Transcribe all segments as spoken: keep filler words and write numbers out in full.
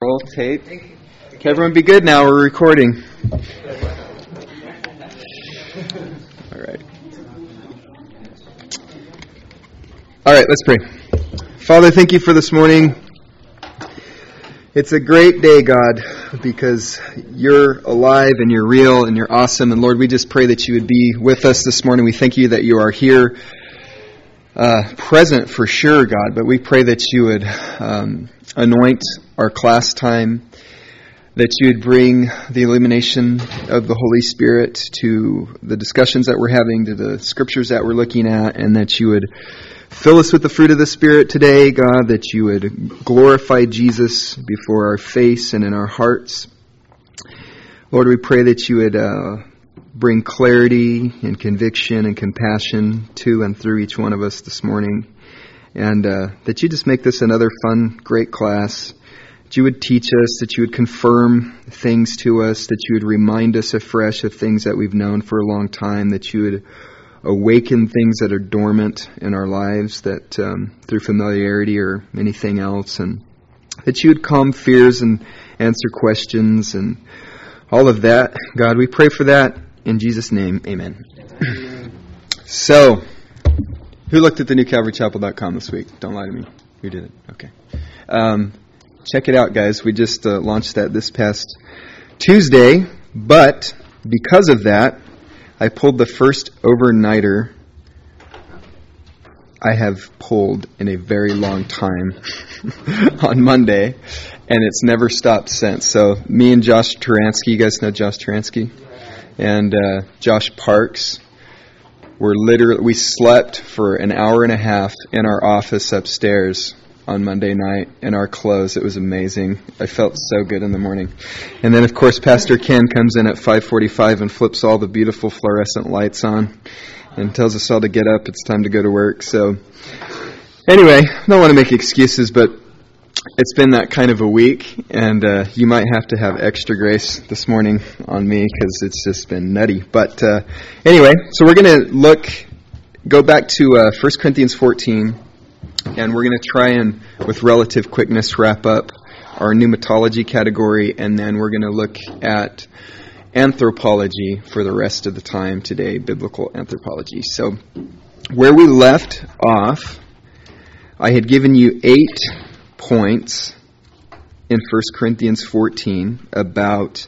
roll tape. Can everyone be good now? We're recording. All right. All right, let's pray. Father, thank you for this morning. It's a great day, God, because you're alive and you're real and you're awesome. And Lord, we just pray that you would be with us this morning. We thank you that you are here, uh, present for sure, God. But we pray that you would um, anoint our class time, that you would bring the illumination of the Holy Spirit to the discussions that we're having, to the scriptures that we're looking at, and that you would fill us with the fruit of the Spirit today, God, that you would glorify Jesus before our face and in our hearts. Lord, we pray that you would uh, bring clarity and conviction and compassion to and through each one of us this morning, and uh, that you just make this another fun, great class. That you would teach us, that you would confirm things to us, that you would remind us afresh of things that we've known for a long time, that you would awaken things that are dormant in our lives, that um, through familiarity or anything else, and that you would calm fears and answer questions and all of that. God, we pray for that in Jesus' name. Amen. So, who looked at the new calvary chapel dot com this week? Don't lie to me. Who did it? Okay. Um, check it out, guys. We just uh, launched that this past Tuesday, but because of that, I pulled the first overnighter I have pulled in a very long time on Monday, and it's never stopped since. So me and Josh Taransky, you guys know Josh Taransky, and uh, Josh Parks, were literally, we slept for an hour and a half in our office upstairs on Monday night in our clothes. It was amazing. I felt so good in the morning. And then, of course, Pastor Ken comes in at five forty-five and flips all the beautiful fluorescent lights on and tells us all to get up. It's time to go to work. So anyway, I don't want to make excuses, but it's been that kind of a week, and uh, you might have to have extra grace this morning on me because it's just been nutty. But uh, anyway, so we're going to look, go back to uh, First Corinthians fourteen. And we're going to try and, with relative quickness, wrap up our pneumatology category, and then we're going to look at anthropology for the rest of the time today, biblical anthropology. So, where we left off, I had given you eight points in First Corinthians fourteen about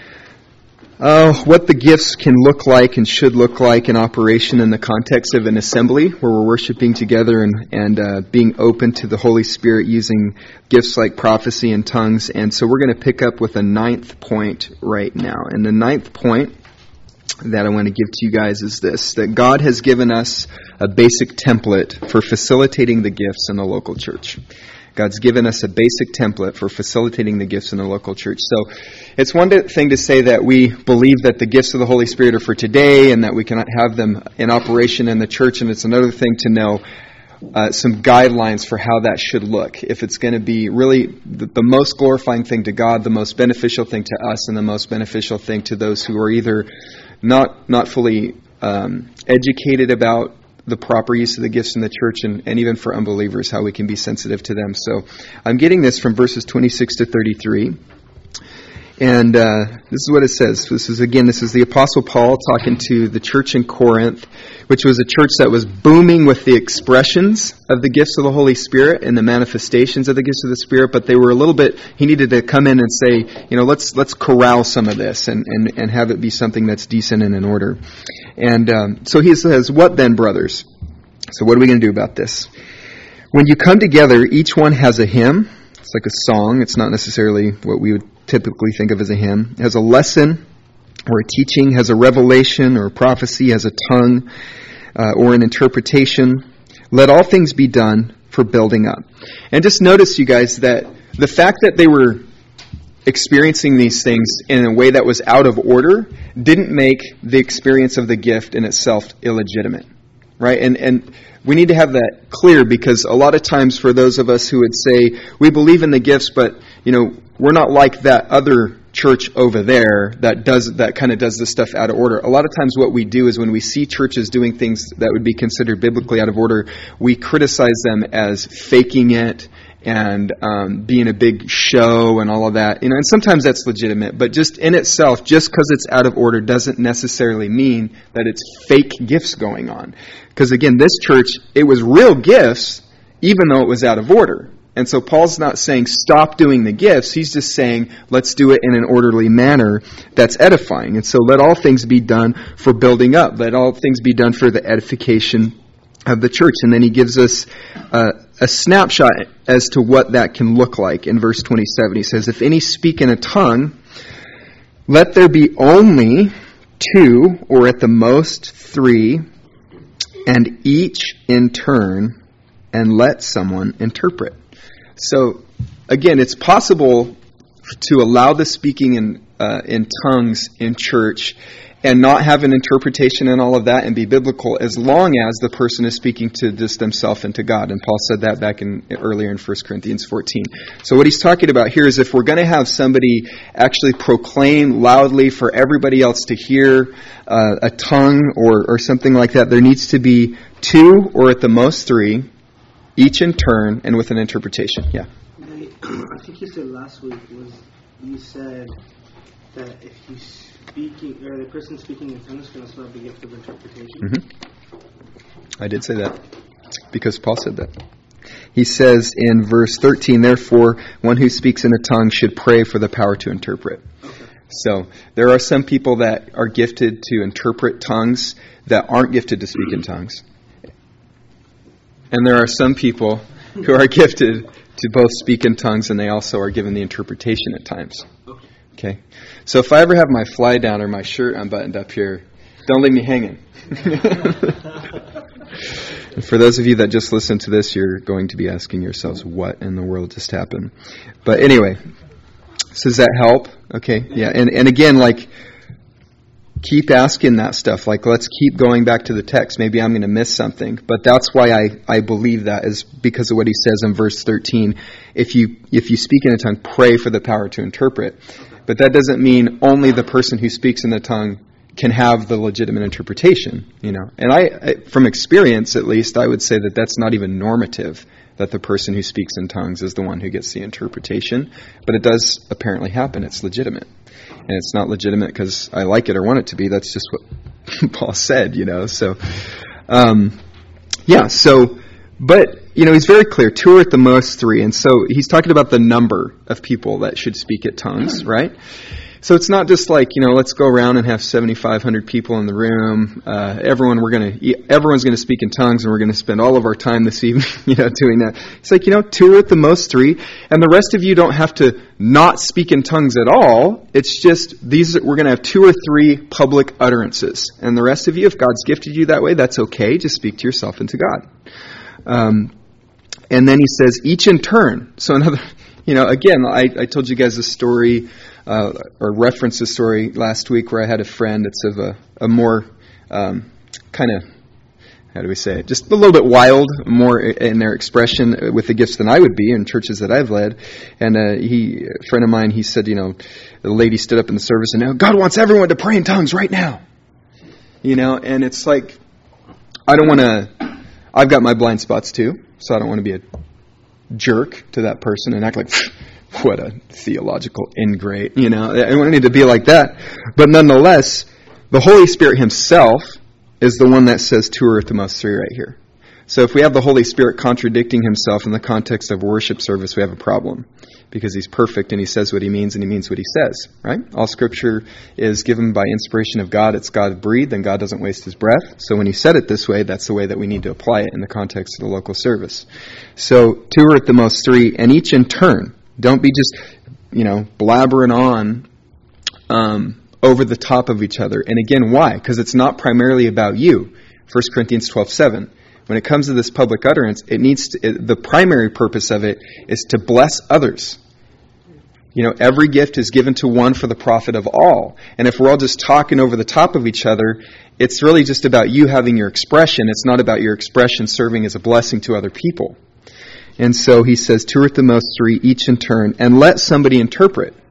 Uh, what the gifts can look like and should look like in operation in the context of an assembly where we're worshiping together and, and uh, being open to the Holy Spirit using gifts like prophecy and tongues. And so we're going to pick up with a ninth point right now. And the ninth point that I want to give to you guys is this, that God has given us a basic template for facilitating the gifts in the local church. God's given us a basic template for facilitating the gifts in the local church. So it's one thing to say that we believe that the gifts of the Holy Spirit are for today and that we cannot have them in operation in the church. And it's another thing to know uh, some guidelines for how that should look. If it's going to be really the, the most glorifying thing to God, the most beneficial thing to us, and the most beneficial thing to those who are either not, not fully um, educated about the proper use of the gifts in the church, and, and even for unbelievers, how we can be sensitive to them. So I'm getting this from verses twenty-six to thirty-three. And uh, this is what it says. This is, again, this is the Apostle Paul talking to the church in Corinth, which was a church that was booming with the expressions of the gifts of the Holy Spirit and the manifestations of the gifts of the Spirit, but they were a little bit, he needed to come in and say, you know, let's let's corral some of this and, and, and have it be something that's decent and in order. And um, so he says, what then, brothers? So what are we going to do about this? When you come together, each one has a hymn. It's like a song. It's not necessarily what we would typically think of as a hymn. It has a lesson or a teaching, has a revelation or a prophecy, has a tongue uh, or an interpretation. Let all things be done for building up. And just notice, you guys, that the fact that they were experiencing these things in a way that was out of order didn't make the experience of the gift in itself illegitimate. Right? And and we need to have that clear, because a lot of times for those of us who would say, we believe in the gifts, but, you know, we're not like that other church over there that does that kind of does this stuff out of order. A lot of times what we do is when we see churches doing things that would be considered biblically out of order, we criticize them as faking it and um, being a big show and all of that. You know, and sometimes that's legitimate, but just in itself, just because it's out of order doesn't necessarily mean that it's fake gifts going on. Because again, this church, it was real gifts, even though it was out of order. And so Paul's not saying stop doing the gifts. He's just saying let's do it in an orderly manner that's edifying. And so let all things be done for building up. Let all things be done for the edification of the church. And then he gives us uh, a snapshot as to what that can look like. In verse twenty-seven, he says, if any speak in a tongue, let there be only two, or at the most three, and each in turn, and let someone interpret. So, again, it's possible to allow the speaking in uh, in tongues in church and not have an interpretation and all of that and be biblical as long as the person is speaking to just themselves and to God. And Paul said that back in earlier in First Corinthians fourteen. So what he's talking about here is if we're going to have somebody actually proclaim loudly for everybody else to hear uh, a tongue or, or something like that, there needs to be two or at the most three, each in turn, and with an interpretation. Yeah. I think you said last week was you said that if you speaking or the person speaking in tongues is going to still have the gift of interpretation. Mm-hmm. I did say that because Paul said that. He says in verse thirteen, therefore, one who speaks in a tongue should pray for the power to interpret. Okay. So there are some people that are gifted to interpret tongues that aren't gifted to speak in tongues. And there are some people who are gifted to both speak in tongues and they also are given the interpretation at times. Okay? So if I ever have my fly down or my shirt unbuttoned up here, don't leave me hanging. And for those of you that just listen to this, you're going to be asking yourselves, what in the world just happened? But anyway, so does that help? Okay, yeah. And, and again, like, keep asking that stuff. Like, let's keep going back to the text. Maybe I'm going to miss something. But that's why I, I believe that is because of what he says in verse thirteen. If you if you speak in a tongue, pray for the power to interpret. But that doesn't mean only the person who speaks in the tongue can have the legitimate interpretation, you know. And I, I, from experience at least, I would say that that's not even normative, that the person who speaks in tongues is the one who gets the interpretation. But it does apparently happen. It's legitimate. And it's not legitimate because I like it or want it to be. That's just what Paul said, you know. So, um, yeah, so, but, you know, he's very clear. Two or at the most three. And so he's talking about the number of people that should speak at tongues, right? So it's not just like, you know, let's go around and have seventy-five hundred people in the room. Uh, everyone, we're going to, everyone's going to speak in tongues, and we're going to spend all of our time this evening, you know, doing that. It's like, you know, two or at the most three, and the rest of you don't have to not speak in tongues at all. It's just these, we're going to have two or three public utterances, and the rest of you, if God's gifted you that way, that's okay. Just speak to yourself and to God. Um, and then he says, each in turn. So another, you know, again, I, I told you guys a story. Uh, or referenced a story last week where I had a friend that's of a, a more um, kind of, how do we say it, just a little bit wild, more in their expression with the gifts than I would be in churches that I've led. And uh, he, a friend of mine, he said, you know, the lady stood up in the service and, now God wants everyone to pray in tongues right now. You know, and it's like, I don't want to, I've got my blind spots too, so I don't want to be a jerk to that person and act like, what a theological ingrate, you know. I don't need to be like that. But nonetheless, the Holy Spirit himself is the one that says two or at the most three right here. So if we have the Holy Spirit contradicting himself in the context of worship service, we have a problem. Because he's perfect and he says what he means and he means what he says, right? All Scripture is given by inspiration of God. It's God-breathed and God doesn't waste his breath. So when he said it this way, that's the way that we need to apply it in the context of the local service. So two or at the most three, and each in turn. Don't be just, you know, blabbering on um, over the top of each other. And again, why? Because it's not primarily about you. First Corinthians twelve seven. When it comes to this public utterance, it needs to, it, the primary purpose of it is to bless others. You know, every gift is given to one for the profit of all. And if we're all just talking over the top of each other, it's really just about you having your expression. It's not about your expression serving as a blessing to other people. And so he says, two or at the most three, each in turn, and let somebody interpret.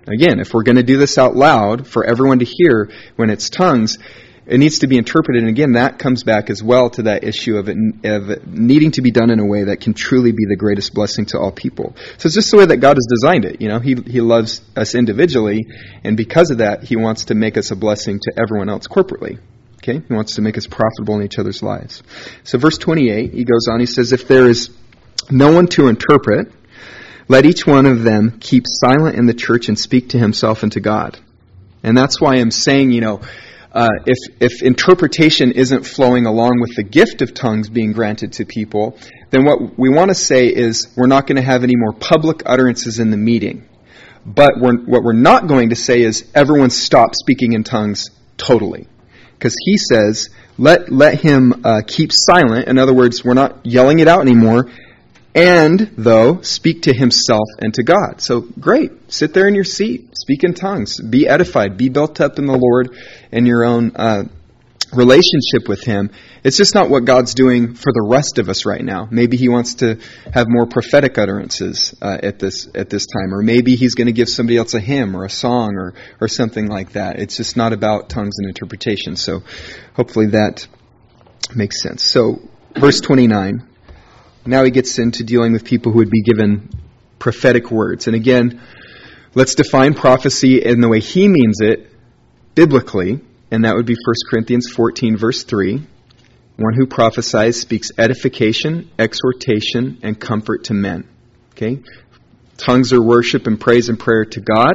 Again, if we're going to do this out loud for everyone to hear when it's tongues, it needs to be interpreted. And again, that comes back as well to that issue of it, of it needing to be done in a way that can truly be the greatest blessing to all people. So it's just the way that God has designed it. You know, He He loves us individually, and because of that, He wants to make us a blessing to everyone else corporately. Okay? He wants to make us profitable in each other's lives. So verse twenty-eight, he goes on, he says, if there is no one to interpret, let each one of them keep silent in the church and speak to himself and to God. And that's why I'm saying, you know, uh, if if interpretation isn't flowing along with the gift of tongues being granted to people, then what we want to say is we're not going to have any more public utterances in the meeting. But we're, what we're not going to say is everyone stop speaking in tongues totally. Because he says, let, let him uh, keep silent. In other words, we're not yelling it out anymore. And, though, speak to himself and to God. So, great. Sit there in your seat. Speak in tongues. Be edified. Be built up in the Lord and your own uh, relationship with Him. It's just not what God's doing for the rest of us right now. Maybe He wants to have more prophetic utterances uh, at this at this time. Or maybe He's going to give somebody else a hymn or a song or, or something like that. It's just not about tongues and interpretation. So, hopefully that makes sense. So, verse twenty-nine. Now he gets into dealing with people who would be given prophetic words. And again, let's define prophecy in the way he means it biblically. And that would be First Corinthians fourteen, verse three. One who prophesies speaks edification, exhortation, and comfort to men. Okay? Tongues are worship and praise and prayer to God.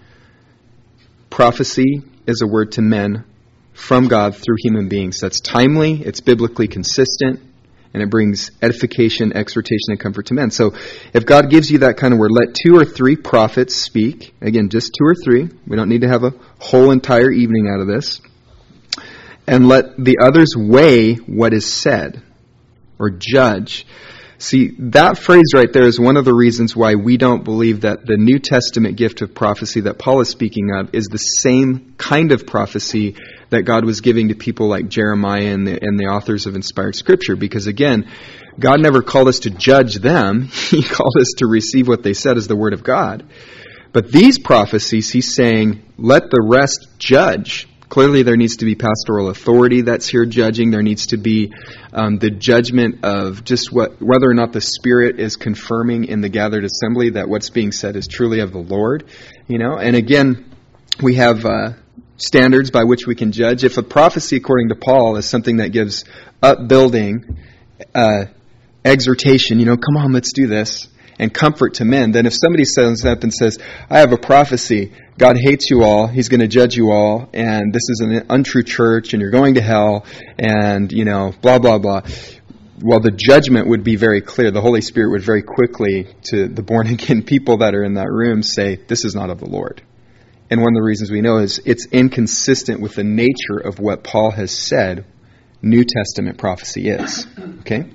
Prophecy is a word to men from God through human beings. That's timely, it's biblically consistent, and it brings edification, exhortation, and comfort to men. So if God gives you that kind of word, let two or three prophets speak. Again, just two or three. We don't need to have a whole entire evening out of this. And let the others weigh what is said, or judge. See, that phrase right there is one of the reasons why we don't believe that the New Testament gift of prophecy that Paul is speaking of is the same kind of prophecy that God was giving to people like Jeremiah and the, and the authors of inspired Scripture. Because again, God never called us to judge them. He called us to receive what they said as the Word of God. But these prophecies, He's saying, let the rest judge. Clearly there needs to be pastoral authority that's here judging. There needs to be um, the judgment of just what whether or not the Spirit is confirming in the gathered assembly that what's being said is truly of the Lord. You know, and again, we have uh, standards by which we can judge. If a prophecy, according to Paul, is something that gives upbuilding, uh, exhortation, you know, come on, let's do this, and comfort to men, then if somebody stands up and says, I have a prophecy, God hates you all, He's going to judge you all, and this is an untrue church, and you're going to hell, and, you know, blah, blah, blah. Well, the judgment would be very clear. The Holy Spirit would very quickly, to the born-again people that are in that room, say, this is not of the Lord. And one of the reasons we know is it's inconsistent with the nature of what Paul has said New Testament prophecy is. Okay?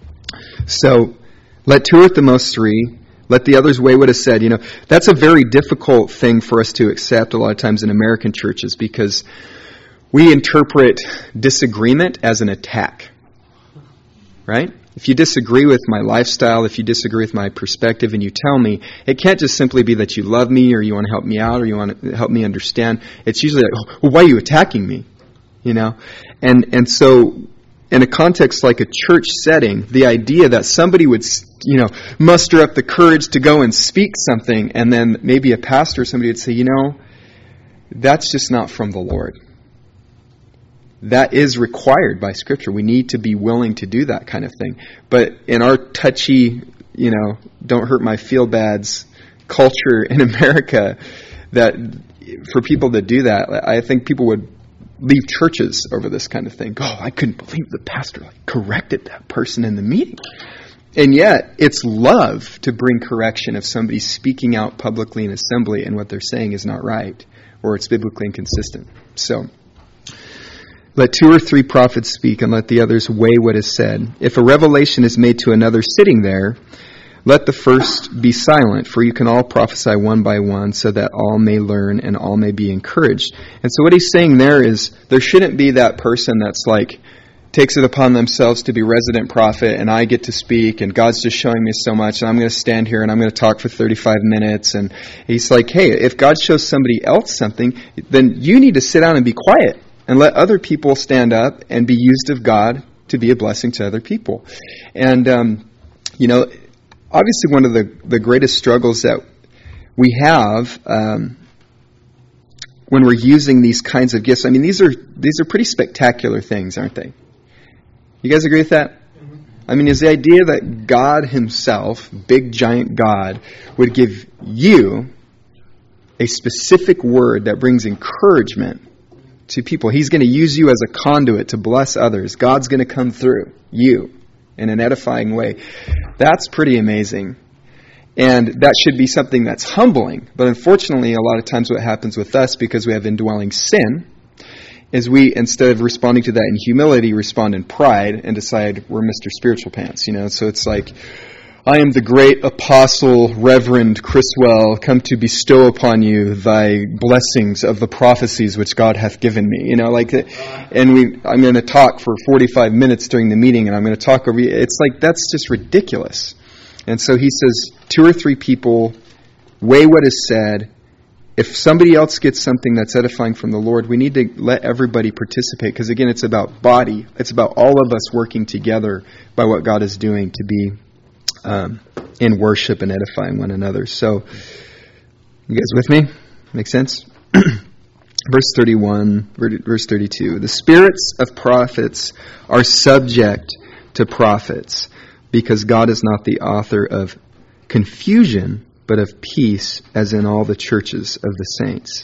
So, let two or at the most three. Let the others weigh what is said. You know, that's a very difficult thing for us to accept a lot of times in American churches because we interpret disagreement as an attack. Right? If you disagree with my lifestyle, if you disagree with my perspective and you tell me, it can't just simply be that you love me or you want to help me out or you want to help me understand. It's usually like, oh, well, why are you attacking me? You know? And and so in a context like a church setting, the idea that somebody would, you know, muster up the courage to go and speak something, and then maybe a pastor or somebody would say, you know, that's just not from the Lord. That is required by Scripture. We need to be willing to do that kind of thing. But in our touchy, you know, don't hurt my feel-bads culture in America, that for people to do that, I think people would leave churches over this kind of thing. Oh, I couldn't believe the pastor like corrected that person in the meeting. And yet, it's love to bring correction if somebody's speaking out publicly in assembly and what they're saying is not right, or it's biblically inconsistent. So, let two or three prophets speak and let the others weigh what is said. If a revelation is made to another sitting there, let the first be silent, for you can all prophesy one by one so that all may learn and all may be encouraged. And so what he's saying there is there shouldn't be that person that's like takes it upon themselves to be resident prophet, and I get to speak, and God's just showing me so much, and I'm going to stand here and I'm going to talk for thirty-five minutes. And he's like, hey, if God shows somebody else something, then you need to sit down and be quiet and let other people stand up and be used of God to be a blessing to other people. And, um, you know, obviously one of the, the greatest struggles that we have um, when we're using these kinds of gifts, I mean, these are these are pretty spectacular things, aren't they? You guys agree with that? I mean, is the idea that God himself, big giant God, would give you a specific word that brings encouragement to people. He's going to use you as a conduit to bless others. God's going to come through you in an edifying way. That's pretty amazing. And that should be something that's humbling. But unfortunately, a lot of times what happens with us, because we have indwelling sin, is we, instead of responding to that in humility, respond in pride and decide we're Mister Spiritual Pants. You know, so it's like, I am the great apostle, Reverend Criswell, come to bestow upon you thy blessings of the prophecies which God hath given me. You know, like, and we, I'm going to talk for forty-five minutes during the meeting, and I'm going to talk over you. It's like, that's just ridiculous. And so he says, two or three people weigh what is said. If somebody else gets something that's edifying from the Lord, we need to let everybody participate. Because again, it's about body. It's about all of us working together by what God is doing to be um, in worship and edifying one another. So, you guys with me? Make sense? Verse thirty-one, verse thirty-two. The spirits of prophets are subject to prophets, because God is not the author of confusion, but of peace, as in all the churches of the saints.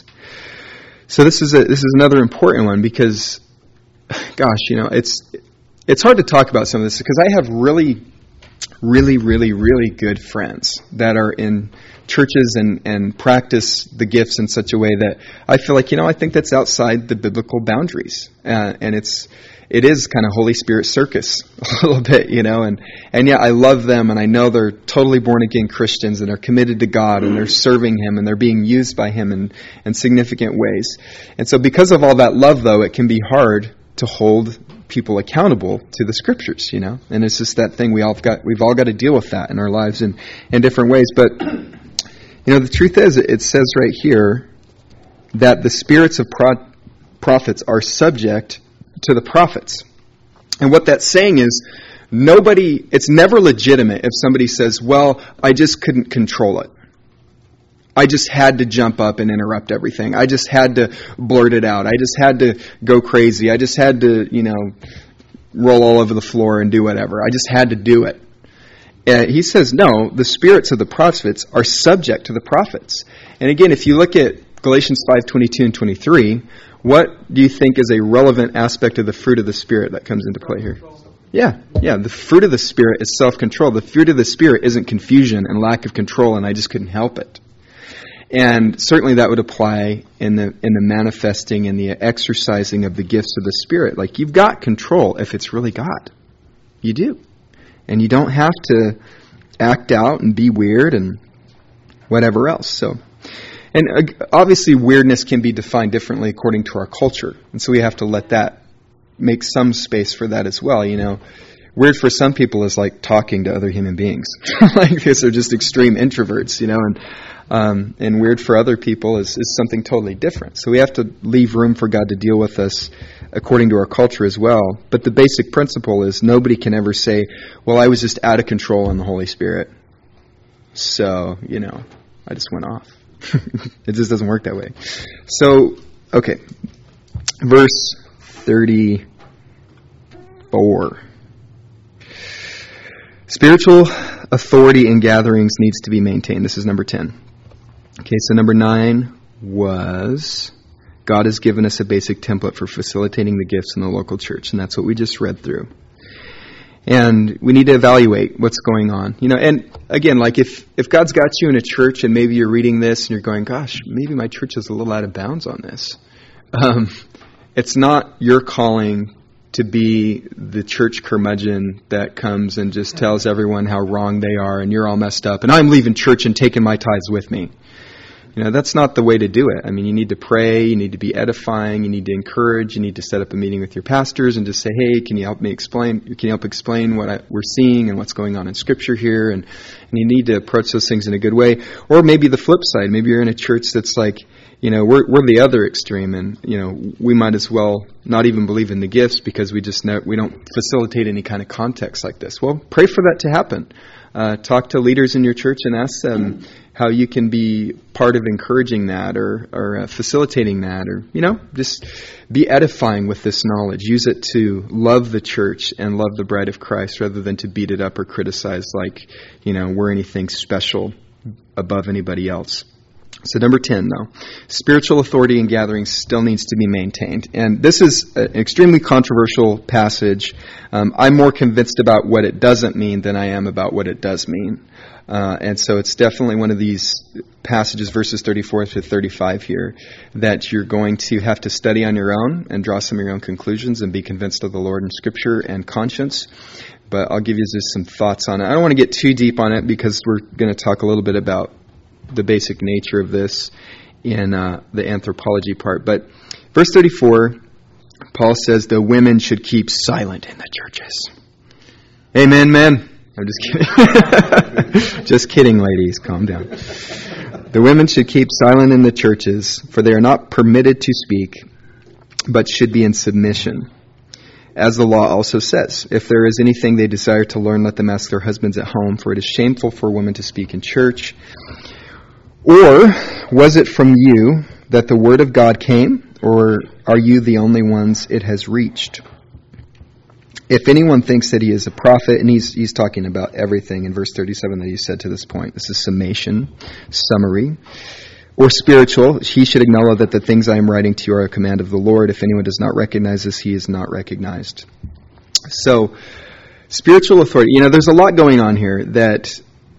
So this is a, this is another important one, because, gosh, you know, it's it's hard to talk about some of this, because I have really, really, really, really good friends that are in churches and, and practice the gifts in such a way that I feel like, you know, I think that's outside the biblical boundaries. Uh, and it's it is kind of Holy Spirit circus a little bit, you know, and, and yeah, I love them, and I know they're totally born again Christians, and they're committed to God, and they're serving Him, and they're being used by Him in, in significant ways. And so because of all that love, though, it can be hard to hold people accountable to the Scriptures, you know, and it's just that thing we all got, we've all got to deal with that in our lives in, in different ways. But, you know, the truth is, it says right here that the spirits of pro- prophets are subject to the prophets. And what that's saying is, nobody, it's never legitimate if somebody says, well, I just couldn't control it. I just had to jump up and interrupt everything. I just had to blurt it out. I just had to go crazy. I just had to, you know, roll all over the floor and do whatever. I just had to do it. Uh, he says, no, the spirits of the prophets are subject to the prophets. And again, if you look at Galatians five twenty-two and twenty-three, what do you think is a relevant aspect of the fruit of the Spirit that comes into play here? Yeah, yeah. The fruit of the Spirit is self-control. The fruit of the Spirit isn't confusion and lack of control, and I just couldn't help it. And certainly that would apply in the in the manifesting and the exercising of the gifts of the Spirit. Like, you've got control if it's really God. You do. And you don't have to act out and be weird and whatever else. So, and obviously weirdness can be defined differently according to our culture. And so we have to let that make some space for that as well. You know, weird for some people is like talking to other human beings. Like, because they're just extreme introverts, you know, and um, and weird for other people is, is something totally different. So we have to leave room for God to deal with us according to our culture as well. But the basic principle is nobody can ever say, well, I was just out of control in the Holy Spirit, so, you know, I just went off. It just doesn't work that way. So, okay. Verse thirty-four. Spiritual authority in gatherings needs to be maintained. This is number ten. Okay, so number nine was God has given us a basic template for facilitating the gifts in the local church, and that's what we just read through. And we need to evaluate what's going on. You know, and again, like if, if God's got you in a church and maybe you're reading this and you're going, gosh, maybe my church is a little out of bounds on this. Um, it's not your calling to be the church curmudgeon that comes and just tells everyone how wrong they are and you're all messed up and I'm leaving church and taking my tithes with me. You know, that's not the way to do it. I mean, you need to pray, you need to be edifying, you need to encourage, you need to set up a meeting with your pastors and just say, hey, can you help me explain, can you help explain what I, we're seeing and what's going on in Scripture here? And, and you need to approach those things in a good way. Or maybe the flip side, maybe you're in a church that's like, you know, we're we're the other extreme, and, you know, we might as well not even believe in the gifts because we just know, we don't facilitate any kind of context like this. Well, pray for that to happen. Uh, talk to leaders in your church and ask them how you can be part of encouraging that or, or uh, facilitating that, or, you know, just be edifying with this knowledge. Use it to love the church and love the bride of Christ rather than to beat it up or criticize like, you know, we're anything special above anybody else. So number ten, though, spiritual authority in gatherings still needs to be maintained. And this is an extremely controversial passage. Um, I'm more convinced about what it doesn't mean than I am about what it does mean. Uh, and so it's definitely one of these passages, verses thirty-four to thirty-five here, that you're going to have to study on your own and draw some of your own conclusions and be convinced of the Lord in Scripture and conscience. But I'll give you just some thoughts on it. I don't want to get too deep on it because we're going to talk a little bit about the basic nature of this in uh, the anthropology part. But verse thirty-four, Paul says the women should keep silent in the churches. Amen, men. I'm just kidding. Just kidding, ladies. Calm down. The women should keep silent in the churches, for they are not permitted to speak, but should be in submission. As the law also says, if there is anything they desire to learn, let them ask their husbands at home, for it is shameful for women to speak in church. Or was it from you that the word of God came, or are you the only ones it has reached? If anyone thinks that he is a prophet, and he's he's talking about everything in verse thirty-seven that he said to this point. This is summation, summary. Or spiritual, he should acknowledge that the things I am writing to you are a command of the Lord. If anyone does not recognize this, he is not recognized. So, spiritual authority. You know, there's a lot going on here that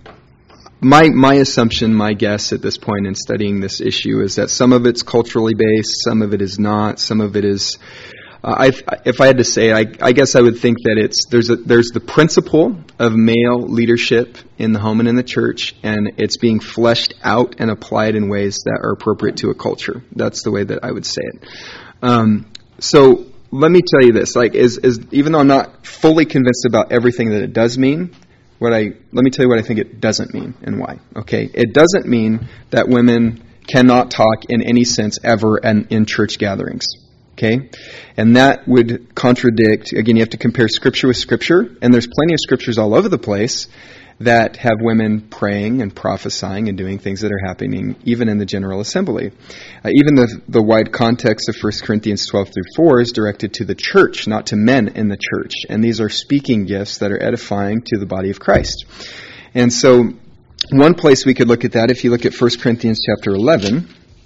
My my assumption, my guess at this point in studying this issue is that some of it's culturally based, some of it is not, some of it is. Uh, I, if I had to say, I, I guess I would think that it's there's a there's the principle of male leadership in the home and in the church, and it's being fleshed out and applied in ways that are appropriate to a culture. That's the way that I would say it. Um, so let me tell you this: like, is is even though I'm not fully convinced about everything that it does mean. What I let me tell you what I think it doesn't mean and why. Okay, it doesn't mean that women cannot talk in any sense ever and in church gatherings. Okay, and that would contradict. Again, you have to compare Scripture with Scripture, and there's plenty of Scriptures all over the place that have women praying and prophesying and doing things that are happening even in the General Assembly. Uh, even the the wide context of First Corinthians twelve through four is directed to the church, not to men in the church. And these are speaking gifts that are edifying to the body of Christ. And so one place we could look at that, if you look at First Corinthians chapter eleven,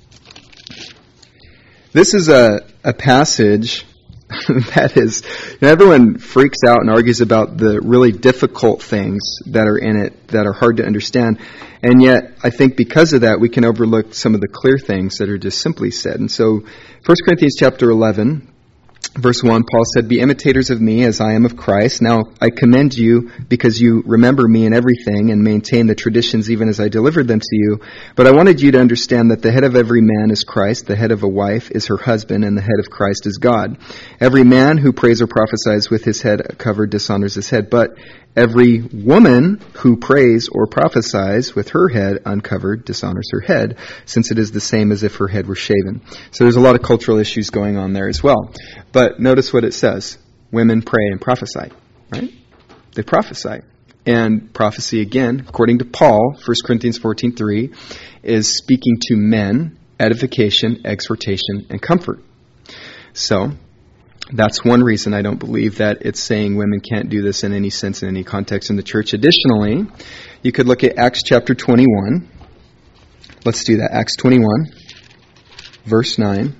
this is a, a passage that is, you know, everyone freaks out and argues about the really difficult things that are in it that are hard to understand. And yet, I think because of that, we can overlook some of the clear things that are just simply said. And so, First Corinthians chapter eleven, verse one, Paul said, "Be imitators of me as I am of Christ. Now I commend you because you remember me in everything and maintain the traditions even as I delivered them to you. But I wanted you to understand that the head of every man is Christ, the head of a wife is her husband, and the head of Christ is God. Every man who prays or prophesies with his head covered dishonors his head, but every woman who prays or prophesies with her head uncovered dishonors her head, since it is the same as if her head were shaven." So there's a lot of cultural issues going on there as well. But notice what it says. Women pray and prophesy, right? They prophesy. And prophecy, again, according to Paul, First Corinthians fourteen three, is speaking to men, edification, exhortation, and comfort. So that's one reason I don't believe that it's saying women can't do this in any sense, in any context in the church. Additionally, you could look at Acts chapter twenty-one. Let's do that. Acts twenty-one, verse nine.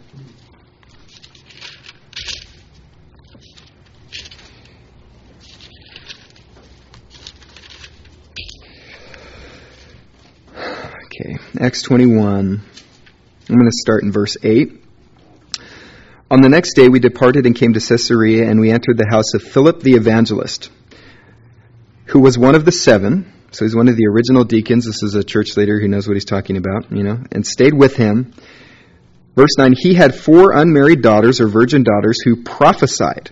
Okay, Acts twenty-one. I'm going to start in verse eight. "On the next day we departed and came to Caesarea, and we entered the house of Philip the evangelist, who was one of the seven. So he's one of the original deacons. This is a church leader who knows what he's talking about, you know, and stayed with him. Verse nine, he had four unmarried daughters or virgin daughters who prophesied.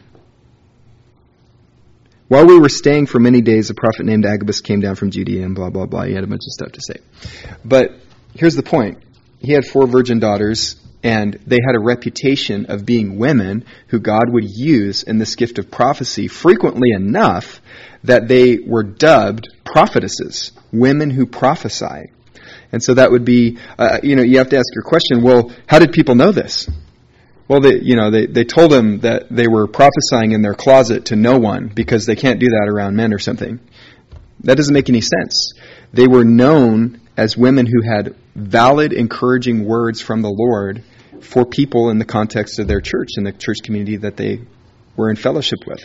While we were staying for many days, a prophet named Agabus came down from Judea and blah, blah, blah. He had a bunch of stuff to say. But here's the point. He had four virgin daughters, and they had a reputation of being women who God would use in this gift of prophecy frequently enough that they were dubbed prophetesses, women who prophesy. And so that would be, uh, you know, you have to ask your question, well, how did people know this? Well, they, you know, they, they told him that they were prophesying in their closet to no one because they can't do that around men or something. That doesn't make any sense. They were known as women who had valid, encouraging words from the Lord for people in the context of their church, in the church community that they were in fellowship with.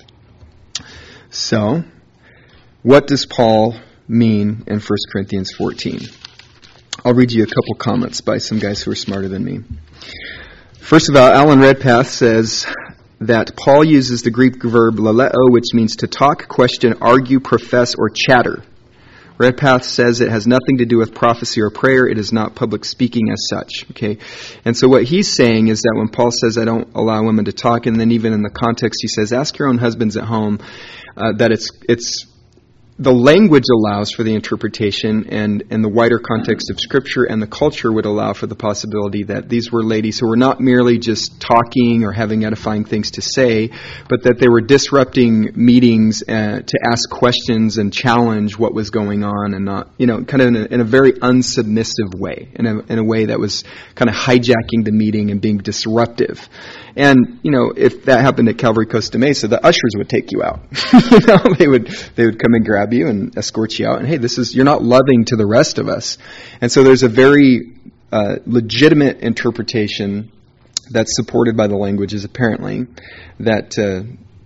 So, what does Paul mean in First Corinthians fourteen? I'll read you a couple comments by some guys who are smarter than me. First of all, Alan Redpath says that Paul uses the Greek verb laleo, which means to talk, question, argue, profess, or chatter. Redpath says it has nothing to do with prophecy or prayer. It is not public speaking as such. Okay, and so what he's saying is that when Paul says, I don't allow women to talk, and then even in the context he says, ask your own husbands at home, uh, that it's it's the language allows for the interpretation, and, and the wider context of Scripture and the culture would allow for the possibility that these were ladies who were not merely just talking or having edifying things to say, but that they were disrupting meetings uh, to ask questions and challenge what was going on, and not, you know, kind of in a, in a very unsubmissive way, in a, in a way that was kind of hijacking the meeting and being disruptive. And, you know, if that happened at Calvary Costa Mesa, the ushers would take you out. you know, they would they would come and grab you and escort you out. And hey, this is, you're not loving to the rest of us. And so there's a very uh, legitimate interpretation that's supported by the languages, apparently, that uh,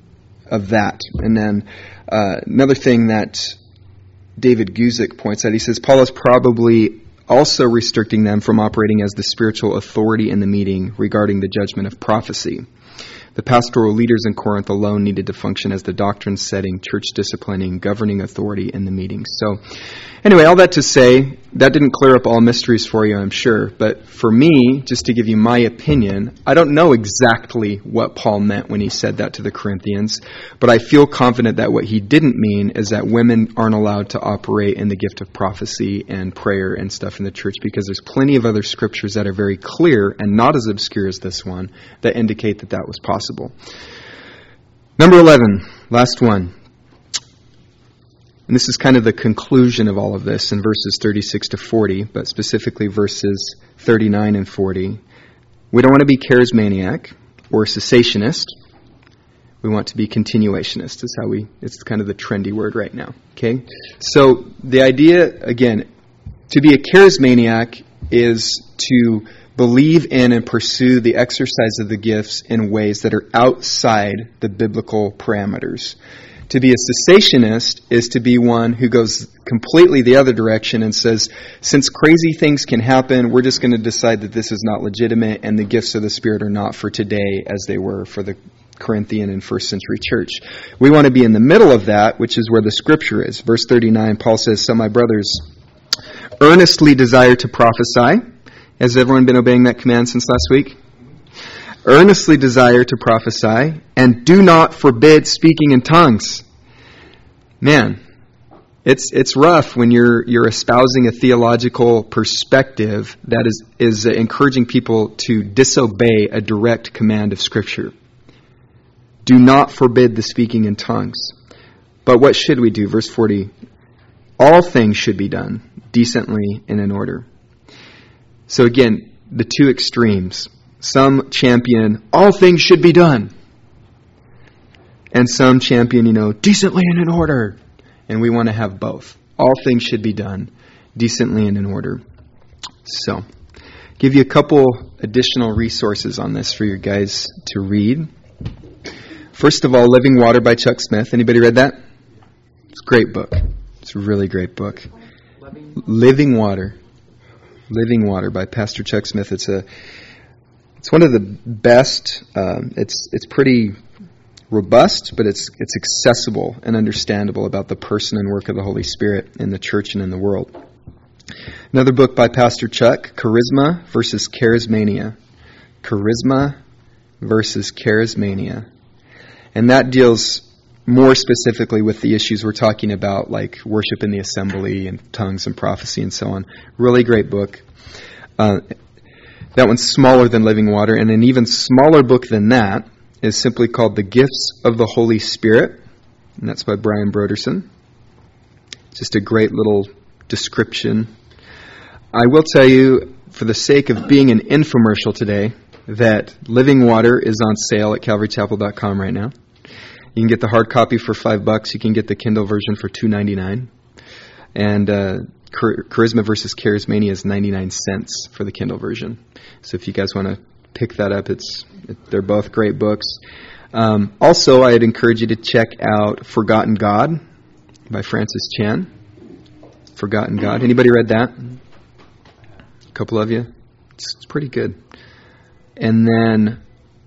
of that. And then uh, another thing that David Guzik points out, he says Paul is probably also restricting them from operating as the spiritual authority in the meeting regarding the judgment of prophecy. The pastoral leaders in Corinth alone needed to function as the doctrine-setting, church-disciplining, governing authority in the meeting. So, anyway, all that to say, that didn't clear up all mysteries for you, I'm sure. But for me, just to give you my opinion, I don't know exactly what Paul meant when he said that to the Corinthians, but I feel confident that what he didn't mean is that women aren't allowed to operate in the gift of prophecy and prayer and stuff in the church, because there's plenty of other scriptures that are very clear and not as obscure as this one that indicate that that was possible. Number eleven, last one. And this is kind of the conclusion of all of this in verses thirty-six to forty, but specifically verses thirty-nine and forty. We don't want to be charismaniac or cessationist. We want to be continuationist. Is how we, it's kind of the trendy word right now. Okay? So the idea, again, to be a charismaniac is to believe in and pursue the exercise of the gifts in ways that are outside the biblical parameters. To be a cessationist is to be one who goes completely the other direction and says, since crazy things can happen, we're just going to decide that this is not legitimate and the gifts of the Spirit are not for today as they were for the Corinthian and first century church. We want to be in the middle of that, which is where the Scripture is. Verse thirty-nine, Paul says, so my brothers, earnestly desire to prophesy. Has everyone been obeying that command since last week? Earnestly desire to prophesy, and do not forbid speaking in tongues. Man, it's it's rough when you're you're espousing a theological perspective that is is uh, encouraging people to disobey a direct command of Scripture. Do not forbid the speaking in tongues. But what should we do? Verse forty, all things should be done decently and in order. So again, the two extremes. Some champion, all things should be done. And some champion, you know, decently and in order. And we want to have both. All things should be done decently and in order. So, give you a couple additional resources on this for you guys to read. First of all, Living Water by Chuck Smith. Anybody read that? It's a great book. It's a really great book. Living Water. Living Water by Pastor Chuck Smith. It's a It's one of the best. Um, it's it's pretty robust, but it's it's accessible and understandable about the person and work of the Holy Spirit in the church and in the world. Another book by Pastor Chuck, Charisma versus Charismania. Charisma versus Charismania. And that deals more specifically with the issues we're talking about, like worship in the assembly and tongues and prophecy and so on. Really great book. Uh, that one's smaller than Living Water, and an even smaller book than that is simply called The Gifts of the Holy Spirit, and that's by Brian Broderson. Just a great little description. I will tell you, for the sake of being an infomercial today, that Living Water is on sale at calvary chapel dot com right now. You can get the hard copy for five bucks. You can get the Kindle version for two ninety-nine. And uh, Char- Charisma versus Charismania is ninety-nine cents for the Kindle version. So if you guys want to pick that up, it's it, they're both great books. Um, also, I'd encourage you to check out Forgotten God by Francis Chan. Forgotten God. Anybody read that? A couple of you? It's, it's pretty good. And then,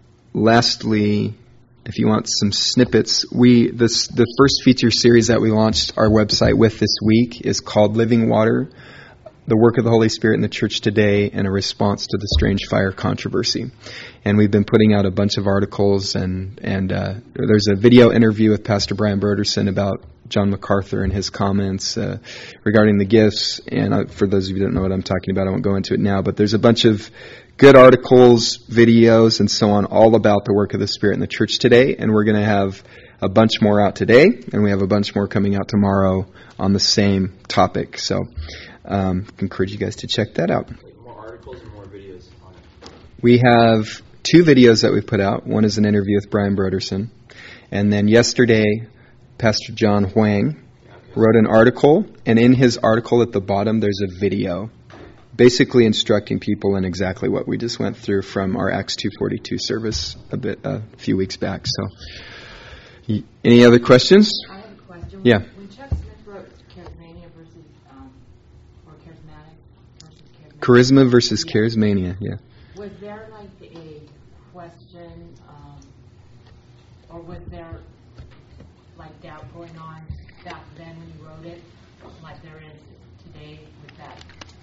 lastly, if you want some snippets, we this the first feature series that we launched our website with this week is called Living Water, the Work of the Holy Spirit in the Church Today and a Response to the Strange Fire Controversy. And we've been putting out a bunch of articles, and, and uh, there's a video interview with Pastor Brian Broderson about John MacArthur and his comments uh, regarding the gifts. And uh, for those of you who don't know what I'm talking about, I won't go into it now, but there's a bunch of good articles, videos, and so on, all about the work of the Spirit in the church today. And we're going to have a bunch more out today, and we have a bunch more coming out tomorrow on the same topic. So um, I encourage you guys to check that out. More articles and more videos on it. We have two videos that we've put out. One is an interview with Brian Broderson. And then yesterday, Pastor John Huang wrote an article, and in his article at the bottom, there's a video basically instructing people in exactly what we just went through from our Acts two forty-two service a bit a few weeks back. So, any other questions? I have a question. Yeah. When Chuck Smith wrote Charismania versus, um, or Charismatic versus Charismatic. Charisma versus yeah. Charismania, yeah. Was there like a question, um, or was there like doubt going on back then when you wrote it, like there is today with that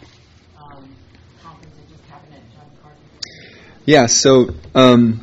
um, conference that just happened at John MacArthur? Yeah, so um,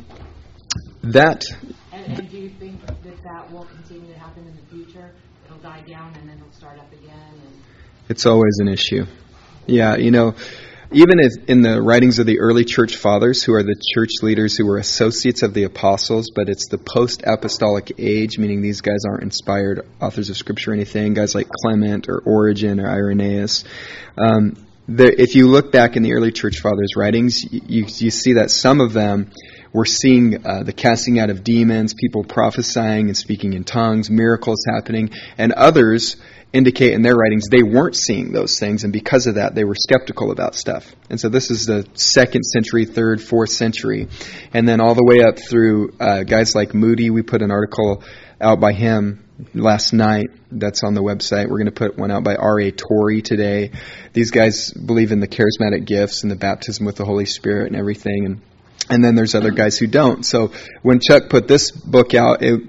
that... And, and do you think that that will continue to happen in the future? It'll die down and then it'll start up again? And It's always an issue. Yeah, you know, even if in the writings of the early church fathers, who are the church leaders who were associates of the apostles, but it's the post-apostolic age, meaning these guys aren't inspired authors of Scripture or anything, guys like Clement or Origen or Irenaeus. Um, the, if you look back in the early church fathers' writings, you, you see that some of them were seeing uh, the casting out of demons, people prophesying and speaking in tongues, miracles happening, and others indicate in their writings they weren't seeing those things, and because of that they were skeptical about stuff. And so this is the second century, third, fourth century, and then all the way up through uh, guys like Moody. We put an article out by him last night that's on the website. We're going to put one out by R A Torrey today. These guys believe in the charismatic gifts and the baptism with the Holy Spirit and everything, and and then there's other guys who don't. So when Chuck put this book out, it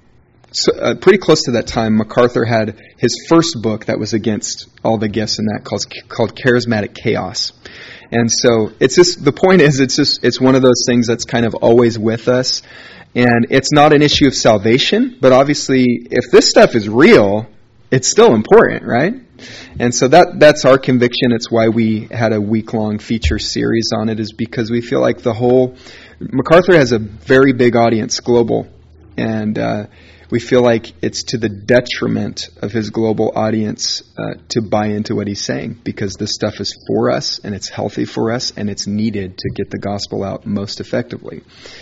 So, uh, pretty close to that time, MacArthur had his first book that was against all the gifts in that called, called Charismatic Chaos. And so it's just, the point is, it's just, it's one of those things that's kind of always with us. And it's not an issue of salvation, but obviously if this stuff is real, it's still important, right? And so that that's our conviction. It's why we had a week-long feature series on it, is because we feel like the whole, MacArthur has a very big audience, global, and uh, we feel like it's to the detriment of his global audience uh, to buy into what he's saying, because this stuff is for us, and it's healthy for us, and it's needed to get the gospel out most effectively.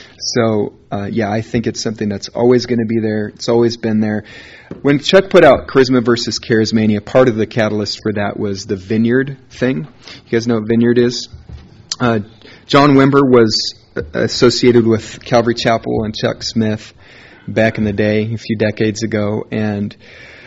So, uh, yeah, I think it's something that's always going to be there. It's always been there. When Chuck put out Charisma versus Charismania, part of the catalyst for that was the Vineyard thing. You guys know what Vineyard is? Uh, John Wimber was associated with Calvary Chapel and Chuck Smith back in the day, a few decades ago, and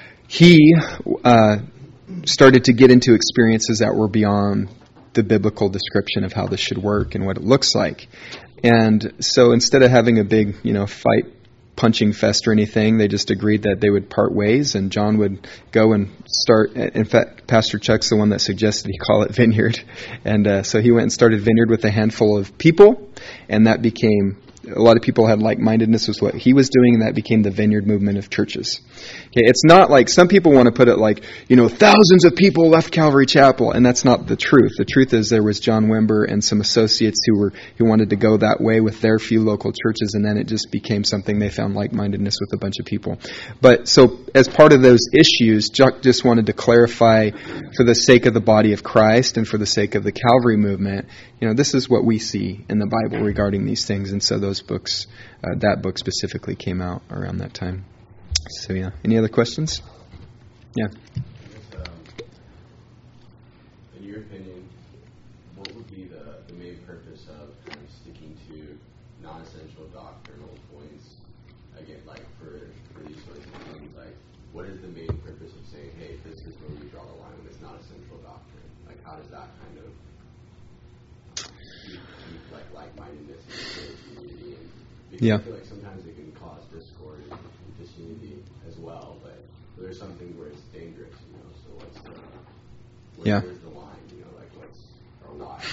he uh, started to get into experiences that were beyond the biblical description of how this should work and what it looks like. And so instead of having a big, you know, fight punching fest or anything. They just agreed that they would part ways, and John would go and start. In fact, Pastor Chuck's the one that suggested he call it Vineyard. And uh, so he went and started Vineyard with a handful of people, and that became, a lot of people had like-mindedness with what he was doing, and that became the Vineyard movement of churches. Okay, it's not like, some people want to put it like, you know, thousands of people left Calvary Chapel, and that's not the truth. The truth is there was John Wimber and some associates who were who wanted to go that way with their few local churches, and then it just became something they found like-mindedness with a bunch of people. But so as part of those issues, Chuck just wanted to clarify, for the sake of the body of Christ and for the sake of the Calvary movement, you know, this is what we see in the Bible regarding these things. And so those books, uh, that book specifically came out around that time. So yeah, any other questions? Yeah. Um, in your opinion, what would be the, the main purpose of kind of sticking to non-essential doctrinal points? Again, like for, for these sorts of things, like what is the main purpose of saying, hey, this is where we draw the line when it's not essential doctrine? Like how does that kind of keep, keep like like-mindedness in the community? And because yeah. I feel like sometimes it can cause discord and disunity as well, but there's something where it's dangerous, you know, so what's the, where, yeah. where's the line, you know, like what's, or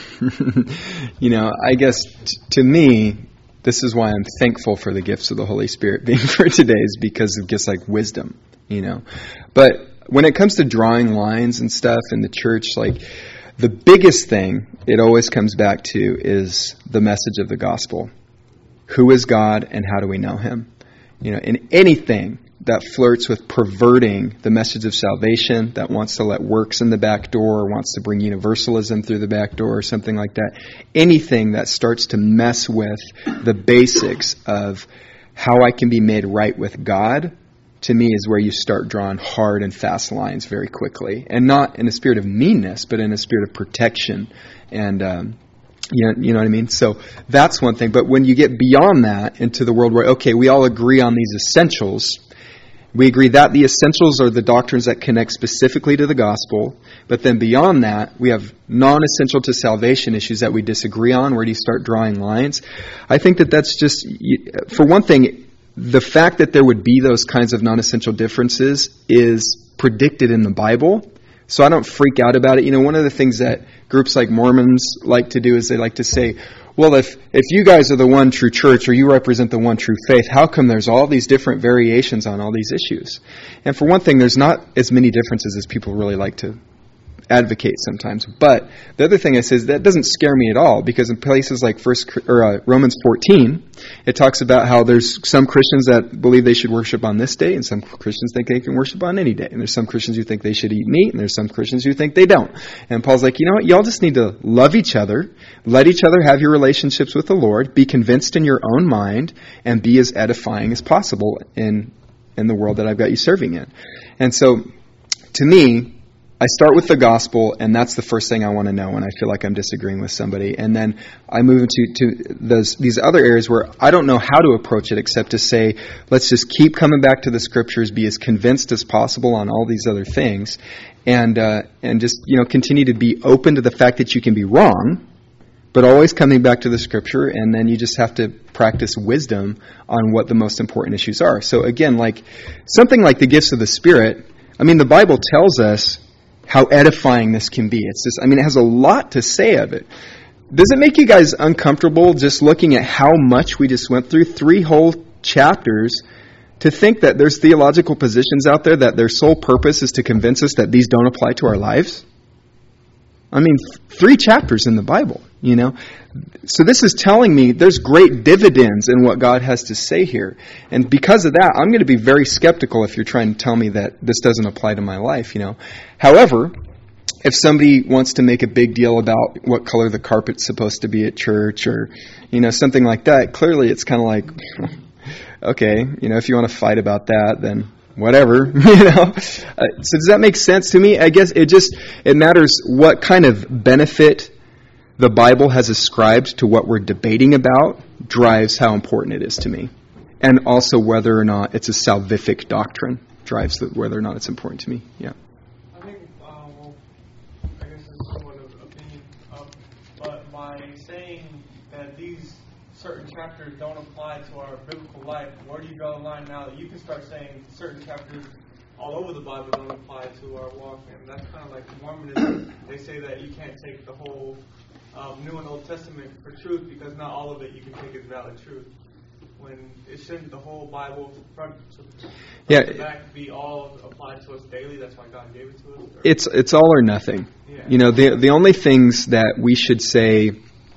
why? You know, I guess t- to me, this is why I'm thankful for the gifts of the Holy Spirit being for today, is because of gifts like wisdom, you know. But when it comes to drawing lines and stuff in the church, like the biggest thing it always comes back to is the message of the gospel. Who is God and how do we know him? You know, in anything that flirts with perverting the message of salvation, that wants to let works in the back door, or wants to bring universalism through the back door or something like that, anything that starts to mess with the basics of how I can be made right with God, to me is where you start drawing hard and fast lines very quickly. And not in a spirit of meanness, but in a spirit of protection and um You know, you know what I mean? So that's one thing. But when you get beyond that into the world where, okay, we all agree on these essentials. We agree that the essentials are the doctrines that connect specifically to the gospel. But then beyond that, we have non-essential to salvation issues that we disagree on. Where do you start drawing lines? I think that that's just, for one thing, the fact that there would be those kinds of non-essential differences is predicted in the Bible. So I don't freak out about it. You know, one of the things that groups like Mormons like to do is they like to say, well, if, if you guys are the one true church or you represent the one true faith, how come there's all these different variations on all these issues? And for one thing, there's not as many differences as people really like to advocate sometimes. But the other thing I say is that doesn't scare me at all, because in places like First or uh, Romans fourteen, it talks about how there's some Christians that believe they should worship on this day, and some Christians think they can worship on any day. And there's some Christians who think they should eat meat, and there's some Christians who think they don't. And Paul's like, you know what? Y'all just need to love each other, let each other have your relationships with the Lord, be convinced in your own mind, and be as edifying as possible in in the world that I've got you serving in. And so, to me, I start with the gospel, and that's the first thing I want to know when I feel like I'm disagreeing with somebody. And then I move into to those, these other areas where I don't know how to approach it except to say, let's just keep coming back to the scriptures, be as convinced as possible on all these other things, and uh, and just, you know, continue to be open to the fact that you can be wrong, but always coming back to the scripture. And then you just have to practice wisdom on what the most important issues are. So again, like something like the gifts of the Spirit, I mean, the Bible tells us how edifying this can be. It's just, I mean, it has a lot to say of it. Does it make you guys uncomfortable just looking at how much we just went through? Three whole chapters to think that there's theological positions out there that their sole purpose is to convince us that these don't apply to our lives? I mean, three chapters in the Bible, you know. So this is telling me there's great dividends in what God has to say here. And because of that, I'm going to be very skeptical if you're trying to tell me that this doesn't apply to my life, you know. However, if somebody wants to make a big deal about what color the carpet's supposed to be at church, or, you know, something like that, clearly it's kind of like, okay, you know, if you want to fight about that, then whatever, you know. Uh, so does that make sense to me? I guess it just, it matters what kind of benefit the Bible has ascribed to what we're debating about drives how important it is to me. And also whether or not it's a salvific doctrine drives the, whether or not it's important to me. Yeah. I think, uh, well, I guess it's somewhat of opinion, um, but by saying that these certain chapters don't apply to our biblical life, where do you draw the line now that you can start saying certain chapters all over the Bible don't apply to our walk? And that's kind of like Mormonism. They say that you can't take the whole um, New and Old Testament for truth because not all of it you can take as valid truth. When it shouldn't the whole Bible front to, front yeah. to back be all applied to us daily? That's why God gave it to us? Or? It's it's all or nothing. Yeah. You know, the the only things that we should say,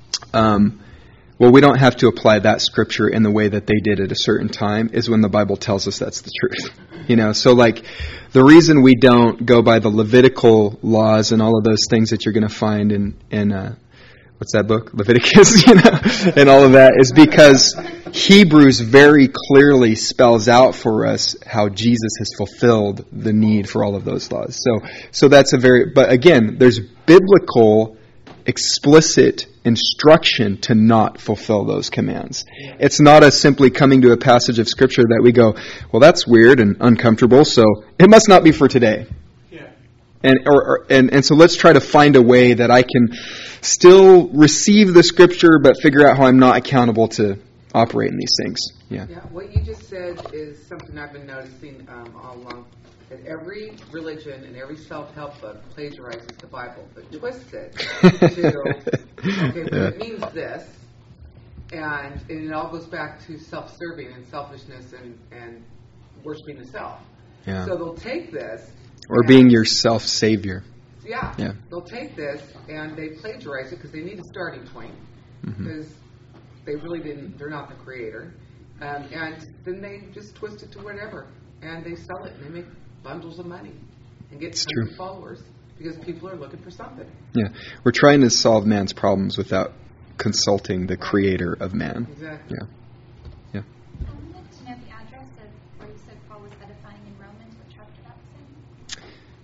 um, well, we don't have to apply that scripture in the way that they did at a certain time is when the Bible tells us that's the truth. You know, so like the reason we don't go by the Levitical laws and all of those things that you're going to find in in uh, what's that book? Leviticus, you know, and all of that is because Hebrews very clearly spells out for us how Jesus has fulfilled the need for all of those laws. So, so that's a very, but again, there's biblical, explicit instruction to not fulfill those commands. It's not a simply coming to a passage of Scripture that we go, well, that's weird and uncomfortable, so it must not be for today. And, or, or, and and so let's try to find a way that I can still receive the Scripture, but figure out how I'm not accountable to operate in these things. Yeah. Yeah. What you just said is something I've been noticing um, all along. That every religion and every self-help book plagiarizes the Bible, but twists it to okay, but Yeah. it means this, and, and it all goes back to self-serving and selfishness and and worshiping the self. Yeah. So they'll take this. Or being your self-savior. Yeah, yeah. They'll take this and they plagiarize it because they need a starting point. Mm-hmm. Because they really didn't, they're not the creator. Um, and then they just twist it to whatever. And they sell it and they make bundles of money and get it's tons true. of followers because people are looking for something. Yeah. We're trying to solve man's problems without consulting the creator of man. Exactly. Yeah. Yeah. I'd like to know the address of where you said Paul was edifying in Romans. What chapter that's in?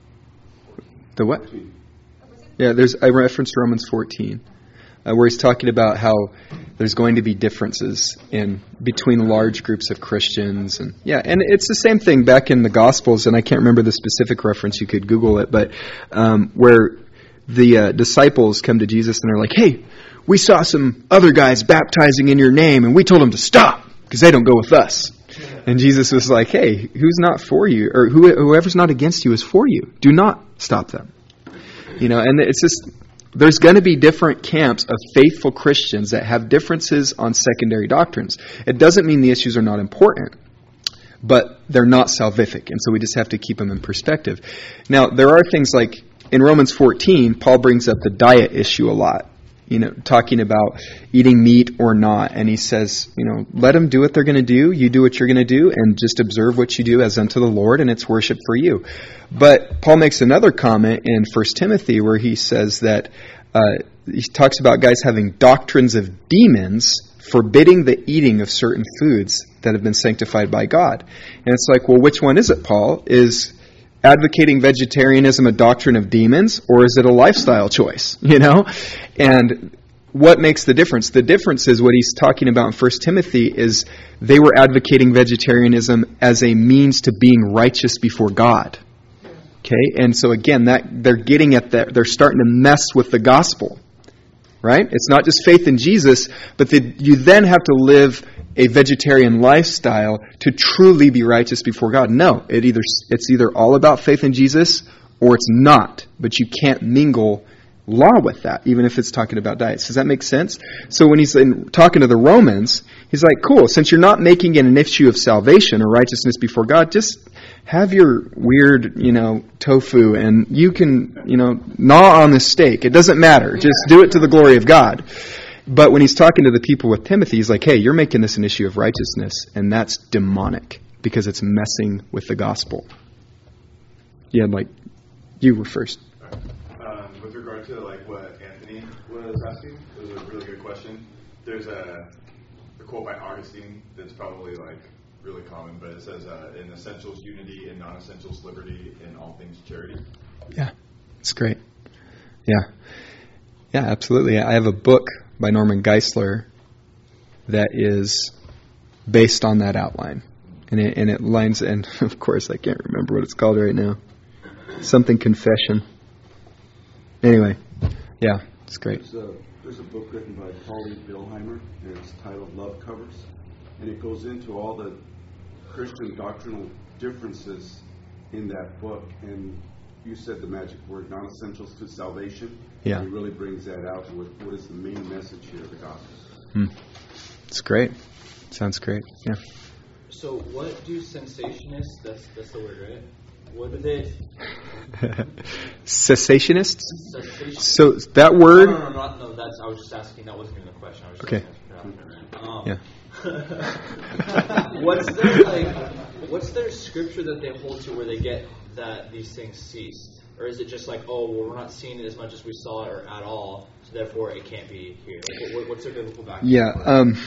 The what? Yeah, there's I referenced Romans fourteen, uh, where he's talking about how there's going to be differences in between large groups of Christians, and yeah, and it's the same thing back in the Gospels, and I can't remember the specific reference. You could Google it, but um, where the uh, disciples come to Jesus and they're like, "Hey, we saw some other guys baptizing in your name, and we told them to stop because they don't go with us." And Jesus was like, "Hey, who's not for you, or who, whoever's not against you is for you. Do not stop them." You know, and it's just, there's going to be different camps of faithful Christians that have differences on secondary doctrines. It doesn't mean the issues are not important, but they're not salvific, and so we just have to keep them in perspective. Now, there are things like, in Romans fourteen, Paul brings up the diet issue a lot. You know, talking about eating meat or not. And he says, you know, let them do what they're going to do. You do what you're going to do and just observe what you do as unto the Lord, and it's worship for you. But Paul makes another comment in First Timothy where he says that uh, he talks about guys having doctrines of demons forbidding the eating of certain foods that have been sanctified by God. And it's like, well, which one is it, Paul? Is advocating vegetarianism a doctrine of demons, or is it a lifestyle choice? You know? And what makes the difference? The difference is what he's talking about in First Timothy is they were advocating vegetarianism as a means to being righteous before God. Okay? And so again, that they're getting at that, they're starting to mess with the gospel. Right? It's not just faith in Jesus, but that you then have to live a vegetarian lifestyle to truly be righteous before God. No, it either it's either all about faith in Jesus or it's not. But you can't mingle law with that, even if it's talking about diets. Does that make sense? So when he's in, talking to the Romans, he's like, cool, since you're not making it an issue of salvation or righteousness before God, just have your weird, you know, tofu and you can, you know, gnaw on the steak. It doesn't matter. Just do it to the glory of God. But when he's talking to the people with Timothy, he's like, hey, you're making this an issue of righteousness, and that's demonic because it's messing with the gospel. Yeah, like, you were first. Um, with regard to like what Anthony was asking, it was a really good question. There's a, a quote by Augustine that's probably like really common, but it says, uh, in essentials unity, in non-essentials liberty, in all things charity. Yeah, it's great. Yeah. Yeah, absolutely. I have a book by Norman Geisler that is based on that outline. And it, and it lines, and of course I can't remember what it's called right now. Something Confession. Anyway, yeah, it's great. There's a There's a book written by Pauline Billheimer, and it's titled Love Covers. And it goes into all the Christian doctrinal differences in that book. And you said the magic word, non-essentials to salvation. Yeah. He really brings that out. What, what is the main message here of the gospel? Hmm. It's great. Sounds great. Yeah. So what do cessationists, that's, that's the word, right? What do they... Cessationists? Cessationists. So that word... No, no, no, no, no, that's, I was just asking, that wasn't even a question. I was just Okay. asking. Um, Yeah. what's their, like, what's their scripture that they hold to where they get that these things ceased? Or is it just like, oh, well, we're not seeing it as much as we saw it or at all, so therefore it can't be here? Like, what, what's their biblical background? Yeah. Um,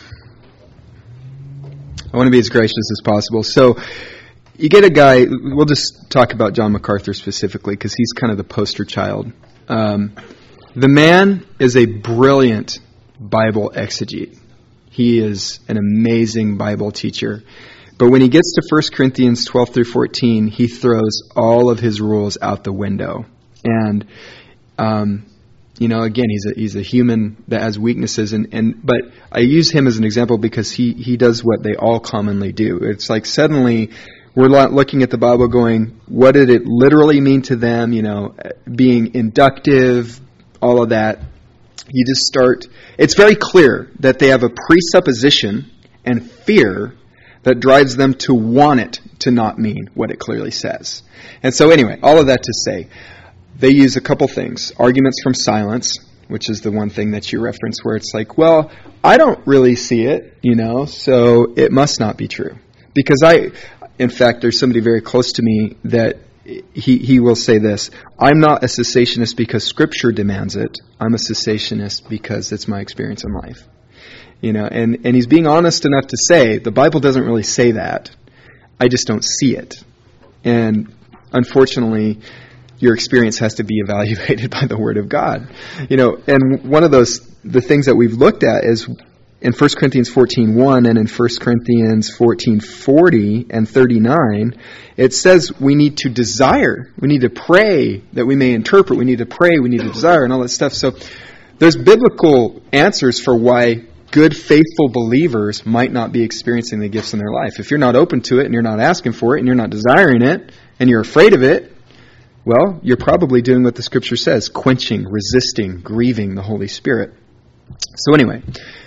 I want to be as gracious as possible. So you get a guy, we'll just talk about John MacArthur specifically because he's kind of the poster child. Um, the man is a brilliant Bible exegete. He is an amazing Bible teacher. But when he gets to First Corinthians twelve through fourteen, he throws all of his rules out the window. And, um, you know, again, he's a he's a human that has weaknesses. And, and but I use him as an example because he, he does what they all commonly do. It's like suddenly we're looking at the Bible going, what did it literally mean to them? You know, being inductive, all of that. You just start, it's very clear that they have a presupposition and fear that drives them to want it to not mean what it clearly says. And so anyway, all of that to say, they use a couple things. Arguments from silence, which is the one thing that you reference where it's like, well, I don't really see it, you know, so it must not be true. Because I, in fact, there's somebody very close to me that he, he will say this, I'm not a cessationist because Scripture demands it. I'm a cessationist because it's my experience in life. You know, and, and he's being honest enough to say, the Bible doesn't really say that. I just don't see it. And unfortunately, your experience has to be evaluated by the Word of God. You know, and one of those, the things that we've looked at is in First Corinthians fourteen one and in First Corinthians fourteen forty and thirty-nine, it says we need to desire, we need to pray that we may interpret, we need to pray, we need to desire, and all that stuff. So there's biblical answers for why good, faithful believers might not be experiencing the gifts in their life. If you're not open to it and you're not asking for it and you're not desiring it and you're afraid of it, well, you're probably doing what the Scripture says, quenching, resisting, grieving the Holy Spirit. So anyway,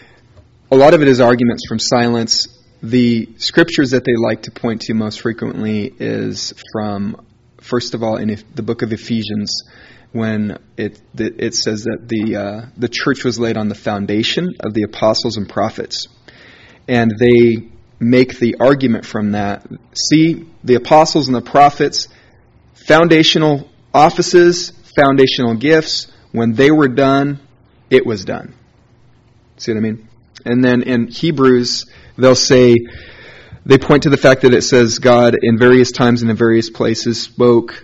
a lot of it is arguments from silence. The scriptures that they like to point to most frequently is from, first of all, in the book of Ephesians, when it it says that the uh, the church was laid on the foundation of the apostles and prophets. And they make the argument from that. See, the apostles and the prophets, foundational offices, foundational gifts, when they were done, it was done. See what I mean? And then in Hebrews, they'll say, they point to the fact that it says God in various times and in various places spoke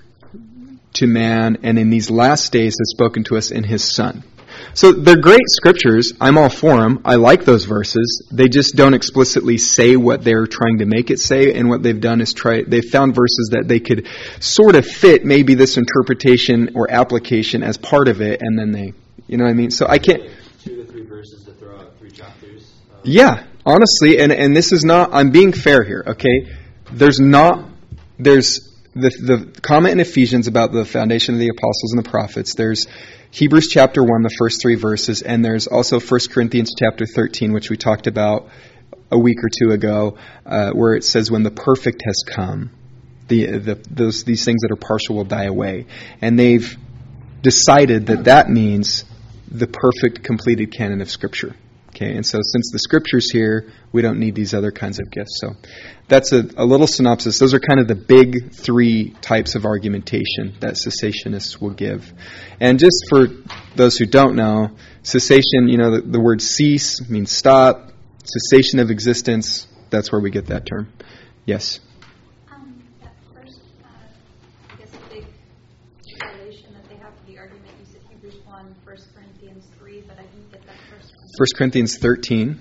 to man, and in these last days has spoken to us in His Son. So they're great scriptures. I'm all for them. I like those verses. They just don't explicitly say what they're trying to make it say, and what they've done is try, they've found verses that they could sort of fit maybe this interpretation or application as part of it, and then they, you know what I mean? So I can't... Two to three verses to throw out, three chapters. Um, yeah, honestly, and, and this is not, I'm being fair here, okay? There's not, there's the the comment in Ephesians about the foundation of the apostles and the prophets. There's Hebrews chapter one, the first three verses, and there's also First Corinthians chapter thirteen, which we talked about a week or two ago, uh, where it says when the perfect has come, the the those these things that are partial will die away. And they've decided that that means the perfect completed canon of Scripture. Okay, and so since the Scripture's here, we don't need these other kinds of gifts. So that's a, a little synopsis. Those are kind of the big three types of argumentation that cessationists will give. And just for those who don't know, cessation, you know, the, the word cease means stop. Cessation of existence, that's where we get that term. Yes? Um, that first, uh, I guess, big violation that they have for the argument, you said Hebrews one, First Corinthians three, but I didn't get that first one. First Corinthians thirteen,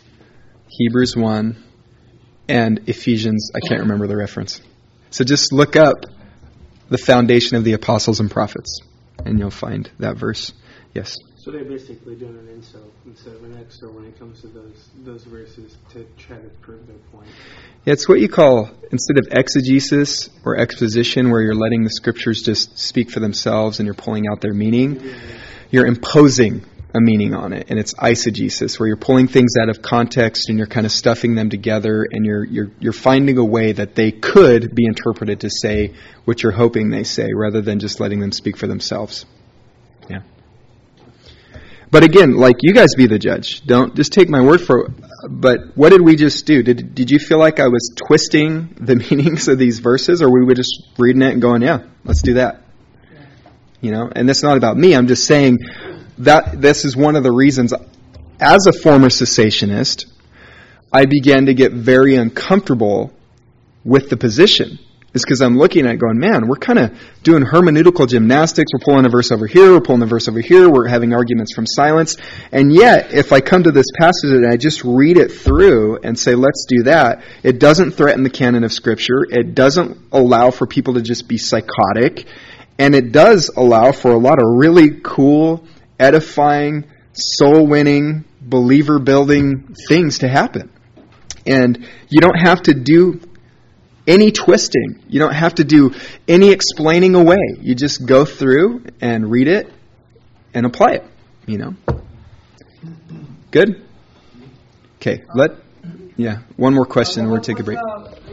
Hebrews one, and Ephesians, I can't remember the reference. So just look up the foundation of the apostles and prophets, and you'll find that verse. Yes? So they're basically doing an insult instead of an extra when it comes to those those verses to try to prove their point. Yeah, it's what you call, instead of exegesis or exposition, where you're letting the scriptures just speak for themselves and you're pulling out their meaning, you're imposing a meaning on it, and it's eisegesis, where you're pulling things out of context and you're kind of stuffing them together, and you're you're you're finding a way that they could be interpreted to say what you're hoping they say, rather than just letting them speak for themselves. Yeah. But again, like, you guys be the judge. Don't just take my word for it. But what did we just do? Did did you feel like I was twisting the meanings of these verses, or we were just reading it and going, yeah, let's do that? You know, and that's not about me. I'm just saying that this is one of the reasons, as a former cessationist, I began to get very uncomfortable with the position. It's because I'm looking at it going, man, we're kind of doing hermeneutical gymnastics. We're pulling a verse over here. We're pulling a verse over here. We're having arguments from silence. And yet, if I come to this passage and I just read it through and say, let's do that, it doesn't threaten the canon of Scripture. It doesn't allow for people to just be psychotic. And it does allow for a lot of really cool, edifying, soul-winning, believer-building things to happen. And you don't have to do any twisting. You don't have to do any explaining away. You just go through and read it and apply it. You know? Good? Okay, let, yeah, one more question and we'll take a break.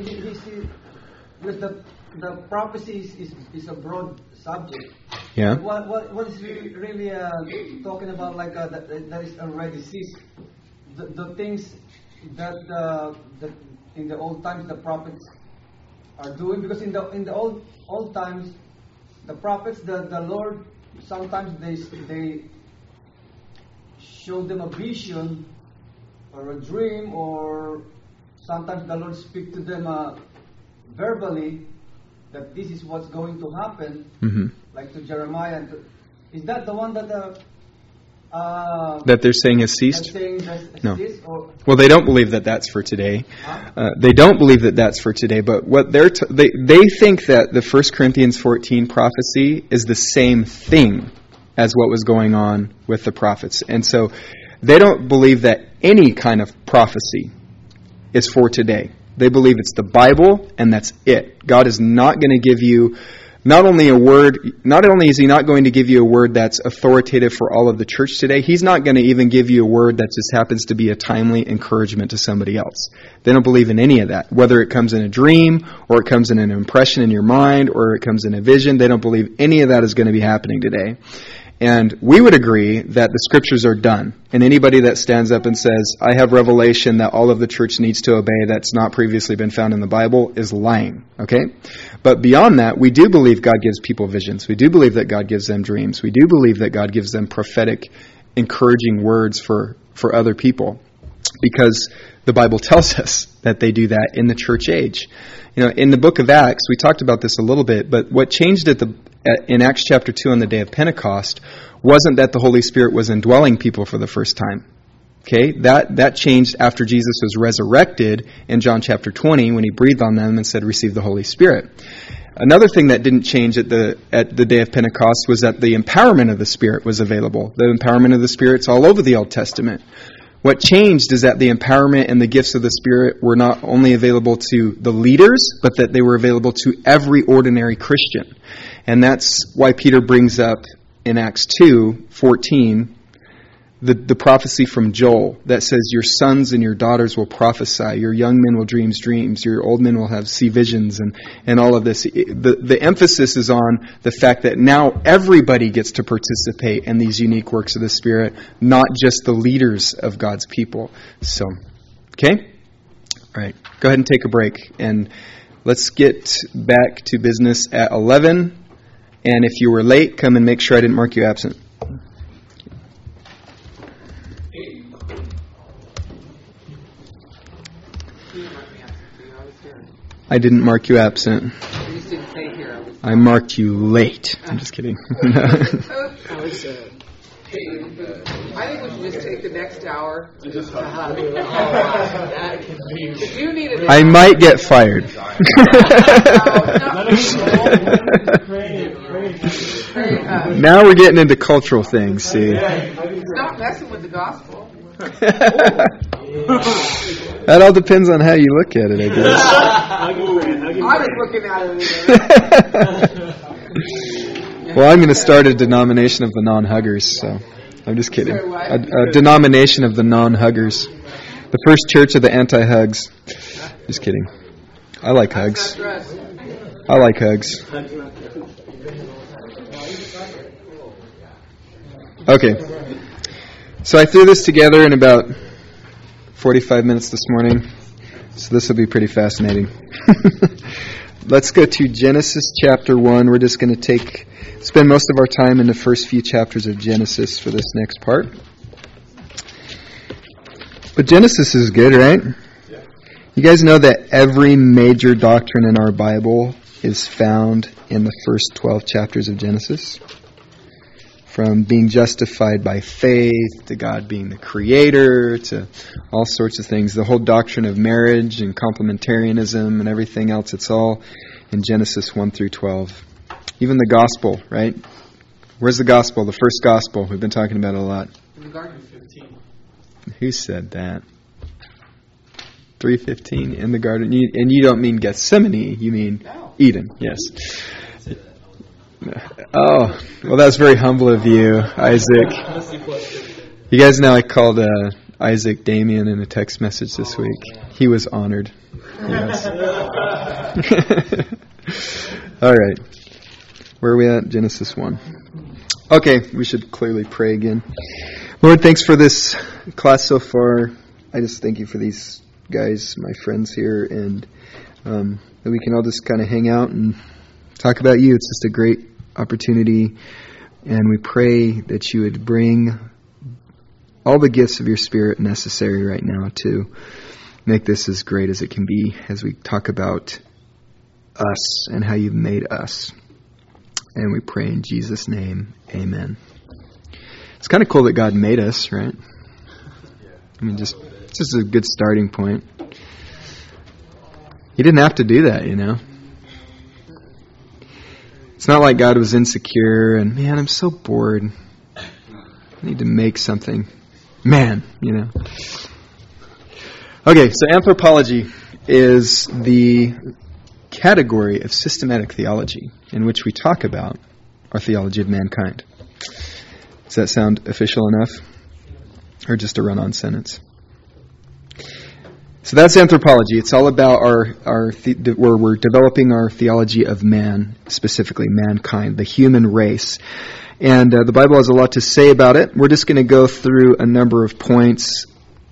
With the, the prophecy is, is, is a broad subject. Yeah. What what what is really, really uh, talking about, like uh, that, that is already ceased? The, the things that uh, that in the old times the prophets are doing, because in the in the old old times the prophets, the, the Lord, sometimes they they show them a vision or a dream, or sometimes the Lord speak to them uh, verbally that this is what's going to happen, mm-hmm. like to Jeremiah. And to, is that the one that the uh, that they're saying has ceased? Saying that no. Ceased, or? Well, they don't believe that that's for today. Huh? Uh, they don't believe that that's for today. But what they're t- they they think that the First Corinthians fourteen prophecy is the same thing as what was going on with the prophets, and so they don't believe that any kind of prophecy is for today. They believe it's the Bible, and that's it. God is not going to give you not only a word, not only is He not going to give you a word that's authoritative for all of the church today, He's not going to even give you a word that just happens to be a timely encouragement to somebody else. They don't believe in any of that. Whether it comes in a dream, or it comes in an impression in your mind, or it comes in a vision, they don't believe any of that is going to be happening today. And we would agree that the Scriptures are done. And anybody that stands up and says, I have revelation that all of the church needs to obey that's not previously been found in the Bible, is lying. Okay? But beyond that, we do believe God gives people visions. We do believe that God gives them dreams. We do believe that God gives them prophetic, encouraging words for, for other people. Because the Bible tells us that they do that in the church age. You know, in the book of Acts, we talked about this a little bit, but what changed at the in Acts chapter two on the day of Pentecost wasn't that the Holy Spirit was indwelling people for the first time. Okay, that that changed after Jesus was resurrected in John chapter twenty, when He breathed on them and said, receive the Holy Spirit. Another thing that didn't change at the at the day of Pentecost was that the empowerment of the Spirit was available. The empowerment of the Spirit's all over the Old Testament. What changed is that the empowerment and the gifts of the Spirit were not only available to the leaders, but that they were available to every ordinary Christian. And that's why Peter brings up in Acts two fourteen the, the prophecy from Joel that says, your sons and your daughters will prophesy, your young men will dream dreams, your old men will have see visions, and, and all of this. The, the emphasis is on the fact that now everybody gets to participate in these unique works of the Spirit, not just the leaders of God's people. So, okay? All right, go ahead and take a break, and let's get back to business at eleven. And if you were late, come and make sure I didn't mark you absent. I didn't mark you absent. I marked you late. I'm just kidding. I think we should just take the next hour. If you need it, I might get fired. no, no. Now we're getting into cultural things, see. Stop messing with the gospel. That all depends on how you look at it, I guess. I was looking at it. Well, I'm going to start a denomination of the non-huggers, so I'm just kidding. A, a denomination of the non-huggers. The first church of the anti-hugs. Just kidding. I like hugs. I like hugs. Okay. So I threw this together in about forty-five minutes this morning. So this will be pretty fascinating. Let's go to Genesis chapter one. We're just going to take spend most of our time in the first few chapters of Genesis for this next part. But Genesis is good, right? You guys know that every major doctrine in our Bible is found in the first twelve chapters of Genesis. From being justified by faith, to God being the creator, to all sorts of things. The whole doctrine of marriage and complementarianism and everything else, it's all in Genesis one through twelve. Even the gospel, right? Where's the gospel? The first gospel. We've been talking about it a lot. In the Garden fifteen. Who said that? three fifteen in the garden. You, and you don't mean Gethsemane, you mean No. Eden, yes. Oh, well, that's very humble of you, Isaac. You guys know I called uh, Isaac Damien in a text message this week. He was honored. Yes. All right. Where are we at? Genesis one. Okay, we should clearly pray again. Lord, thanks for this class so far. I just thank you for these guys, my friends here, and um, that we can all just kind of hang out and talk about you. It's just a great opportunity, and we pray that you would bring all the gifts of your Spirit necessary right now to make this as great as it can be as we talk about us and how you've made us. And we pray in Jesus' name, amen. It's kind of cool that God made us, right? I mean, just it's just a good starting point. He didn't have to do that, you know. It's not like God was insecure and, man, I'm so bored. I need to make something. Man, you know. Okay, so anthropology is the category of systematic theology in which we talk about our theology of mankind. Does that sound official enough? Or just a run-on sentence? So that's anthropology. It's all about our, our the, where we're developing our theology of man, specifically mankind, the human race. And uh, the Bible has a lot to say about it. We're just going to go through a number of points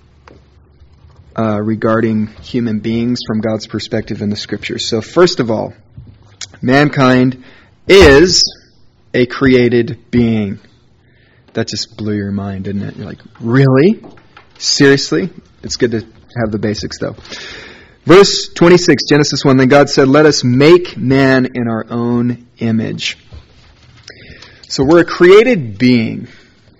uh, regarding human beings from God's perspective in the Scriptures. So first of all, mankind is a created being. That just blew your mind, didn't it? You're like, really? Seriously? It's good to have the basics, though. Verse twenty-six, Genesis one, then God said, let us make man in our own image. So we're a created being.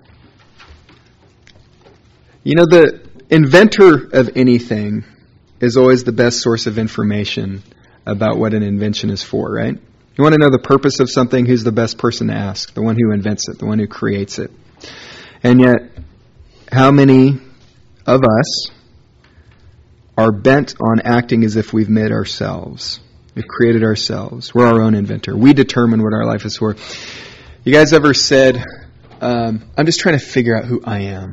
You know, the inventor of anything is always the best source of information about what an invention is for, right? You want to know the purpose of something, who's the best person to ask? The one who invents it, the one who creates it. And yet, how many of us are bent on acting as if we've made ourselves? We've created ourselves. We're our own inventor. We determine what our life is for. You guys ever said, um, I'm just trying to figure out who I am.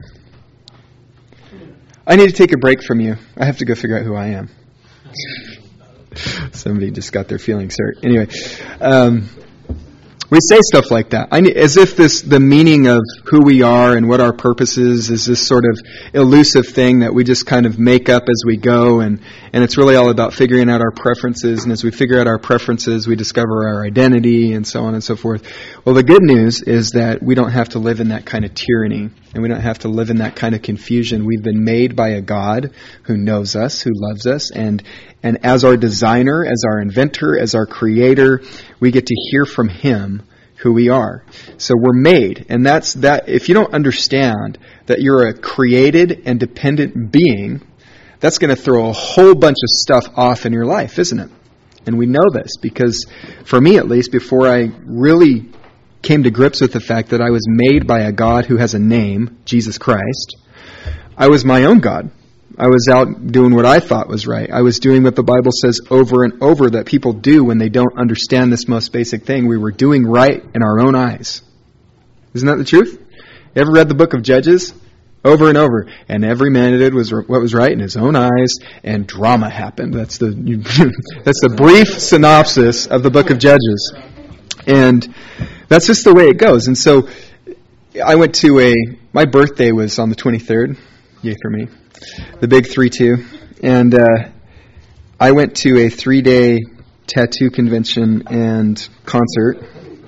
I need to take a break from you. I have to go figure out who I am. Somebody just got their feelings hurt. Anyway, um, we say stuff like that, I, as if this the meaning of who we are and what our purpose is is this sort of elusive thing that we just kind of make up as we go, and, and it's really all about figuring out our preferences, and as we figure out our preferences, we discover our identity, and so on and so forth. Well, the good news is that we don't have to live in that kind of tyranny, and we don't have to live in that kind of confusion. We've been made by a God who knows us, who loves us, and And as our designer, as our inventor, as our creator, we get to hear from Him who we are. So we're made. And that's that. If you don't understand that you're a created and dependent being, that's going to throw a whole bunch of stuff off in your life, isn't it? And we know this because, for me at least, before I really came to grips with the fact that I was made by a God who has a name, Jesus Christ, I was my own God. I was out doing what I thought was right. I was doing what the Bible says over and over that people do when they don't understand this most basic thing. We were doing right in our own eyes. Isn't that the truth? You ever read the book of Judges? Over and over. And every man did was what was right in his own eyes, and drama happened. That's the that's the brief synopsis of the book of Judges. And that's just the way it goes. And so I went to a, my birthday was on the twenty-third. Yay for me. The big three two. And uh, I went to a three-day tattoo convention and concert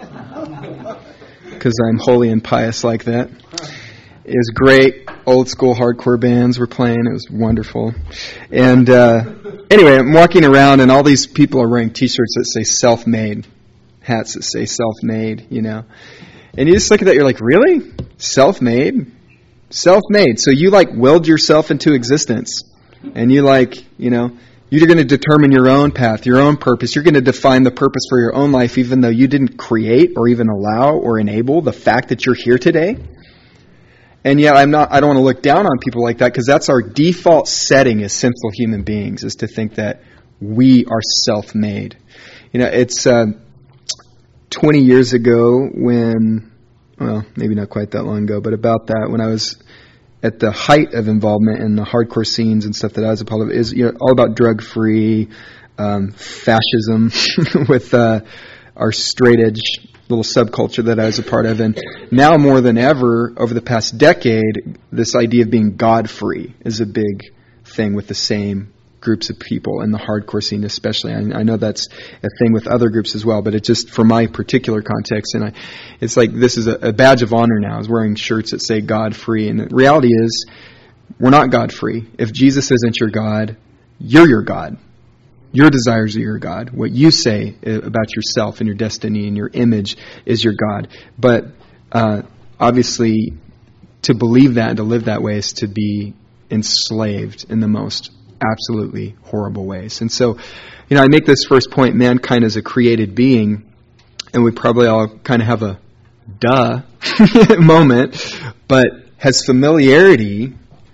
because I'm holy and pious like that. It was great. Old school hardcore bands were playing. It was wonderful. And uh, anyway, I'm walking around and all these people are wearing T-shirts that say self-made, hats that say self-made, you know. And you just look at that, you're like, really? Self-made? Self-made. So you like willed yourself into existence. And you like, you know, you're going to determine your own path, your own purpose. You're going to define the purpose for your own life even though you didn't create or even allow or enable the fact that you're here today. And yet I'm not, I don't want to look down on people like that because that's our default setting as sinful human beings, is to think that we are self-made. You know, it's uh, twenty years ago when, well, maybe not quite that long ago, but about that, when I was at the height of involvement in the hardcore scenes and stuff that I was a part of, is, you know, all about drug-free, um, fascism with uh, our straight edge little subculture that I was a part of. And now more than ever, over the past decade, this idea of being God-free is a big thing with the same groups of people in the hardcore scene especially. I, I know that's a thing with other groups as well, but it just, for my particular context, and I, it's like this is a, a badge of honor now, is wearing shirts that say God-free. And the reality is, we're not God-free. If Jesus isn't your God, you're your God. Your desires are your God. What you say about yourself and your destiny and your image is your God. But uh, obviously, to believe that and to live that way is to be enslaved in the most absolutely horrible ways. And so, you know, I make this first point, mankind is a created being, and we probably all kind of have a duh moment, but has familiarity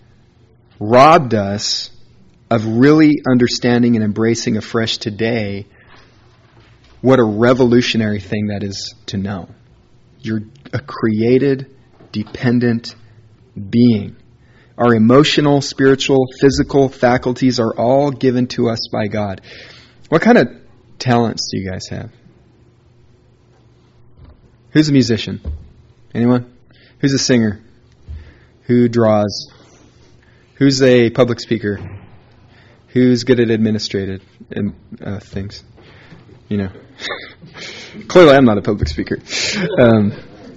robbed us of really understanding and embracing afresh today what a revolutionary thing that is to know. You're a created, dependent being. Our emotional, spiritual, physical faculties are all given to us by God. What kind of talents do you guys have? Who's a musician? Anyone? Who's a singer? Who draws? Who's a public speaker? Who's good at administrative uh, things? You know. Clearly I'm not a public speaker. Um,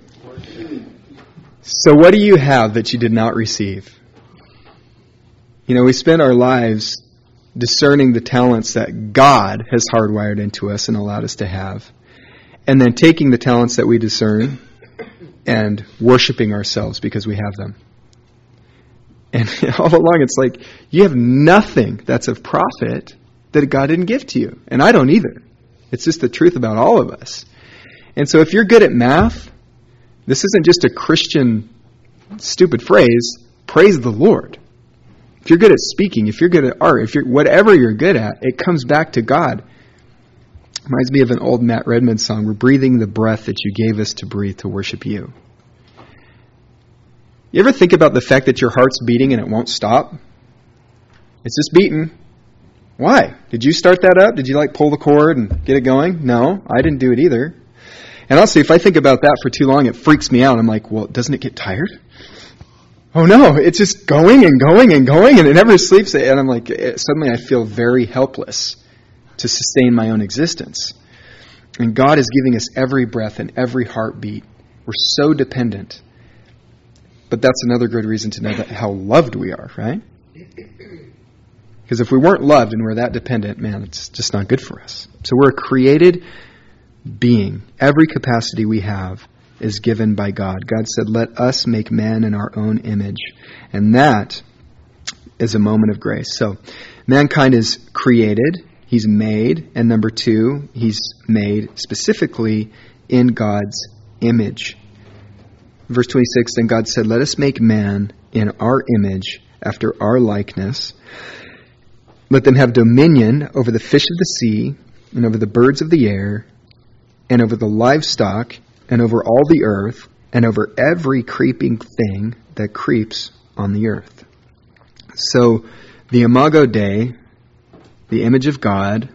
so what do you have that you did not receive? You know, we spend our lives discerning the talents that God has hardwired into us and allowed us to have, and then taking the talents that we discern and worshiping ourselves because we have them. And all along it's like, you have nothing that's of profit that God didn't give to you. And I don't either. It's just the truth about all of us. And so if you're good at math, this isn't just a Christian stupid phrase, praise the Lord. If you're good at speaking, if you're good at art, if you're whatever you're good at, it comes back to God. Reminds me of an old Matt Redman song, we're breathing the breath that you gave us to breathe to worship you. You ever think about the fact that your heart's beating and it won't stop? It's just beating. Why? Did you start that up? Did you like pull the cord and get it going? No, I didn't do it either. And also, if I think about that for too long, it freaks me out. I'm like, well, doesn't it get tired? Oh no, it's just going and going and going and it never sleeps. And I'm like, suddenly I feel very helpless to sustain my own existence. And God is giving us every breath and every heartbeat. We're so dependent. But that's another good reason to know that how loved we are, right? Because if we weren't loved and we're that dependent, man, it's just not good for us. So we're a created being. Every capacity we have is given by God. God said, let us make man in our own image. And that is a moment of grace. So mankind is created. he's made. And number two, he's made specifically in God's image. Verse twenty-six, then God said, let us make man in our image, after our likeness. Let them have dominion over the fish of the sea, and over the birds of the air, and over the livestock, and over all the earth, and over every creeping thing that creeps on the earth. So, the Imago Dei, the image of God,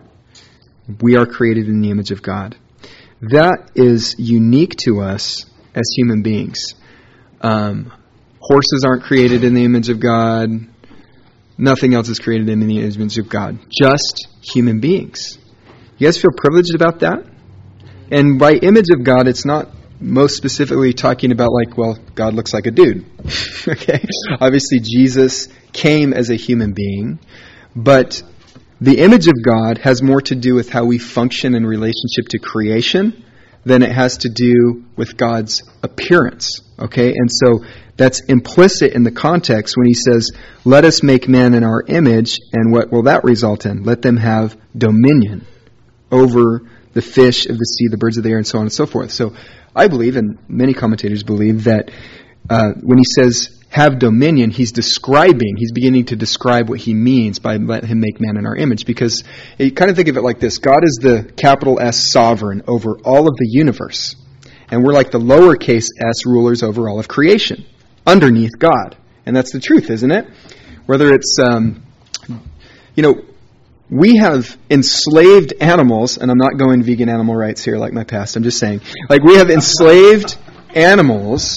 we are created in the image of God. That is unique to us as human beings. Um, horses aren't created in the image of God. Nothing else is created in the image of God. Just human beings. You guys feel privileged about that? And by image of God, it's not most specifically talking about like, well, God looks like a dude. Okay? Obviously, Jesus came as a human being, but the image of God has more to do with how we function in relationship to creation than it has to do with God's appearance. Okay? And so that's implicit in the context when he says, let us make man in our image, and what will that result in? Let them have dominion over the fish of the sea, the birds of the air, and so on and so forth. So I believe, and many commentators believe, that uh, when he says have dominion, he's describing, he's beginning to describe what he means by let him make man in our image. Because you kind of think of it like this. God is the capital S sovereign over all of the universe. And we're like the lowercase s rulers over all of creation, underneath God. And that's the truth, isn't it? Whether it's, um, you know, we have enslaved animals, and I'm not going vegan animal rights here like my past, I'm just saying. Like, we have enslaved animals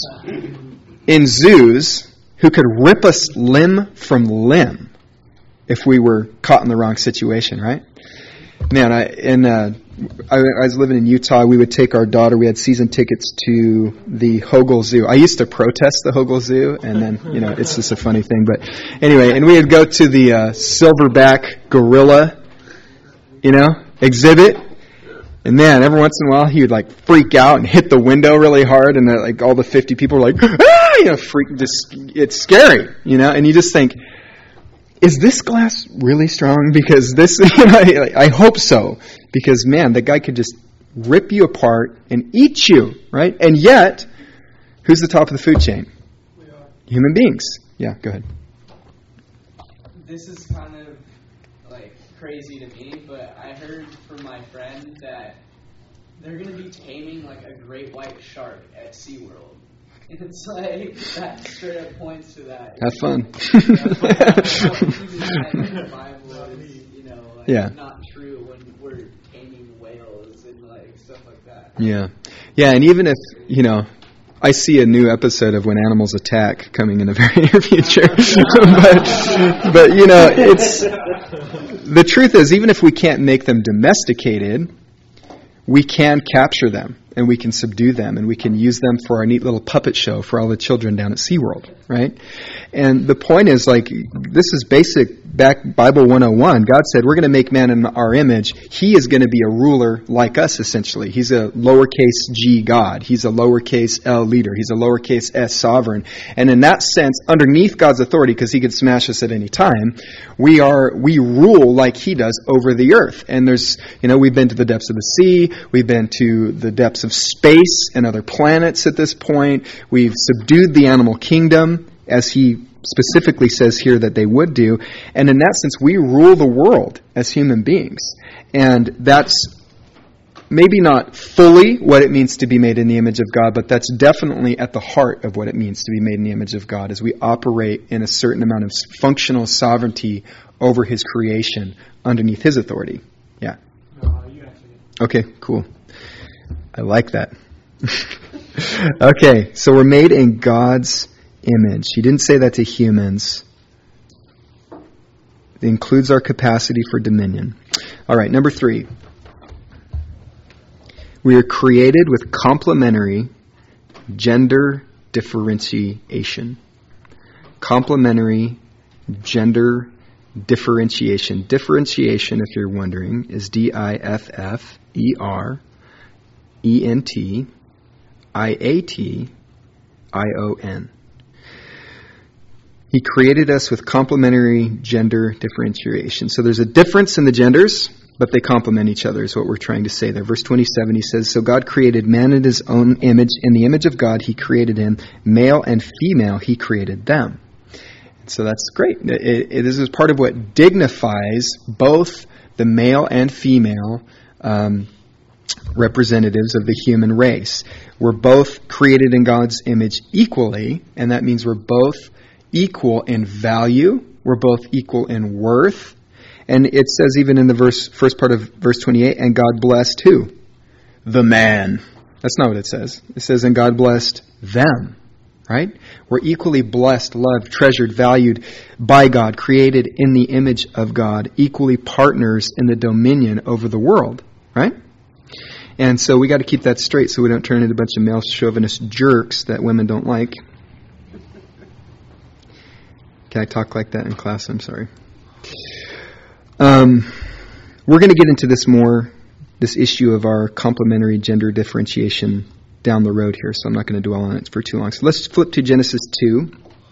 in zoos who could rip us limb from limb if we were caught in the wrong situation, right? Man, I in uh, I, I was living in Utah. We would take our daughter. We had season tickets to the Hogle Zoo. I used to protest the Hogle Zoo, and then, you know, it's just a funny thing. But anyway, and we would go to the uh, silverback gorilla, you know, exhibit. And man, every once in a while, he would like freak out and hit the window really hard, and uh, like all the fifty people were like, ah, you know, freak. Just it's scary, you know. And you just think, is this glass really strong? Because this, you know, I, I hope so. Because man, the guy could just rip you apart and eat you, right? And yet, who's the top of the food chain? We are. Human beings. Yeah, go ahead. This is kind of like crazy to me, but I heard from my friend that they're going to be taming like a great white shark at SeaWorld. And it's like, that straight up points to that. Have fun. The Bible is, you know, like, yeah. not true when we're taming whales and like stuff like that. Yeah. Yeah, and even if, you know, I see a new episode of When Animals Attack coming in the very near future. but, but, you know, it's, the truth is, even if we can't make them domesticated, we can capture them, and we can subdue them, and we can use them for our neat little puppet show for all the children down at SeaWorld, right? And the point is, like, this is basic, back Bible one oh one. God said, we're going to make man in our image. He is going to be a ruler like us, essentially. He's a lowercase g God. He's a lowercase l leader. He's a lowercase s sovereign. And in that sense, underneath God's authority, because he could smash us at any time, we are, we rule like he does over the earth. And there's, you know, we've been to the depths of the sea. We've been to the depths of space and other planets at this point. We've subdued the animal kingdom, as he specifically says here that they would do. And in that sense, we rule the world as human beings. And that's maybe not fully what it means to be made in the image of God, but that's definitely at the heart of what it means to be made in the image of God, as we operate in a certain amount of functional sovereignty over his creation underneath his authority. Yeah. No, you answered it. Okay, cool. I like that. Okay, so we're made in God's image. He didn't say that to humans. It includes our capacity for dominion. All right, number three. We are created with complementary gender differentiation. Complementary gender differentiation. Differentiation, if you're wondering, is D I F F E R E N T I A T I O N. He created us with complementary gender differentiation. So there's a difference in the genders. but they complement each other is what we're trying to say there. Verse twenty-seven, he says, so God created man in his own image. In the image of God, he created him. Male and female, he created them. And so that's great. It, it, this is part of what dignifies both the male and female um, representatives of the human race. We're both created in God's image equally, and that means we're both equal in value. We're both equal in worth. And it says even in the verse, first part of verse twenty-eight, and God blessed who? The man. That's not what it says. It says, and God blessed them. Right? We're equally blessed, loved, treasured, valued by God, created in the image of God, equally partners in the dominion over the world. Right? And so we got to keep that straight so we don't turn into a bunch of male chauvinist jerks that women don't like. Can I talk like that in class? I'm sorry. Um, we're going to get into this more, this issue of our complementary gender differentiation down the road here, so I'm not going to dwell on it for too long. So let's flip to Genesis two.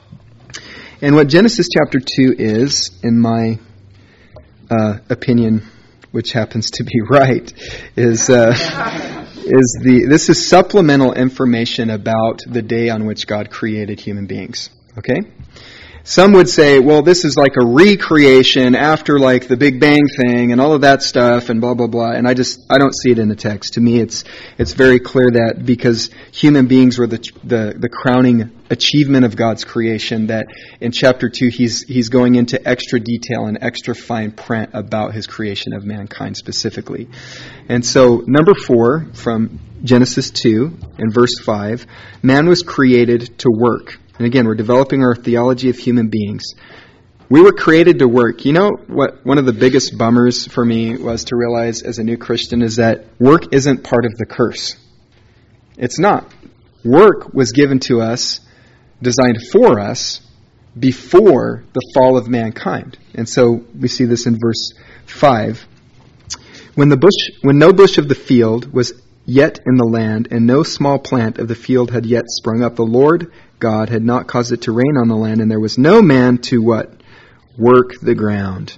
And what Genesis chapter two is, in my uh, opinion, which happens to be right, is uh, is the this is supplemental information about the day on which God created human beings. Okay? Some would say, well, this is like a recreation after like the Big Bang thing and all of that stuff and blah, blah, blah. And I just, I don't see it in the text. To me, it's it's very clear that because human beings were the the, the crowning achievement of God's creation, that in chapter two, he's he's going into extra detail and extra fine print about his creation of mankind specifically. And so, number four from Genesis two in verse five, man was created to work. And again, we're developing our theology of human beings. We were created to work. You know what? One of the biggest bummers for me was to realize as a new Christian is that work isn't part of the curse. It's not. Work was given to us, designed for us, before the fall of mankind. And so we see this in verse five. When the bush, when no bush of the field was yet in the land, and no small plant of the field had yet sprung up, the Lord God had not caused it to rain on the land, and there was no man to what? Work the ground.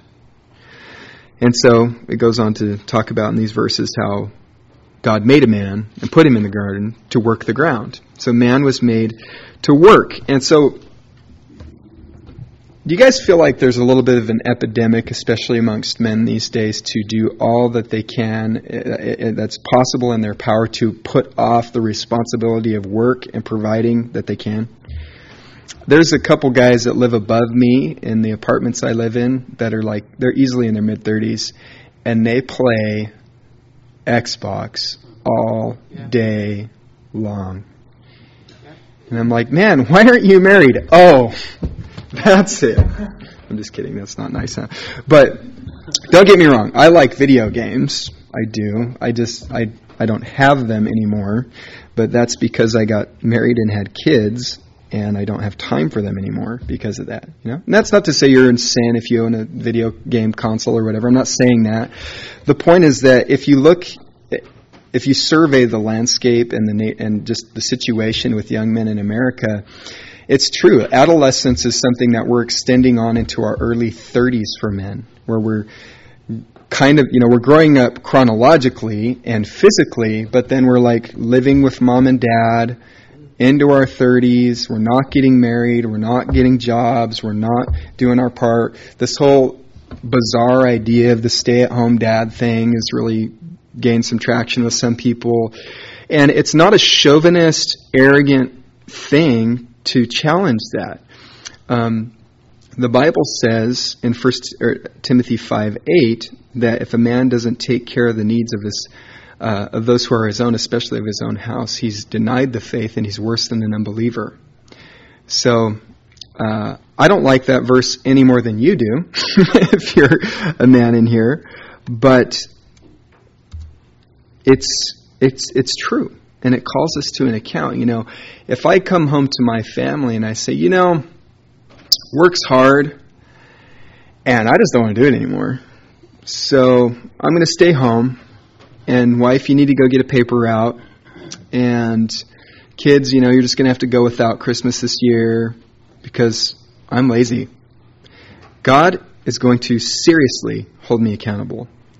And so it goes on to talk about in these verses how God made a man and put him in the garden to work the ground. So man was made to work. And so do you guys feel like there's a little bit of an epidemic, especially amongst men these days, to do all that they can uh, that's possible in their power to put off the responsibility of work and providing that they can? There's a couple guys that live above me in the apartments I live in that are like, they're easily in their mid-thirties, and they play Xbox all yeah. day long. Yeah. And I'm like, man, why aren't you married? Oh, that's it. I'm just kidding. That's not nice, huh? But don't get me wrong. I like video games. I do. I just, I, I don't have them anymore. But that's because I got married and had kids, and I don't have time for them anymore because of that. You know, and that's not to say you're in sin if you own a video game console or whatever. I'm not saying that. The point is that if you look, if you survey the landscape and the and just the situation with young men in America, it's true. Adolescence is something that we're extending on into our early thirties for men, where we're kind of, you know, we're growing up chronologically and physically, but then we're like living with mom and dad into our thirties. We're not getting married. We're not getting jobs. We're not doing our part. This whole bizarre idea of the stay-at-home dad thing has really gained some traction with some people. And it's not a chauvinist, arrogant thing to challenge that. Um, the Bible says in First Timothy five eight that if a man doesn't take care of the needs of his uh, of those who are his own, especially of his own house, he's denied the faith and he's worse than an unbeliever. So uh, I don't like that verse any more than you do, if you're a man in here, but it's it's it's true. And it calls us to an account. You know, if I come home to my family and I say, you know, work's hard and I just don't want to do it anymore. So I'm going to stay home. And wife, you need to go get a paper route. And kids, you know, you're just going to have to go without Christmas this year because I'm lazy. God is going to seriously hold me accountable.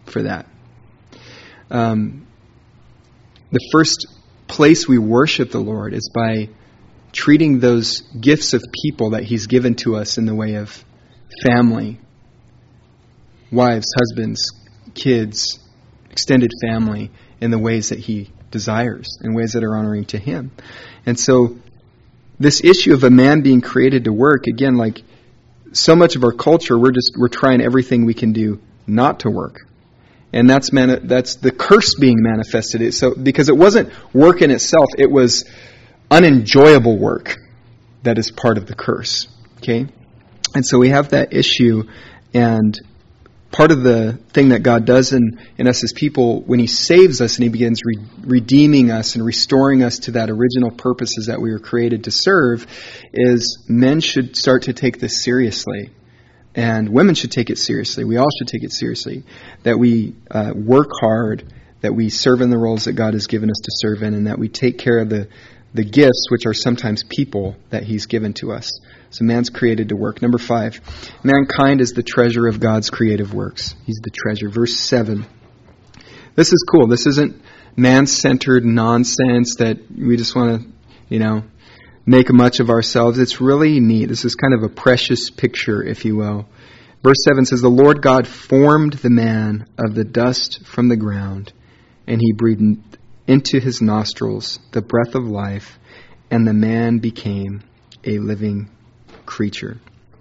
for that. Um, the first place we worship the Lord is by treating those gifts of people that He's given to us in the way of family, wives, husbands, kids, extended family, in the ways that He desires, in ways that are honoring to Him. And so this issue of a man being created to work, again, like so much of our culture, we're just we're trying everything we can do not to work. And that's mani- that's the curse being manifested. So because it wasn't work in itself, it was unenjoyable work that is part of the curse. Okay? And so we have that issue, and part of the thing that God does in, in us as people, when He saves us and He begins re- redeeming us and restoring us to that original purposes that we were created to serve, is men should start to take this seriously. And women should take it seriously. We all should take it seriously. That we uh, work hard, that we serve in the roles that God has given us to serve in, and that we take care of the, the gifts, which are sometimes people, that He's given to us. So man's created to work. Number five, mankind is the treasure of God's creative works. He's the treasure. Verse seven. This is cool. This isn't man-centered nonsense that we just want to, you know, make much of ourselves. It's really neat. This is kind of a precious picture, if you will. Verse seven says, the Lord God formed the man of the dust from the ground, and He breathed into his nostrils the breath of life, and the man became a living creature.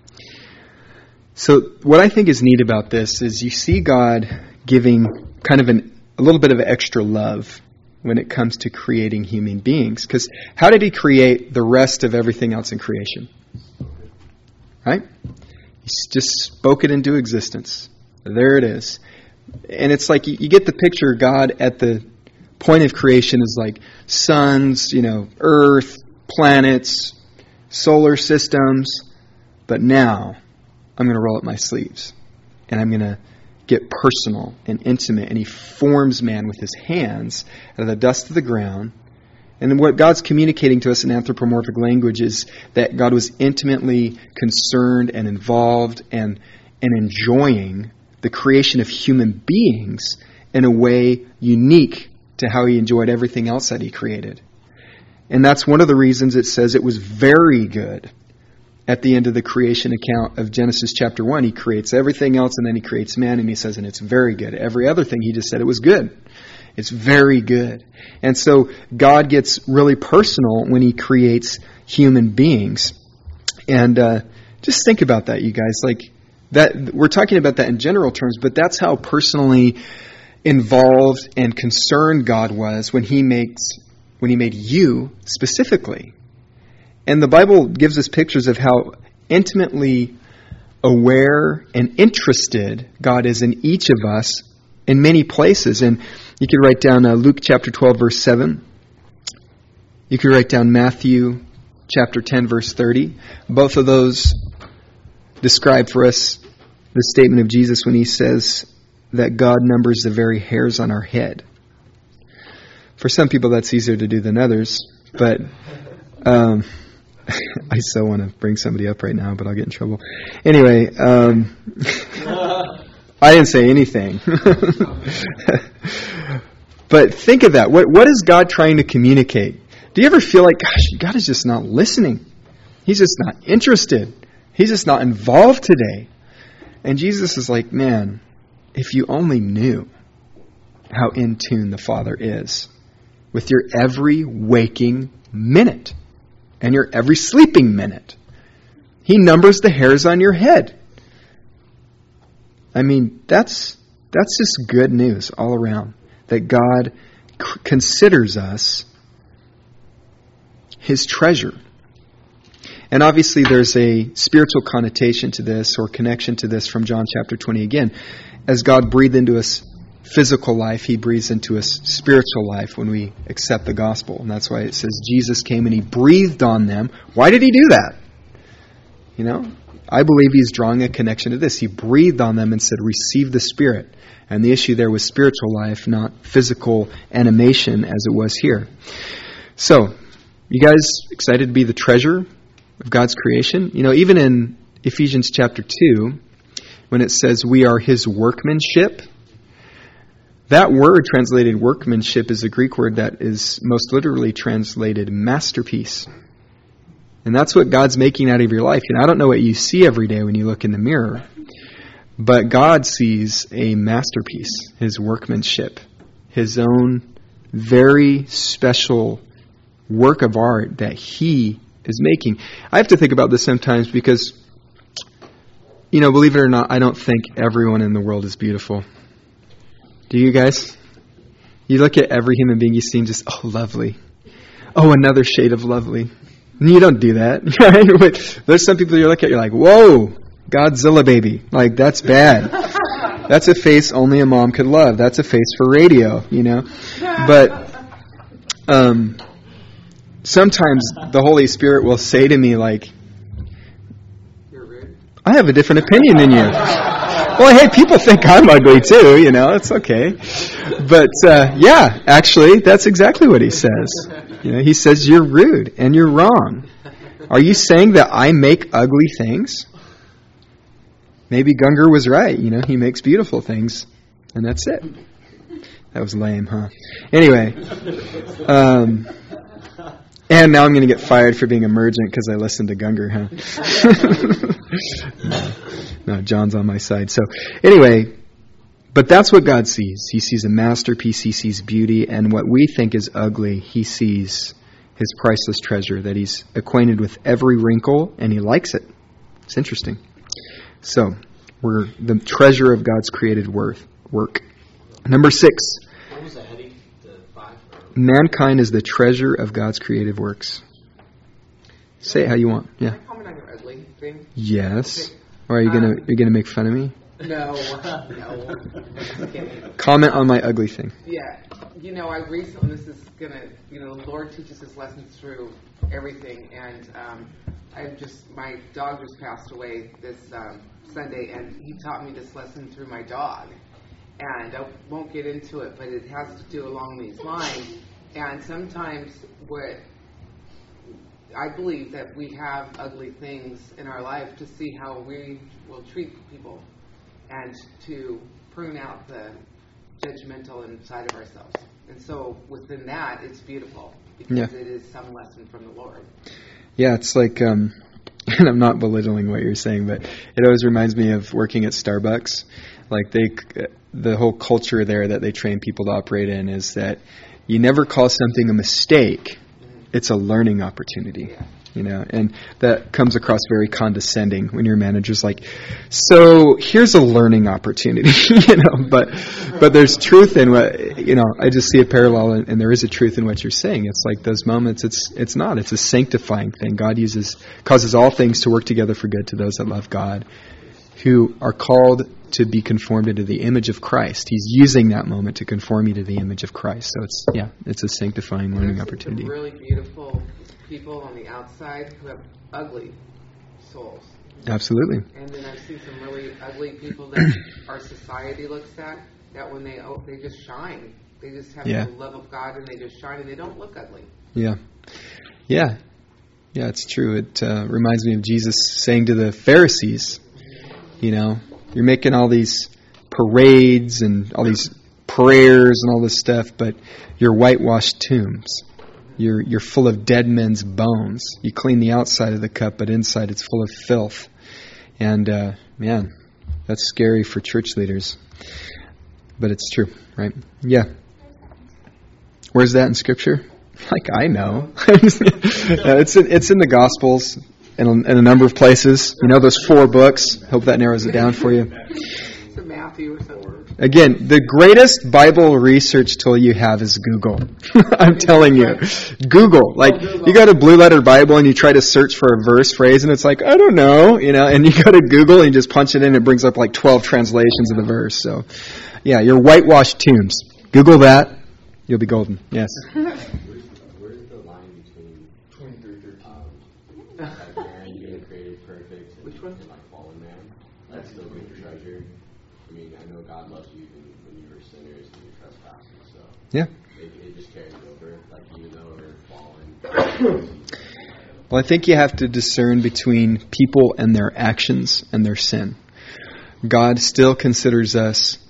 So what I think is neat about this is you see God giving kind of an, a little bit of extra love when it comes to creating human beings. Because how did He create the rest of everything else in creation? Right? He just spoke it into existence. There it is. And it's like you, you get the picture. God at the point of creation is like suns, you know, earth, planets, solar systems. But now I'm going to roll up my sleeves and I'm going to get personal and intimate. And He forms man with His hands out of the dust of the ground. And what God's communicating to us in anthropomorphic language is that God was intimately concerned and involved and, and enjoying the creation of human beings in a way unique to how He enjoyed everything else that He created. And that's one of the reasons it says it was very good. At the end of the creation account of Genesis chapter one, He creates everything else and then He creates man, and He says, and it's very good. Every other thing He just said it was good. It's very good. And so God gets really personal when He creates human beings. And uh, just think about that, you guys. Like that, we're talking about that in general terms, but that's how personally involved and concerned God was when He makes when He made you specifically. And the Bible gives us pictures of how intimately aware and interested God is in each of us in many places. And you could write down uh, Luke chapter twelve, verse seven. You could write down Matthew chapter ten, verse thirty. Both of those describe for us the statement of Jesus when He says that God numbers the very hairs on our head. For some people that's easier to do than others, but um, I so want to bring somebody up right now, but I'll get in trouble. Anyway, um, I didn't say anything. But think of that. What what is God trying to communicate? Do you ever feel like, gosh, God is just not listening? He's just not interested. He's just not involved today. And Jesus is like, man, if you only knew how in tune the Father is with your every waking minute and your every sleeping minute. He numbers the hairs on your head. I mean, that's that's just good news all around. That God c- considers us His treasure. And obviously there's a spiritual connotation to this or connection to this from John chapter twenty again. As God breathed into us physical life, He breathes into us spiritual life when we accept the gospel. And that's why it says Jesus came and He breathed on them. Why did He do that? You know, I believe He's drawing a connection to this. He breathed on them and said, receive the Spirit. And the issue there was spiritual life, not physical animation as it was here. So, you guys excited to be the treasure of God's creation? You know, even in Ephesians chapter two, when it says we are His workmanship, That word translated workmanship is a Greek word that is most literally translated masterpiece. And that's what God's making out of your life. And I don't know what you see every day when you look in the mirror, but God sees a masterpiece, His workmanship, His own very special work of art that He is making. I have to think about this sometimes because, you know, believe it or not, I don't think everyone in the world is beautiful. Do you guys? You look at every human being, you seem just, oh, lovely. Oh, another shade of lovely. And you don't do that, right? But there's some people you look at, you're like, whoa, Godzilla baby. Like, that's bad. That's a face only a mom could love. That's a face for radio, you know? But um, sometimes the Holy Spirit will say to me, like, I have a different opinion than you. Well, hey, people think I'm ugly too, you know, it's okay. But, uh, yeah, actually, that's exactly what he says. You know, he says you're rude and you're wrong. Are you saying that I make ugly things? Maybe Gungor was right, you know, he makes beautiful things, and that's it. That was lame, huh? Anyway, um, and now I'm going to get fired for being emergent because I listened to Gungor, huh? No, John's on my side. So anyway, but that's what God sees. He sees a masterpiece. He sees beauty. And what we think is ugly, He sees His priceless treasure, that He's acquainted with every wrinkle and He likes it. It's interesting. So we're the treasure of God's created worth, work. Number six. What was the heading? The five? Mankind is the treasure of God's creative works. Say it how you want. Yeah. Can I comment on your ugly thing? Yes. Or are you gonna Um, you're gonna make fun of me? No, no. Just kidding. Comment on my ugly thing. Yeah, you know, I recently, this is gonna, you know, the Lord teaches us lessons through everything, and um, I just, my dog just passed away this um, Sunday, and he taught me this lesson through my dog, and I won't get into it, but it has to do along these lines, and sometimes what I believe that we have ugly things in our life to see how we will treat people and to prune out the judgmental inside of ourselves. And so within that, it's beautiful because Yeah. it is some lesson from the Lord. Yeah, it's like, um, and I'm not belittling what you're saying, but it always reminds me of working at Starbucks. Like they, the whole culture there that they train people to operate in is that you never call something a mistake. It's a learning opportunity, you know, and that comes across very condescending when your manager's like, so here's a learning opportunity, you know, but, but there's truth in what, you know, I just see a parallel and, and there is a truth in what you're saying. It's like those moments, it's, it's not, it's a sanctifying thing. God uses, causes all things to work together for good to those that love God, who are called to be conformed into the image of Christ. He's using that moment to conform you to the image of Christ. So it's, yeah, it's a sanctifying learning There's opportunity. some really beautiful people on the outside who have ugly souls. Absolutely. And then I've seen some really ugly people that our society looks at, that when they oh, they just shine. They just have Yeah. the love of God and they just shine and they don't look ugly. Yeah. Yeah. Yeah, it's true. It uh, reminds me of Jesus saying to the Pharisees, you know, you're making all these parades and all these prayers and all this stuff, but you're whitewashed tombs. You're you're full of dead men's bones. You clean the outside of the cup, but inside it's full of filth. And, uh, man, that's scary for church leaders. But it's true, right? Yeah. Where's that in Scripture? Like, I know. Yeah, it's in, it's in the Gospels in a, in a number of places. You know those four books? Hope that narrows it down for you. It's a Matthew or something. Again, the greatest Bible research tool you have is Google. I'm telling you. Google. Like, you got a blue letter Bible and you try to search for a verse phrase and it's like, I don't know, you know, and you go to Google and you just punch it in and it brings up like twelve translations of the verse. So, yeah, your whitewashed tombs. Google that. You'll be golden. Yes. Where's the line between um, like man being created perfect and, and like fallen man? That's still being treasured. I mean, I know God loves you even when you were sinners and you were trespassing, so Yeah. it, it just carries over. Like even though we're fallen. Well, I think you have to discern between people and their actions and their sin. God still considers us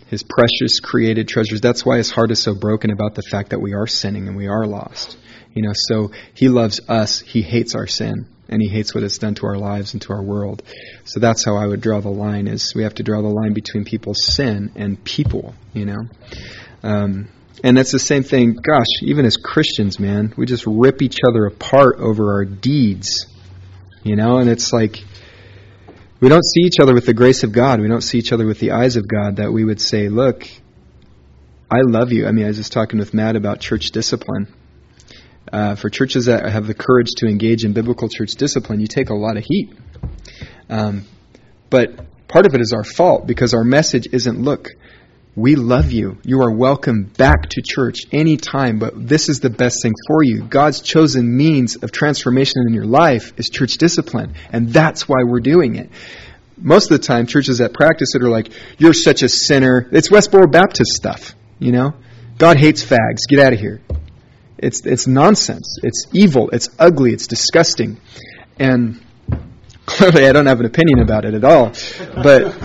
His precious created treasures. That's why his heart is so broken about the fact that we are sinning and we are lost. You know, so he loves us. He hates our sin. And he hates what it's done to our lives and to our world. So that's how I would draw the line, is we have to draw the line between people's sin and people, you know. Um, and that's the same thing, gosh, even as Christians, man, we just rip each other apart over our deeds, you know. And it's like, we don't see each other with the grace of God. We don't see each other with the eyes of God, that we would say, look, I love you. I mean, I was just talking with Matt about church discipline. Uh, for churches that have the courage to engage in biblical church discipline, you take a lot of heat. Um, but part of it is our fault, because our message isn't, look, we love you. You are welcome back to church anytime, but this is the best thing for you. God's chosen means of transformation in your life is church discipline, and that's why we're doing it. Most of the time, churches that practice it are like, you're such a sinner. It's Westboro Baptist stuff, you know? God hates fags. Get out of here. It's it's nonsense. It's evil. It's ugly. It's disgusting. And clearly I don't have an opinion about it at all. But,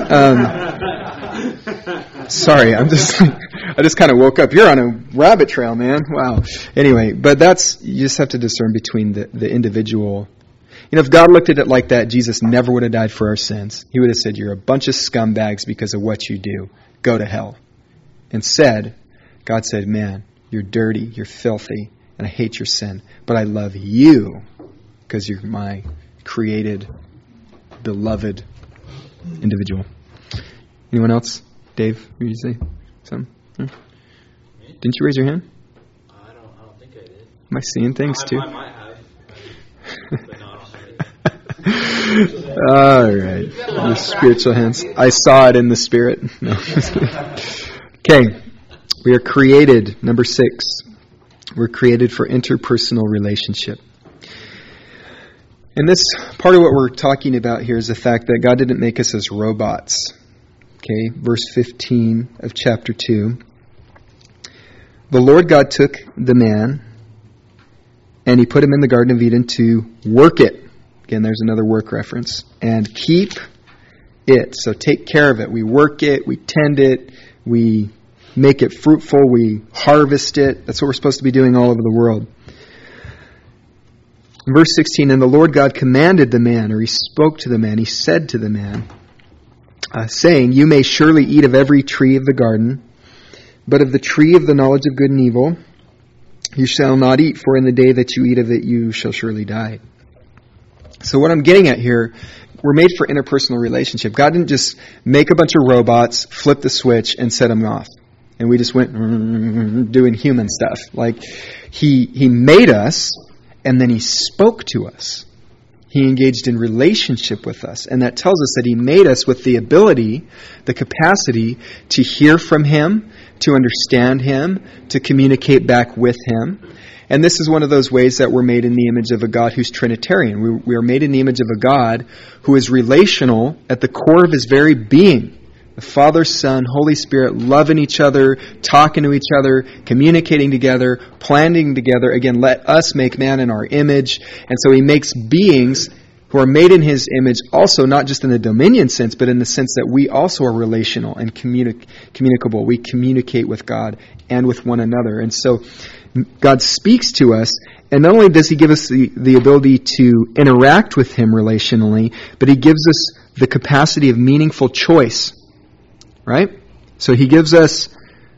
um, sorry, I'm just, I just kind of woke up. You're on a rabbit trail, man. Wow. Anyway, but that's, you just have to discern between the, the individual. You know, if God looked at it like that, Jesus never would have died for our sins. He would have said, you're a bunch of scumbags because of what you do. Go to hell. Instead, God said, man, you're dirty, you're filthy, and I hate your sin. But I love you because you're my created, beloved individual. Anyone else? Dave, what did you say? Something? Hmm? Didn't you raise your hand? I don't, I don't think I did. Am I seeing things I, too? I might have. But no, I'm All right. Your spiritual hands. I saw it in the spirit. No. Okay. We are created, number six, we're created for interpersonal relationship. And this, part of what we're talking about here is the fact that God didn't make us as robots. Okay, verse fifteen of chapter two. The Lord God took the man and he put him in the Garden of Eden to work it. Again, there's another work reference. And keep it. So take care of it. We work it, we tend it, we make it fruitful, we harvest it. That's what we're supposed to be doing all over the world. In verse sixteen, and the Lord God commanded the man, or he spoke to the man, he said to the man, uh, saying, you may surely eat of every tree of the garden, but of the tree of the knowledge of good and evil you shall not eat, for in the day that you eat of it you shall surely die. So what I'm getting at here, we're made for interpersonal relationship. God didn't just make a bunch of robots, flip the switch, and set them off. And we just went doing human stuff. Like, he he made us, and then he spoke to us. He engaged in relationship with us. And that tells us that he made us with the ability, the capacity to hear from him, to understand him, to communicate back with him. And this is one of those ways that we're made in the image of a God who's Trinitarian. We, we are made in the image of a God who is relational at the core of his very being. The Father, Son, Holy Spirit loving each other, talking to each other, communicating together, planning together. Again, let us make man in our image. And so he makes beings who are made in his image also, not just in the dominion sense, but in the sense that we also are relational and communi- communicable. We communicate with God and with one another. And so God speaks to us, and not only does he give us the, the ability to interact with him relationally, but he gives us the capacity of meaningful choice. Right? So he gives us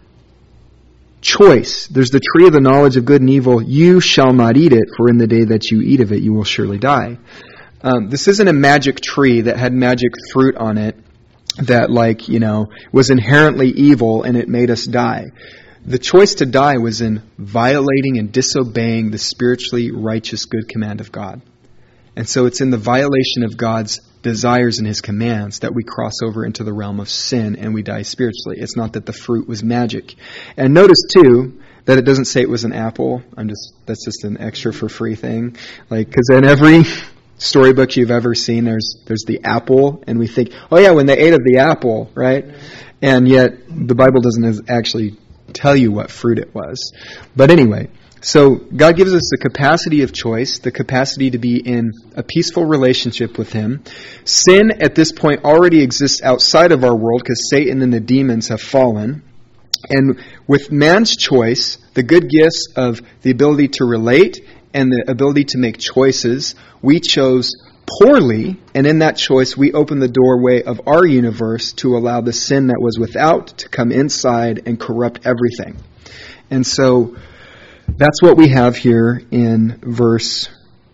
choice. There's the tree of the knowledge of good and evil. You shall not eat it, for in the day that you eat of it, you will surely die. Um, this isn't a magic tree that had magic fruit on it that, like, you know, was inherently evil and it made us die. The choice to die was in violating and disobeying the spiritually righteous good command of God. And so it's in the violation of God's desires and his commands that we cross over into the realm of sin and we die spiritually. It's not that the fruit was magic. And notice too that it doesn't say it was an apple. I'm just that's just an extra for free thing. Like, because in every storybook you've ever seen, there's there's the apple, and we think, oh yeah, when they ate of the apple, right? And yet the Bible doesn't actually tell you what fruit it was. But anyway, So God gives us the capacity of choice, the capacity to be in a peaceful relationship with Him. Sin at this point already exists outside of our world because Satan and the demons have fallen. And with man's choice, the good gifts of the ability to relate and the ability to make choices, we chose poorly, and in that choice we opened the doorway of our universe to allow the sin that was without to come inside and corrupt everything. And so that's what we have here in verse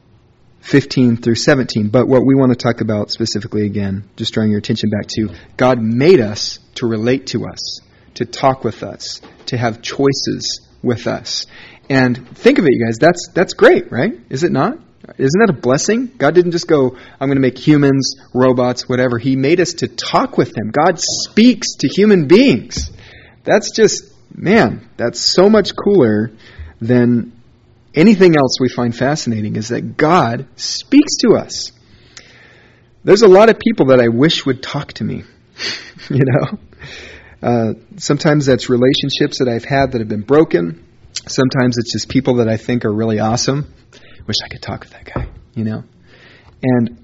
fifteen through seventeen. But what we want to talk about specifically again, just drawing your attention back to, God made us to relate to us, to talk with us, to have choices with us. And think of it, you guys, that's that's great, right? Is it not? Isn't that a blessing? God didn't just go, I'm going to make humans, robots, whatever. He made us to talk with Him. God speaks to human beings. That's just, man, that's so much cooler than anything else we find fascinating, is that God speaks to us. There's a lot of people that I wish would talk to me, you know. Uh, sometimes that's relationships that I've had that have been broken. Sometimes it's just people that I think are really awesome. Wish I could talk with that guy, you know. And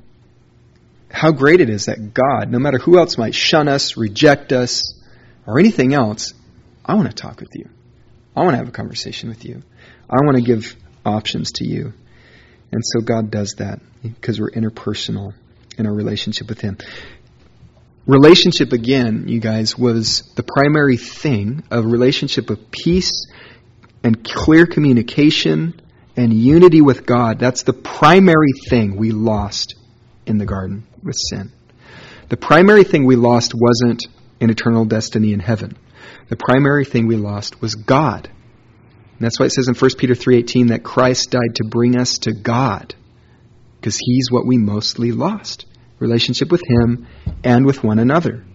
how great it is that God, no matter who else might shun us, reject us, or anything else, I want to talk with you. I want to have a conversation with you. I want to give options to you. And so God does that because we're interpersonal in our relationship with Him. Relationship, again, you guys, was the primary thing, a relationship of peace and clear communication and unity with God. That's the primary thing we lost in the garden with sin. The primary thing we lost wasn't an eternal destiny in heaven. The primary thing we lost was God. And that's why it says in First Peter three eighteen that Christ died to bring us to God, because He's what we mostly lost. Relationship with Him and with one another.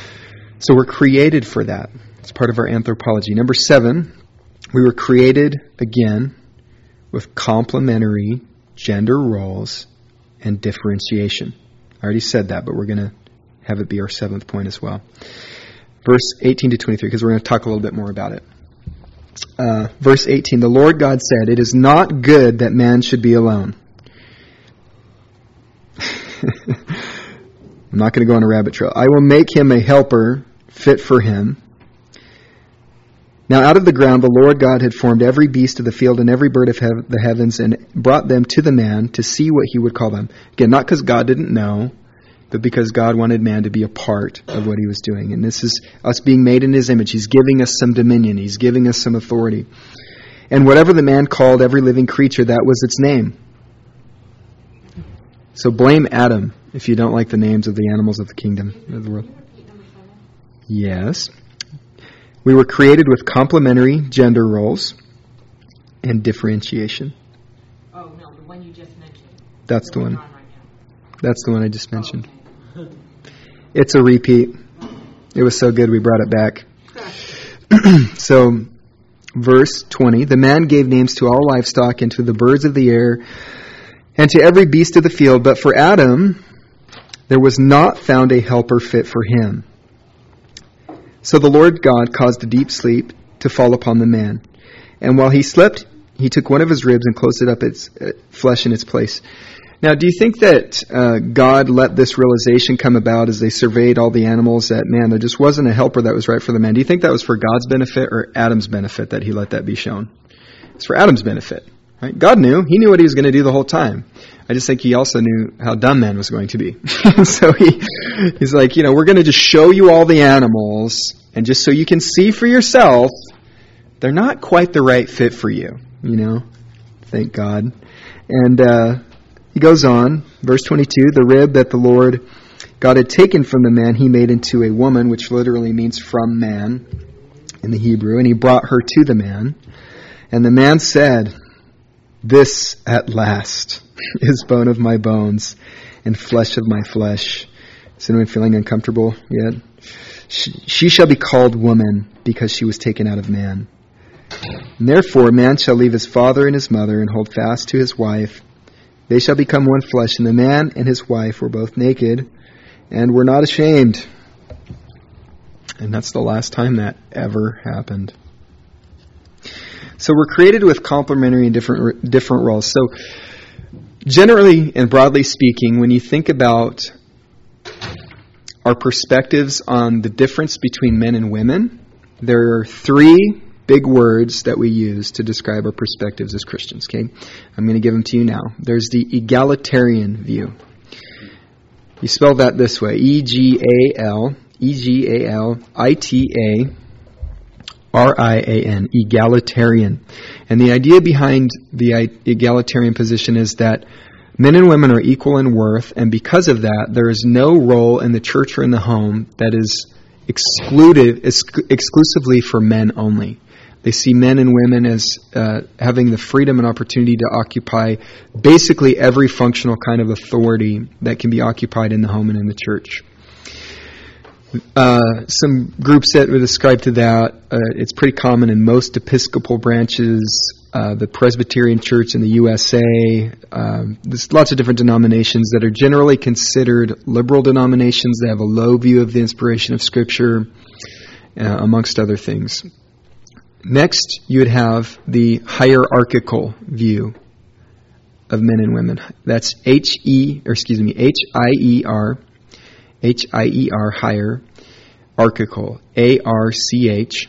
So we're created for that. It's part of our anthropology. Number seven, we were created, again, with complementary gender roles and differentiation. I already said that, but we're going to have it be our seventh point as well. Verse eighteen to twenty-three, because we're going to talk a little bit more about it. Uh, verse eighteen, the Lord God said, "It is not good that man should be alone." I'm not going to go on a rabbit trail. "I will make him a helper fit for him." Now out of the ground the Lord God had formed every beast of the field and every bird of hev- the heavens and brought them to the man to see what he would call them. Again, not because God didn't know, but because God wanted man to be a part of what He was doing. And this is us being made in His image. He's giving us some dominion. He's giving us some authority. And whatever the man called every living creature, that was its name. So blame Adam if you don't like the names of the animals of the kingdom of the world. Yes. We were created with complementary gender roles and differentiation. Oh, no, the one you just mentioned. That's the one. Right now. That's the one I just mentioned. Oh, okay. It's a repeat. It was so good we brought it back. So, verse twenty, the man gave names to all livestock and to the birds of the air and to every beast of the field, but for Adam there was not found a helper fit for him. So the Lord God caused a deep sleep to fall upon the man. And while he slept, He took one of his ribs and closed it up its uh, flesh in its place. Now, do you think that uh, God let this realization come about as they surveyed all the animals that, man, there just wasn't a helper that was right for the man? Do you think that was for God's benefit or Adam's benefit that He let that be shown? It's for Adam's benefit. Right? God knew. He knew what He was going to do the whole time. I just think He also knew how dumb man was going to be. So he he's like, you know, we're going to just show you all the animals, and just so you can see for yourself, they're not quite the right fit for you. You know, thank God. And uh, he goes on, verse twenty-two, the rib that the Lord God had taken from the man, He made into a woman, which literally means from man in the Hebrew, and He brought her to the man. And the man said, "This at last is bone of my bones and flesh of my flesh." Is anyone feeling uncomfortable yet? She, she shall be called woman because she was taken out of man. And therefore man shall leave his father and his mother and hold fast to his wife. They shall become one flesh. And the man and his wife were both naked and were not ashamed. And that's the last time that ever happened. So we're created with complementary and different different roles. So generally and broadly speaking, when you think about our perspectives on the difference between men and women, there are three big words that we use to describe our perspectives as Christians. Okay, I'm going to give them to you now. There's the egalitarian view. You spell that this way: E G A L E G A L I T A R I A N, egalitarian. And the idea behind the egalitarian position is that men and women are equal in worth, and because of that, there is no role in the church or in the home that is excluded ex- exclusively for men only. They see men and women as uh, having the freedom and opportunity to occupy basically every functional kind of authority that can be occupied in the home and in the church. Uh, some groups that would ascribe to that, uh, it's pretty common in most Episcopal branches, uh, the Presbyterian Church in the U S A. Um, there's lots of different denominations that are generally considered liberal denominations. They have a low view of the inspiration of Scripture, uh, amongst other things. Next, you would have the hierarchical view of men and women. That's H E, or excuse me, H I E R, H I E R, higher, archical, A R C H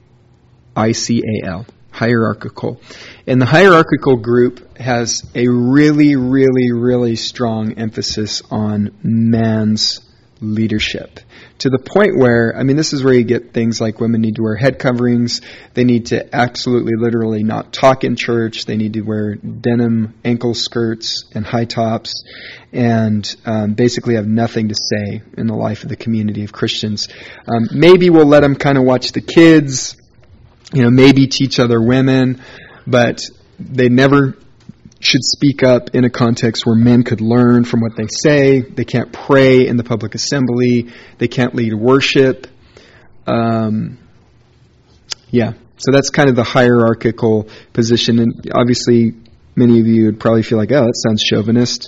I C A L, hierarchical. And the hierarchical group has a really, really, really strong emphasis on man's leadership. To the point where, I mean, this is where you get things like women need to wear head coverings, they need to absolutely, literally not talk in church, they need to wear denim ankle skirts and high tops, and um, basically have nothing to say in the life of the community of Christians. Um, maybe we'll let them kind of watch the kids, you know, maybe teach other women, but they never should speak up in a context where men could learn from what they say. They can't pray in the public assembly. They can't lead worship. Um, yeah, so that's kind of the hierarchical position. And obviously, many of you would probably feel like, oh, that sounds chauvinist.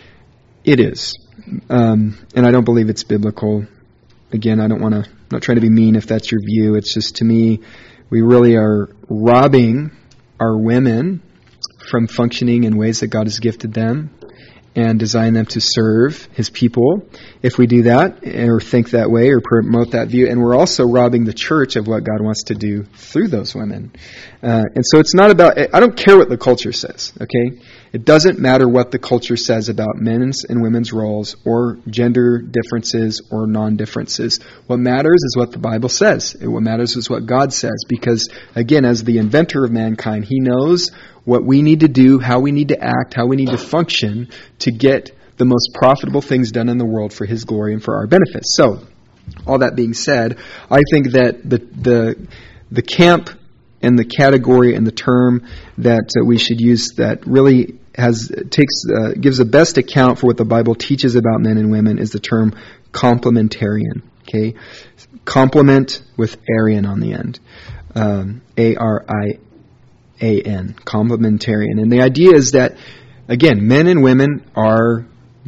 It is. Um, and I don't believe it's biblical. Again, I don't want to, I'm not trying to be mean if that's your view. It's just, to me, we really are robbing our women from functioning in ways that God has gifted them and designed them to serve His people. If we do that, or think that way, or promote that view, and we're also robbing the church of what God wants to do through those women. Uh, and so it's not about, I don't care what the culture says, okay? It doesn't matter what the culture says about men's and women's roles, or gender differences, or non-differences. What matters is what the Bible says. And what matters is what God says. Because, again, as the inventor of mankind, He knows what we need to do, how we need to act, how we need to function to get the most profitable things done in the world for His glory and for our benefit. So, all that being said, I think that the the the camp and the category and the term that uh, we should use that really has takes uh, gives the best account for what the Bible teaches about men and women is the term complementarian. Okay, complement with Arian on the end, um, A R I A N, complementarian. And the idea is that, again, men and women are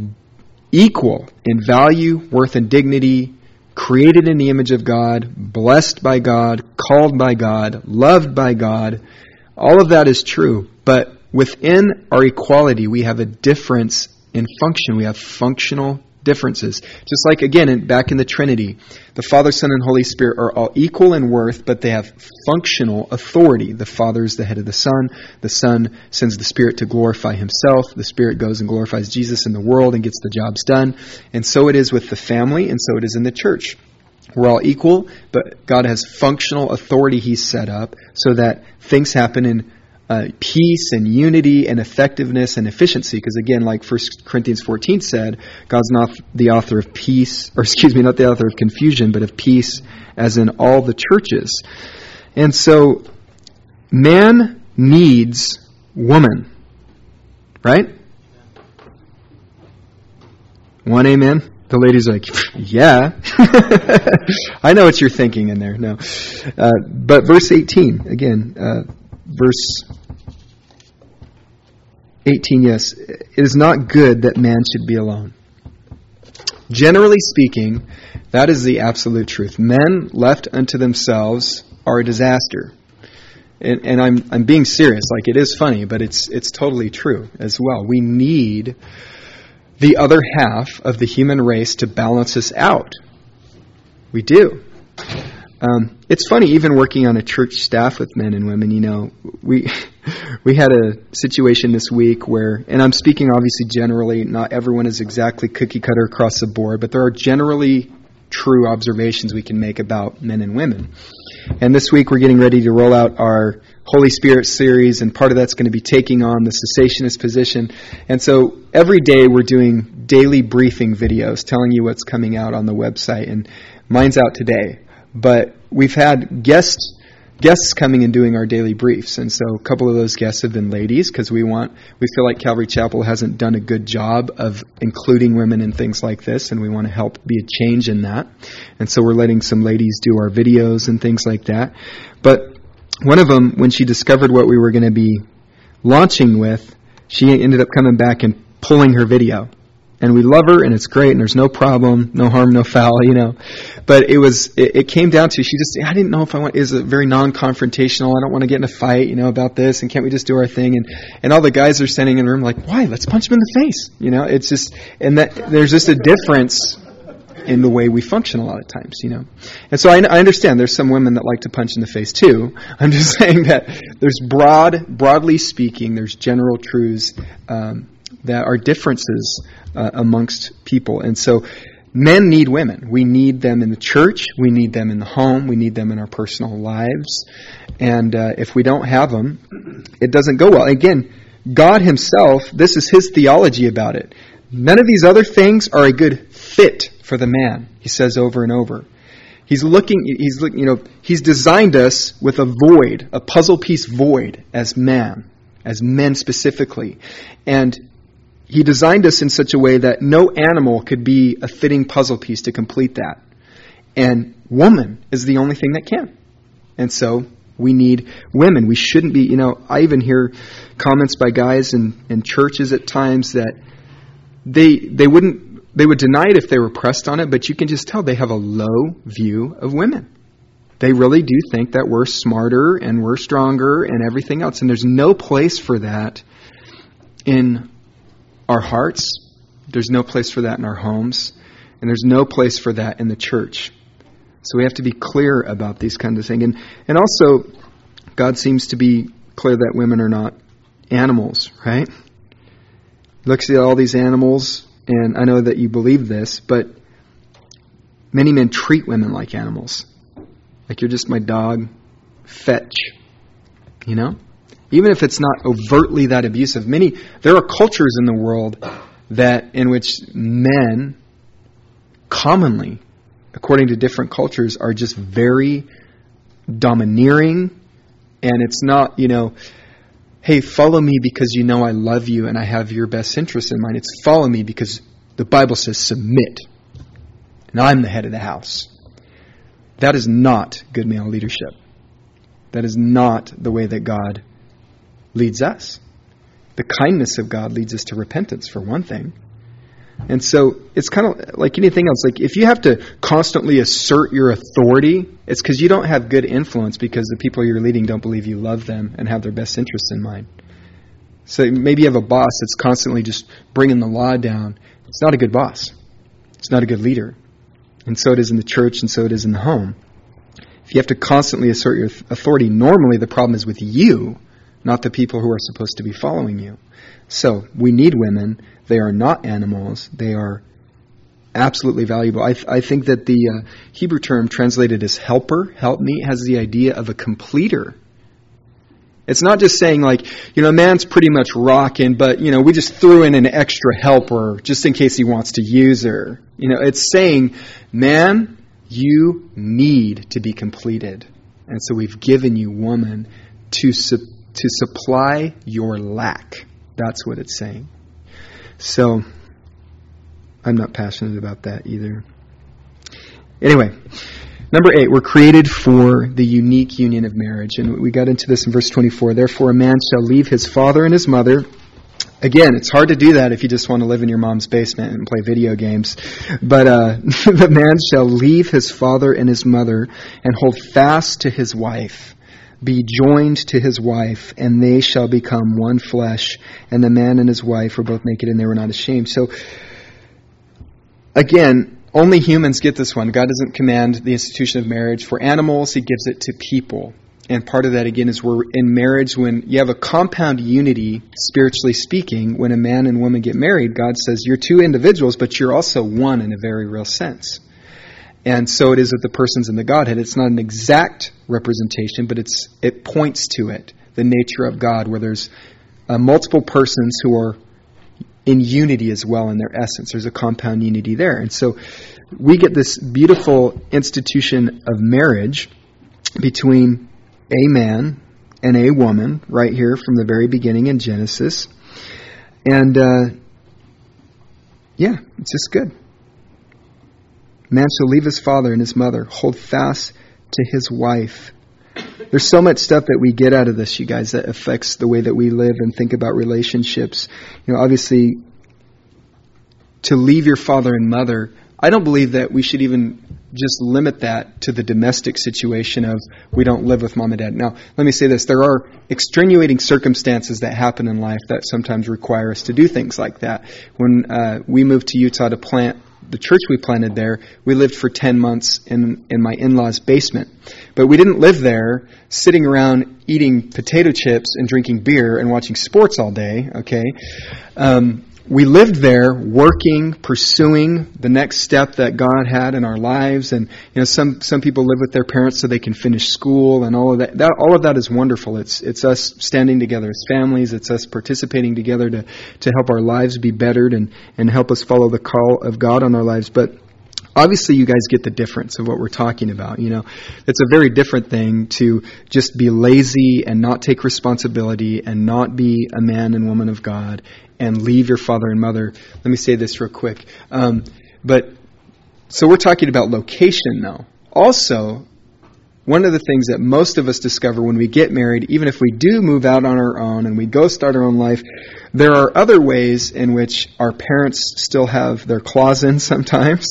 equal in value, worth, and dignity, created in the image of God, blessed by God, called by God, loved by God. All of that is true. But within our equality, we have a difference in function. We have functional differences. Just like, again, in, back in the Trinity, the Father, Son, and Holy Spirit are all equal in worth, but they have functional authority. The Father is the head of the Son. The Son sends the Spirit to glorify Himself. The Spirit goes and glorifies Jesus in the world and gets the jobs done. And so it is with the family, and so it is in the church. We're all equal, but God has functional authority He's set up so that things happen in Uh, peace and unity and effectiveness and efficiency. Because again, like First Corinthians fourteen said, God's not the author of peace, or excuse me, not the author of confusion, but of peace, as in all the churches. And so, man needs woman. Right? One amen? The ladies are like, yeah. I know what you're thinking in there. No. Uh, but verse eighteen, again, uh, verse eighteen, yes. It is not good that man should be alone. Generally speaking, that is the absolute truth. Men left unto themselves are a disaster. And, and I'm I'm being serious. Like, it is funny, but it's it's totally true as well. We need the other half of the human race to balance us out. We do. Um, it's funny, even working on a church staff with men and women, you know, we we had a situation this week where, and I'm speaking obviously generally, not everyone is exactly cookie cutter across the board, but there are generally true observations we can make about men and women. And this week we're getting ready to roll out our Holy Spirit series, and part of that's going to be taking on the cessationist position. And so every day we're doing daily briefing videos telling you what's coming out on the website, and mine's out today. But we've had guests guests coming and doing our daily briefs, and so a couple of those guests have been ladies, because we want we feel like Calvary Chapel hasn't done a good job of including women in things like this, and we want to help be a change in that. And so we're letting some ladies do our videos and things like that. But one of them, when she discovered what we were going to be launching with, she ended up coming back and pulling her video. And we love her, and it's great, and there's no problem, no harm, no foul, you know. But it was, it, it came down to, she just, I didn't know if I want, it was a very non-confrontational, I don't want to get in a fight, you know, about this, and can't we just do our thing? And, and all the guys are standing in the room like, why? Let's punch him in the face. You know, it's just, and that, there's just a difference in the way we function a lot of times, you know. And so I, I understand there's some women that like to punch in the face too. I'm just saying that there's broad, broadly speaking, there's general truths, um, that are differences uh, amongst people. And so men need women. We need them in the church. We need them in the home. We need them in our personal lives. And uh, if we don't have them, it doesn't go well. Again, God himself, this is his theology about it. None of these other things are a good fit for the man, he says over and over. He's looking, he's you know, he's designed us with a void, a puzzle piece void as man, as men specifically. And he designed us in such a way that no animal could be a fitting puzzle piece to complete that. And woman is the only thing that can. And so we need women. We shouldn't be, you know, I even hear comments by guys in, in churches at times that they they wouldn't, they would deny it if they were pressed on it, but you can just tell they have a low view of women. They really do think that we're smarter and we're stronger and everything else. And there's no place for that in our hearts. There's no place for that in our homes. And there's no place for that in the church. So we have to be clear about these kinds of things. And, and also, God seems to be clear that women are not animals, right? Looks at all these animals, and I know that you believe this, but many men treat women like animals. Like, you're just my dog, fetch, you know? Even if it's not overtly that abusive. Many, there are cultures in the world that in which men commonly, according to different cultures, are just very domineering. And it's not, you know, hey, follow me because you know I love you and I have your best interest in mind. It's follow me because the Bible says submit. And I'm the head of the house. That is not good male leadership. That is not the way that God leads us. The kindness of God leads us to repentance, for one thing. And so it's kind of like anything else. Like, if you have to constantly assert your authority, it's because you don't have good influence, because the people you're leading don't believe you love them and have their best interests in mind. So maybe you have a boss that's constantly just bringing the law down. It's not a good boss. It's not a good leader. And so it is in the church, and so it is in the home. If you have to constantly assert your authority, normally the problem is with you, not the people who are supposed to be following you. So we need women. They are not animals. They are absolutely valuable. I, th- I think that the uh, Hebrew term translated as helper, help me, has the idea of a completer. It's not just saying like, you know, man's pretty much rocking, but, you know, we just threw in an extra helper just in case he wants to use her. You know, it's saying, man, you need to be completed. And so we've given you, woman, to su- to supply your lack. That's what it's saying. So, I'm not passionate about that either. Anyway, number eight, we're created for the unique union of marriage. And we got into this in verse twenty-four. Therefore, a man shall leave his father and his mother. Again, it's hard to do that if you just want to live in your mom's basement and play video games. But uh, the man shall leave his father and his mother and hold fast to his wife, be joined to his wife, and they shall become one flesh. And the man and his wife were both naked, and they were not ashamed. So, again, only humans get this one. God doesn't command the institution of marriage. For animals, he gives it to people. And part of that, again, is we're in marriage when you have a compound unity, spiritually speaking. When a man and woman get married, God says you're two individuals, but you're also one in a very real sense. And so it is with the persons in the Godhead. It's not an exact representation, but it's it points to it, the nature of God, where there's uh, multiple persons who are in unity as well in their essence. There's a compound unity there. And so we get this beautiful institution of marriage between a man and a woman right here from the very beginning in Genesis. And uh, yeah, it's just good. Man shall leave his father and his mother, hold fast to his wife. There's so much stuff that we get out of this, you guys, that affects the way that we live and think about relationships. You know, obviously, to leave your father and mother, I don't believe that we should even just limit that to the domestic situation of we don't live with mom and dad. Now, let me say this. There are extenuating circumstances that happen in life that sometimes require us to do things like that. When uh, we moved to Utah to plant the church we planted there, we lived for ten months in, in my in-laws' basement. But we didn't live there sitting around eating potato chips and drinking beer and watching sports all day, okay? Um, we lived there working, pursuing the next step that God had in our lives. And, you know, some, some people live with their parents so they can finish school and all of that. that all of that is wonderful. It's, it's us standing together as families. It's us participating together to, to help our lives be bettered and, and help us follow the call of God on our lives. But obviously you guys get the difference of what we're talking about. You know, it's a very different thing to just be lazy and not take responsibility and not be a man and woman of God and leave your father and mother. Let me say this real quick. Um, but so we're talking about location now. Also, one of the things that most of us discover when we get married, even if we do move out on our own and we go start our own life, there are other ways in which our parents still have their claws in sometimes.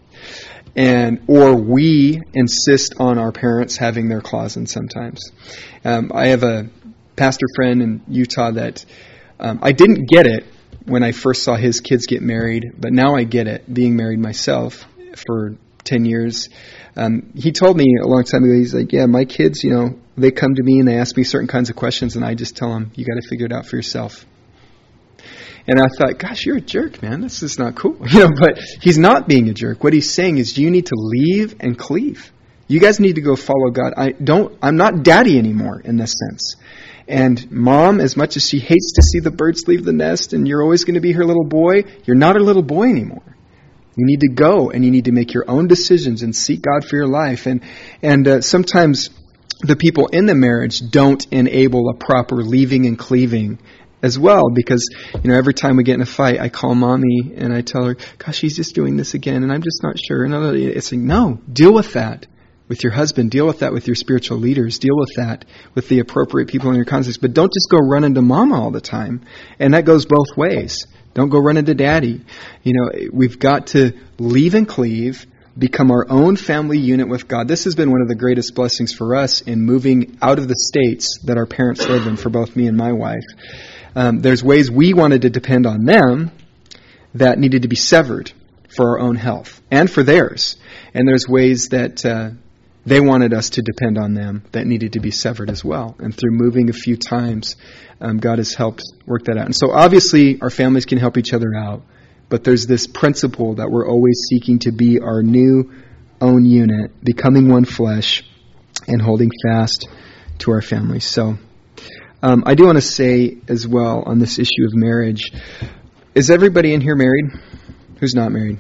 And or we insist on our parents having their claws in sometimes. Um, I have a pastor friend in Utah that um, I didn't get it when I first saw his kids get married, but now I get it, being married myself for ten years. Um, he told me a long time ago, he's like, yeah, my kids, you know, they come to me and they ask me certain kinds of questions, and I just tell them, you got to figure it out for yourself. And I thought, gosh, you're a jerk, man. This is not cool. You know, but he's not being a jerk. What he's saying is you need to leave and cleave. You guys need to go follow God. I don't, I'm not daddy anymore in this sense. And mom, as much as she hates to see the birds leave the nest and you're always going to be her little boy, you're not her little boy anymore. You need to go and you need to make your own decisions and seek God for your life. And, and uh, sometimes the people in the marriage don't enable a proper leaving and cleaving as well, because, you know, every time we get in a fight, I call mommy and I tell her, gosh, he's just doing this again and I'm just not sure. And it's like, no, deal with that with your husband, deal with that with your spiritual leaders, deal with that with the appropriate people in your context, but don't just go run into mama all the time. And that goes both ways. Don't go run into daddy. You know, we've got to leave and cleave, become our own family unit with God. This has been one of the greatest blessings for us in moving out of the states that our parents live in, for both me and my wife. Um, there's ways we wanted to depend on them that needed to be severed for our own health and for theirs. And there's ways that uh, they wanted us to depend on them that needed to be severed as well. And through moving a few times, um, God has helped work that out. And so obviously our families can help each other out, but there's this principle that we're always seeking to be our new own unit, becoming one flesh, and holding fast to our families. So um, I do want to say as well on this issue of marriage, is everybody in here married? Who's not married?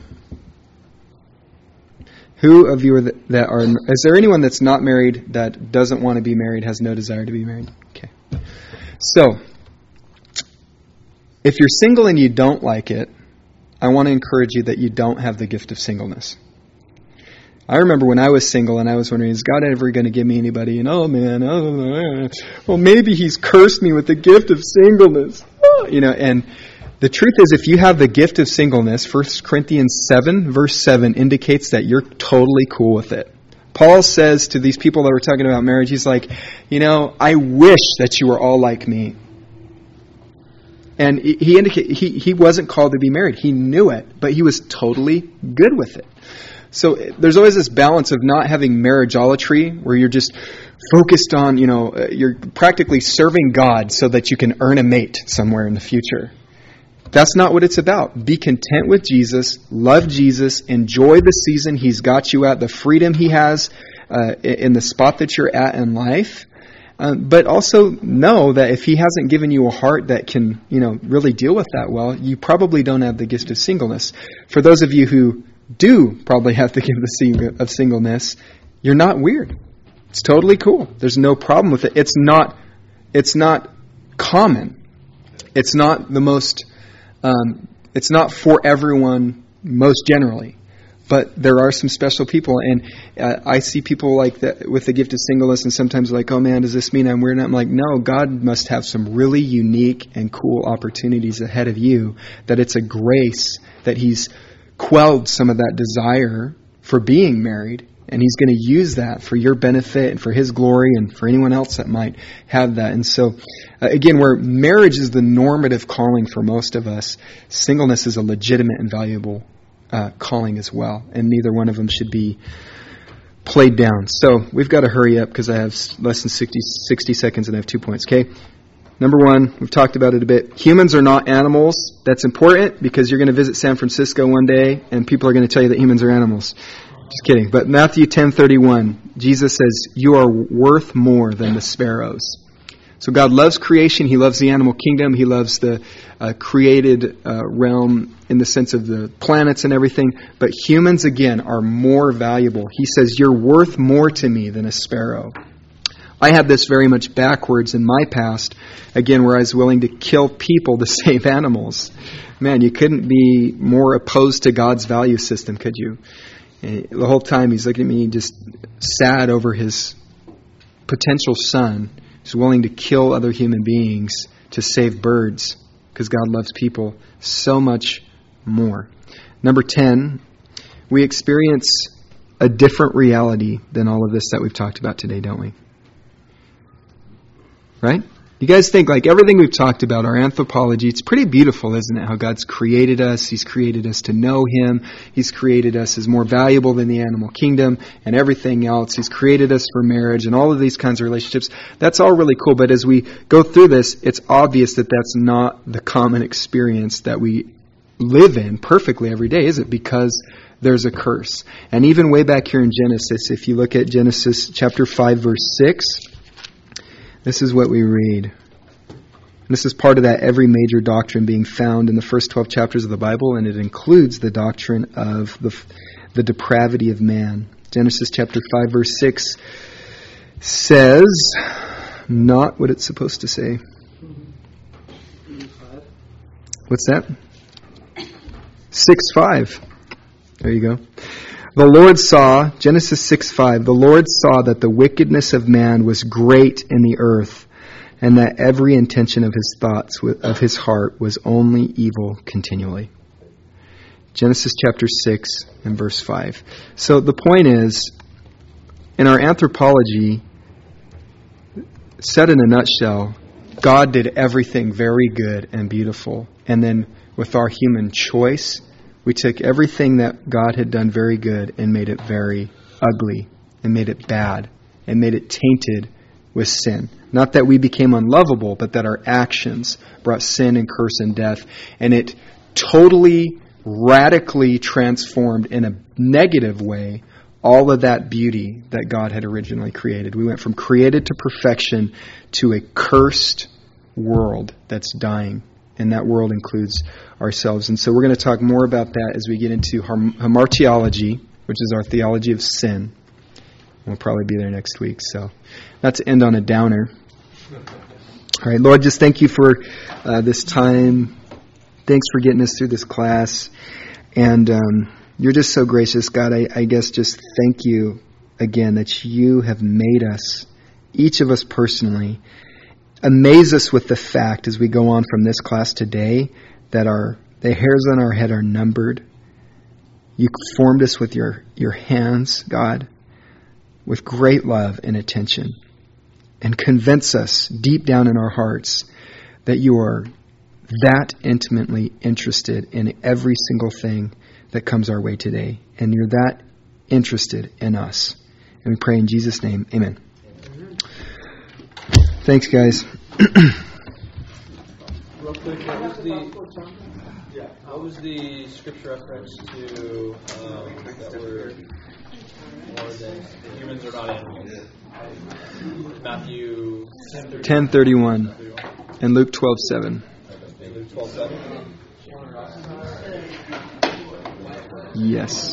Who of you are th- that are, is there anyone that's not married that doesn't want to be married, has no desire to be married? Okay. So, if you're single and you don't like it, I want to encourage you that you don't have the gift of singleness. I remember when I was single and I was wondering, is God ever going to give me anybody? And oh man, oh, well maybe He's cursed me with the gift of singleness. Oh, you know, and the truth is, if you have the gift of singleness, First Corinthians seven, verse seven indicates that you're totally cool with it. Paul says to these people that were talking about marriage, he's like, you know, I wish that you were all like me. And he indicated he, he wasn't called to be married. He knew it, but he was totally good with it. So there's always this balance of not having marriageolatry, where you're just focused on, you know, you're practically serving God so that you can earn a mate somewhere in the future. That's not what it's about. Be content with Jesus, love Jesus, enjoy the season He's got you at, the freedom He has uh, in the spot that you're at in life. Uh, but also know that if He hasn't given you a heart that can, you know, really deal with that well, you probably don't have the gift of singleness. For those of you who do probably have the gift of singleness, you're not weird. It's totally cool. There's no problem with it. It's not. It's not common. It's not the most. Um, it's not for everyone most generally. But there are some special people, and uh, I see people like that with the gift of singleness, and sometimes like, oh man, does this mean I'm weird? And I'm like, no, God must have some really unique and cool opportunities ahead of you, that it's a grace that He's quelled some of that desire for being married, and He's going to use that for your benefit and for His glory and for anyone else that might have that. And so, uh, again, where marriage is the normative calling for most of us, singleness is a legitimate and valuable Uh, calling as well, and neither one of them should be played down. So we've got to hurry up because I have less than sixty, sixty seconds and I have two points. Okay, number one, we've talked about it a bit. Humans are not animals. That's important because you're going to visit San Francisco one day and people are going to tell you that humans are animals. Just kidding. But Matthew ten thirty-one, Jesus says, "You are worth more than the sparrows." So God loves creation. He loves the animal kingdom. He loves the uh, created uh, realm in the sense of the planets and everything. But humans, again, are more valuable. He says, you're worth more to me than a sparrow. I had this very much backwards in my past, again, where I was willing to kill people to save animals. Man, you couldn't be more opposed to God's value system, could you? And the whole time He's looking at me just sad over His potential son. He's willing to kill other human beings to save birds because God loves people so much more. Number ten, we experience a different reality than all of this that we've talked about today, don't we? Right? You guys think like everything we've talked about, our anthropology, it's pretty beautiful, isn't it? How God's created us. He's created us to know Him. He's created us as more valuable than the animal kingdom and everything else. He's created us for marriage and all of these kinds of relationships. That's all really cool. But as we go through this, it's obvious that that's not the common experience that we live in perfectly every day, is it? Because there's a curse. And even way back here in Genesis, if you look at Genesis chapter five, verse six, this is what we read. This is part of that every major doctrine being found in the first twelve chapters of the Bible, and it includes the doctrine of the, the depravity of man. Genesis chapter five, verse six says not what it's supposed to say. What's that? six five. There you go. The Lord saw, Genesis six five, the Lord saw that the wickedness of man was great in the earth, and that every intention of his thoughts, of his heart, was only evil continually. Genesis chapter six and verse five. So the point is, in our anthropology, said in a nutshell, God did everything very good and beautiful. And then with our human choice, we took everything that God had done very good and made it very ugly and made it bad and made it tainted with sin. Not that we became unlovable, but that our actions brought sin and curse and death. And it totally, radically transformed in a negative way all of that beauty that God had originally created. We went from created to perfection to a cursed world that's dying. And that world includes ourselves. And so we're going to talk more about that as we get into hamartiology, which is our theology of sin. We'll probably be there next week. So not to end on a downer. All right, Lord, just thank you for uh, this time. Thanks for getting us through this class. And um, you're just so gracious, God. I, I guess just thank you again that you have made us, each of us personally, amaze us with the fact as we go on from this class today that our the hairs on our head are numbered. You formed us with your, your hands, God. with great love and attention, and convince us deep down in our hearts that you are that intimately interested in every single thing that comes our way today. And you're that interested in us. And we pray in Jesus' name. Amen. Thanks, guys. Real quick, what was the, yeah, what was the scripture reference to um, that we're more than humans are not animals? Matthew ten thirty-one and Luke twelve seven. And Luke twelve seven? Yes.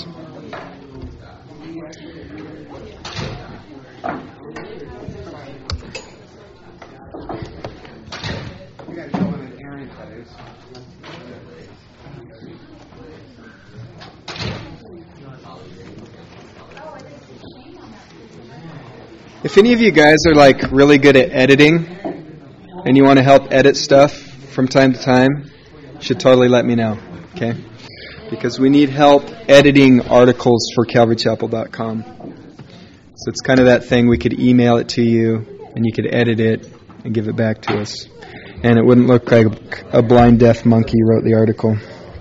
If any of you guys are like really good at editing and you want to help edit stuff from time to time, you should totally let me know, okay? Because we need help editing articles for Calvary Chapel dot com. So it's kind of that thing, we could email it to you and you could edit it and give it back to us. And it wouldn't look like a blind deaf monkey wrote the article.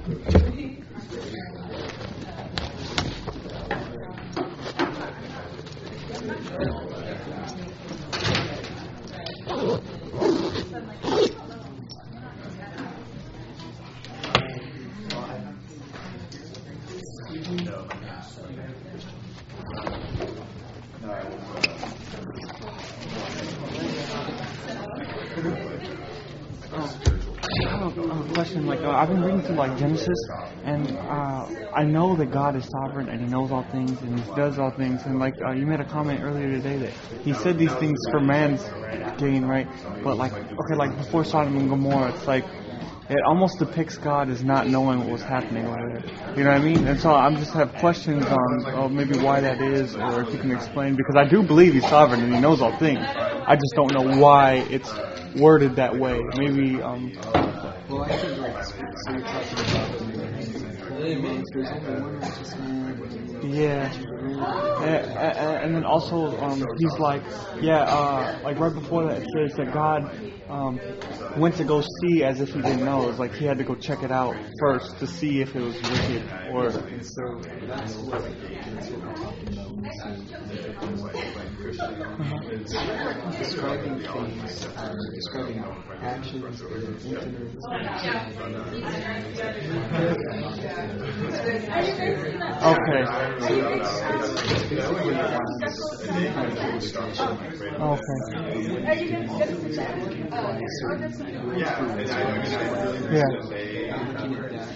I've been reading through like Genesis, and uh, I know that God is sovereign and He knows all things and He does all things. And like uh, you made a comment earlier today that He said these things for man's gain, right? But like, okay, like before Sodom and Gomorrah, it's like it almost depicts God as not knowing what was happening over there. You know what I mean? And so I just have questions on oh, maybe why that is, or if you can explain, because I do believe He's sovereign and He knows all things. I just don't know why it's worded that way. Maybe. Um, Well, I think like, so you're talking about there's only one righteous man. Yeah. And, and then also, um, he's like, yeah, uh, like right before that, it says that God um, went to go see as if He didn't know. It's like He had to go check it out first to see if it was wicked or. And so that's what that's what we're talking about when we say Christian. It's describing things, uh, describing actions that are intimate. Okay. Okay. Yeah.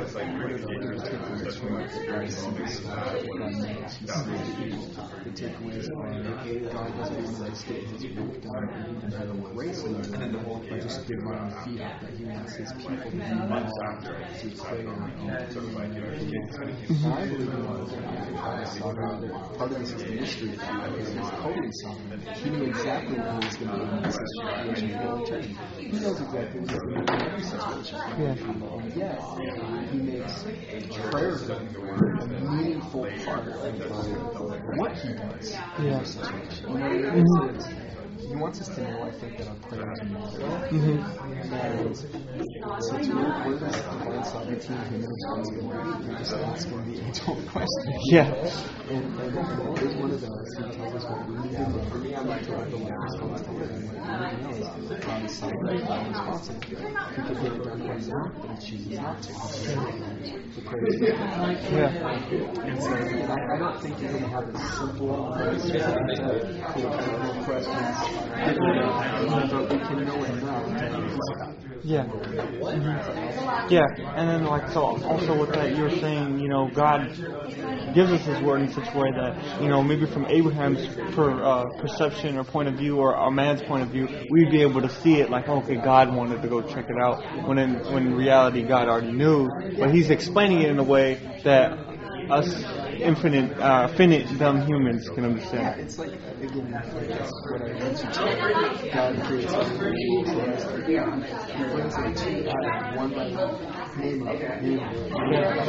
The takeaways are God doesn't want to get His work done and have a grace in it by just divine feet, but He wants His people to be involved through prayer and I believe in God is sovereign. Part of this is the mystery of God, because He's totally sovereign. He knew exactly when He was going to be in this situation for all eternity. He knows exactly when He's going to be in every situation. And yet, He makes prayer a meaningful part of what He does in every situation. You know, mm-hmm. He wants us to know, I think, that our prayers matter. Mm-hmm. And since we're, we're this divine sovereignty and human responsibility, we're just asking the age-old question. Yeah. And, and, and it is one of those. He tells us what we need to do. For me, I like to write the one responsibility. And what we know is that God is sovereign, God is responsible. He could get it done right now, but He chooses not to. The prayer is yeah. And so and I, I don't think you're going to have a simple answer to the questions. But we can know it now. Yeah. Mm-hmm. Yeah, and then like so also with that you're saying, you know, God gives us His word in such a way that, you know, maybe from Abraham's per, uh, perception or point of view or a man's point of view, we'd be able to see it like, okay, God wanted to go check it out, when in when in reality God already knew, but He's explaining it in a way that us infinite, uh, finite, dumb humans can Yeah, understand. it's like, again, like that's what I mentioned. God creates all the worlds, the rest of it. He brings them two out of one by name of it. Name of it.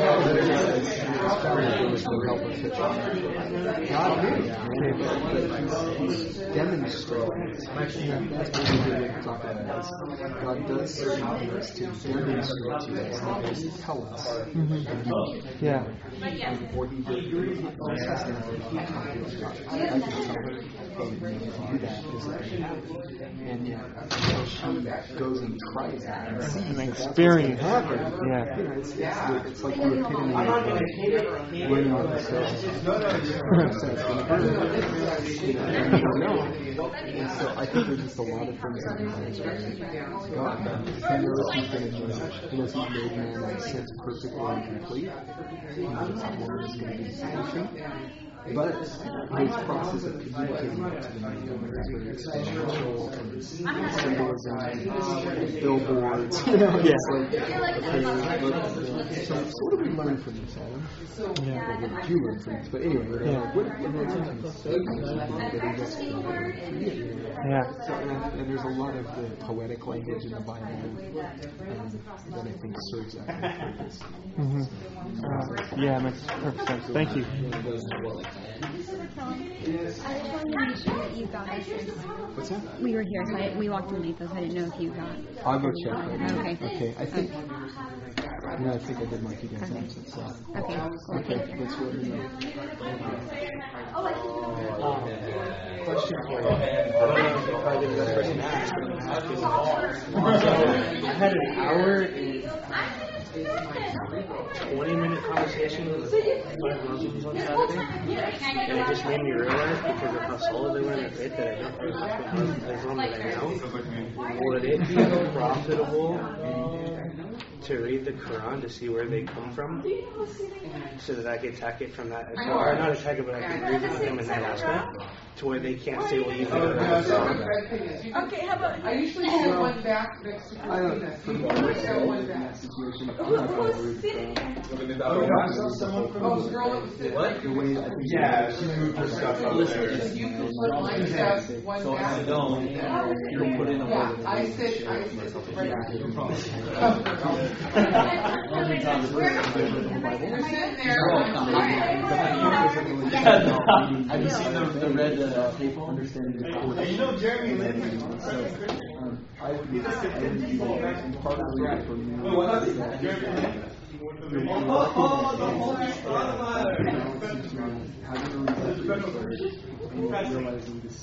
There was no help of such God knew, but he's demonstrating it. That's what we really talk about. Is God does certain things to demonstrate to us, not just to tell us. Mm-hmm. Yeah. And what he did in the Old Testament, he taught his prophets. I can tell her, hey, you need to do that because that can happen. And yet, until she goes and tries it and sees An that that's what's experience. going to happen, Yeah. you know, it's, it's, the, it's like the epitome of like, winning with the stars. So it's going to burn. You know, and you don't know. And so I think there's just a lot of things that he knows about God. He knows he's going to do that. He knows he's made man in a sense perfectly and complete. He knows that woman is going to be sufficient. But his process of communicating that to the man is very experiential and symbolism and billboards. You know, Yeah. it's like, okay, look, so, so what do we learn from this, Adam? Yeah. Well, what did you learn from this? But anyway, you know, Yeah. like, what did you learn from this? That he gets to forget, you know? Yeah. So, and, and there's a lot of the poetic language in the Bible um, that I think serves that kind of purpose. Mm-hmm. Uh, yeah, makes perfect sense. Thank you. Mister McKellen, I just wanted to be sure that you got it. What's that? We were here, so I, we walked in late, though, so I didn't know if you got it. I'll go check. Right now. Okay. Okay. I think. No, I think I did mark you guys Okay. absent. So. Okay, cool. Okay. Thank you. That's what we know. Question for you. I don't know if I did that person asked, but I had an hour and twenty minute conversation with five Muslims on Saturday, and it just made me realize, because of how solid they were in their faith, that I don't think that's what Islam that I know. Would it be profitable to read the Quran to see where they come from, so that I could attack it from that, so, or not attack it, but I could read it with them in that aspect, to where they can't say what you think about Islam? Okay, how about I usually have one back next to I don't. Christina. For me, Where's that personally, one in back? that situation, I'm not going to read from. Oh, the girl that was sitting What? The way I think. Yeah, she moved her stuff up there. You can put my stuff one So back. if you don't, you'll put in a Yeah, word. I said, I said, right. They're sitting there. Have you seen the, the red uh, paper? Understanding the You know Jeremy Lin? So, um, I would be, I would be and part of the reason for me is that you're having to read the first and realizing the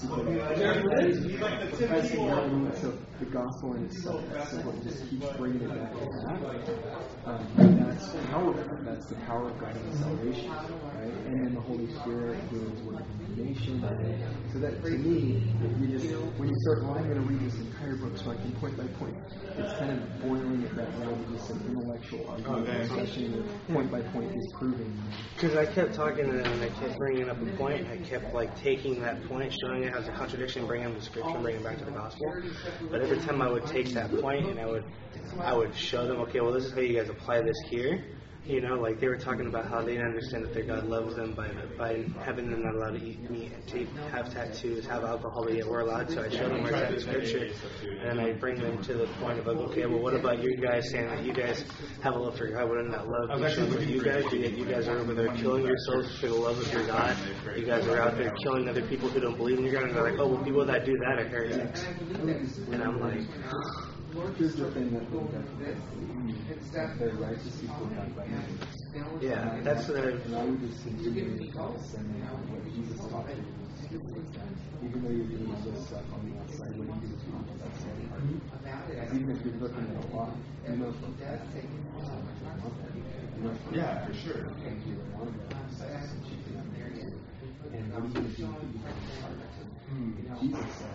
secret. So the gospel in itself, that's what just keeps bringing it back to that. Um, that's powerful. That's the power of God and salvation, right? And then the Holy Spirit doing His work in the nation. So that, to me, you just when you start, well, I'm going to read this entire book so I can point by point. It's kind of boiling it back down to just an intellectual argument, especially with point by point disproving. Because I kept talking to them and I kept bringing up a point, and I kept like taking that point, showing it as a contradiction, bringing them to scripture, bringing it back to the gospel. But every time I would take that point and I would, I would show them, okay, well, this is how you guys apply this here. You know, like they were talking about how they didn't understand that their God loves them by by having them not allowed to eat meat, to have tattoos, have alcohol, but yet we're allowed to. I show them where it's at in scripture, and then I bring them to the point of like, okay, well, what about you guys saying that you guys have a love for God? Wouldn't that love be shown with you guys? Yet you guys are over there killing yourselves for the love of your God. You guys are out there killing other people who don't believe in your God, and they're like, oh, well, people that do that are heretics. And I'm like, here's the thing that will definitely their righteous people God by nature. yeah, that's the. And I would just continue to send out what Jesus taught you. Even though you're doing this stuff on the outside, what you do is you do that same part. Because even if you're looking at a lot, you know from that, Yeah, for sure. And you want to and she can understand. And what are you going to do if you have a heart? Jesus said,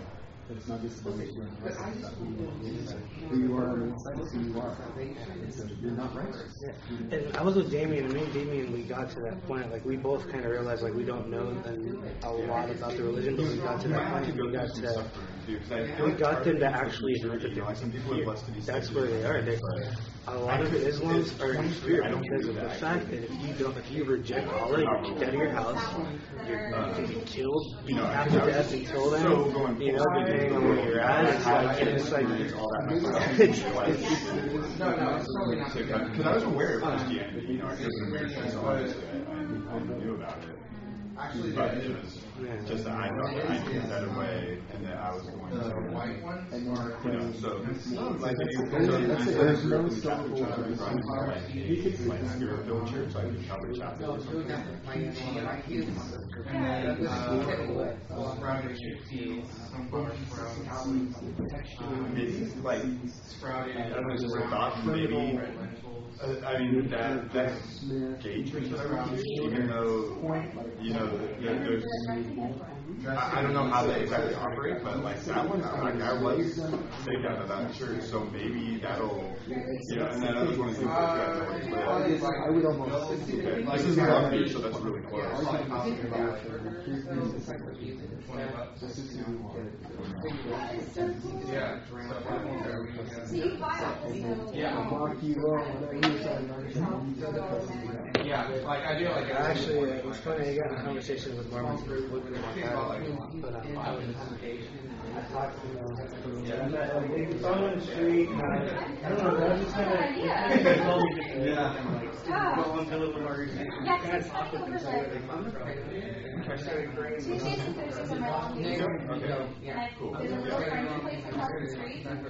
That it's not just about what you're on the outside, it's about who you are on the inside. Who you are on the inside is who you are. And so you're not righteous. Yeah. And I was with Damien, and me and Damien, we got to that point, like, we both kind of realized, like, we don't know a lot about the religion, but we got to that point, we got to, we got them to actually admit that they, that's where they are. They, a lot of the Islams are in fear because of the fact that if you don't, if you reject Allah, you're kicked out of your house, you're, you can be killed, beaten after death until then, you know, depending on where you're at. It's like, it's like, it's, it's, no, no, it's totally not because I was aware of Christianity, you know, I wasn't Christian, so obviously I, I knew about it. But it was just that I thought that I knew a better way and that I was going to, you know, so, like, there's no Catholic church, like, like, spirit-filled church, like the Calvary Chapel or something. Maybe, like, I don't know, just a thought, maybe, uh, I mean, that, that's engagement that I would use, even though, you know, there's, I, I don't know how they exactly operate, but like that one, like I was saved out of that church, so maybe that'll, you know, and then that was one of the things that I would almost, okay, this is Long Beach, so that's really close. Yeah. Yeah, like I do like actually, uh, it was funny. I got in a conversation with Mormons looking at that, but um, I was I talked to them. Yeah, I met like they saw me on the street. And I, I don't know. I was just kind of yeah, told me just yeah, like go on to a little conversation. Kind of talk with them, see where they come from. I started praying. Tuesdays and Thursdays are my long days. Okay. Yeah. There's a little friendly place across the street. Um,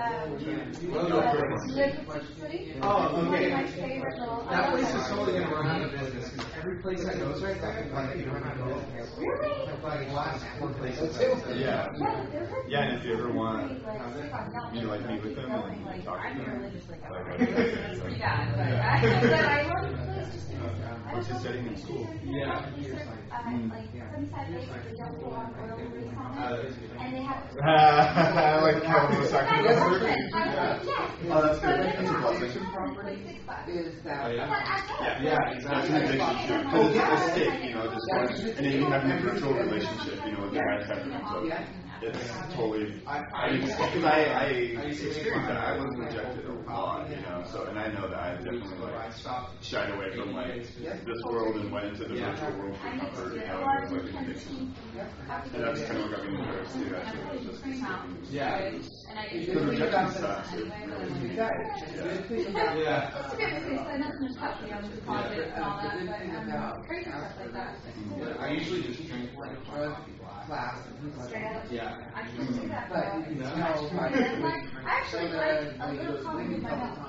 City. Oh, okay. My favorite little. That place is totally going to run out of business because every place I go right there, like, you run out of business. Really? Like, last one places. Yeah. Yeah, and if you ever want, you know, like, meet with them and talk to them. Like, it's pretty bad, but I love the place just because. What's his setting in school? Yeah. Like, Sunnyside Lake, they don't go on oil rigs on it. And they have. I like Calvin was talking about it. Yeah. Oh, that's good. That's a blessing. Is that? Oh, yeah. Yeah, exactly. Because it's a stick, you know, just like, and then you have a virtual relationship, you know, with the guys having them. So it's totally. I mean, because I, I experienced that. I was rejected a lot, you know. So, and I know that I definitely like shied away from like this world and went into the virtual world for comfort and how it was like an addiction. And that's kind of what got me embarrassed too. Actually, was just yeah. Because rejection sucks. It really Yeah. It's a good place. I know there's stuff beyond the deposit and all that, but um, crazy stuff like that. I usually just drink like class. Yeah. I can't do that. But you know, I actually like a little coffee with my mom.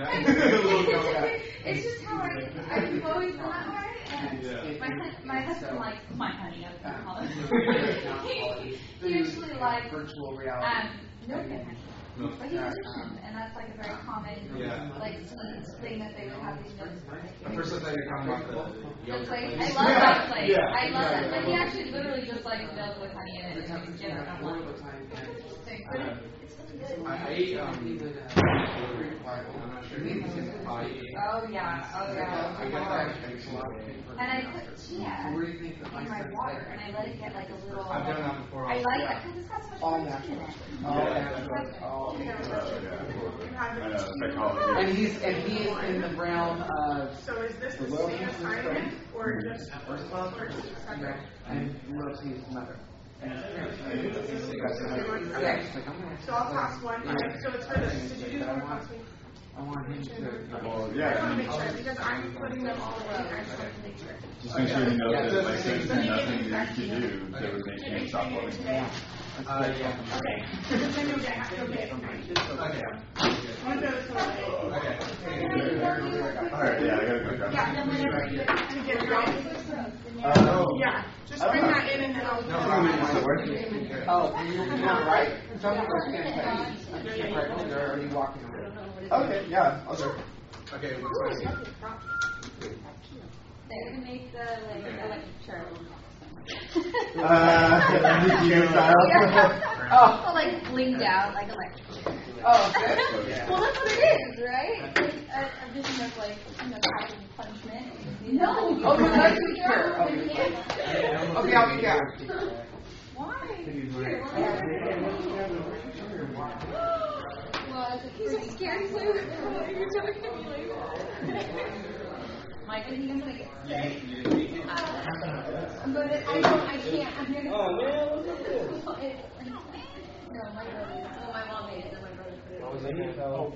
It's just how I, I've always been that way. And yeah. my, my husband likes my honey, I would call it. He usually likes virtual reality. um, milk and honey. No. But he's Christian, and that's like a very common yeah. like thing that they would have these milks. At first I thought you were talking about the The yogurt place. place. I love that place. Yeah. I love that. But he actually literally just likes milk with honey in it. And he's given it one. Uh, I, I ate um, I'm not sure. I ate. Oh yeah, oh yeah. I get that makes a lot of paper. And I put chia in my water, and I let it get like a little. I've done that before. I like that because it's got so much All protein in natural. it. All natural. All yeah. And he's and he's in the realm of. So is this the same assignment or just first of all, or just separate? And Lucy's mother. So I'll pass one. Okay, so it's for this. Did you do the one last week? I want him to. Well, I yeah. just want to make sure because I'm putting them all away. I just want to make sure. Just make sure you know that like there's nothing that you can do that would make him stop loving you. Uh, yeah. Okay. Just then you'll get half you'll get Okay. one goes away. Okay. Alright, yeah, I gotta go grab Yeah, then whenever you get and get ready. Uh, Yeah. Just bring that in and then I'll. Oh, you want right? Some of us can't say. Right, they're already walking around. Okay, yeah, I'll go. Okay. They're gonna make the like electric chair. Uh, you style. Oh. Or like blinked out like electric chair. Oh, okay. Yeah. Well, that's what it is, right? Like a, a vision of like, you know, passive punishment. You know? No. Oh, you're not too sure. Okay. Okay, I'll be down. Why? Well, he's so scared too. You're talking to me like. Mike, I think I'm gonna get sick. Uh, I'm gonna. I don't. I can't. I'm gonna. Oh man, what's up there? No, my brother. Well, my mom made it, then my brother put it. What was it? Oh.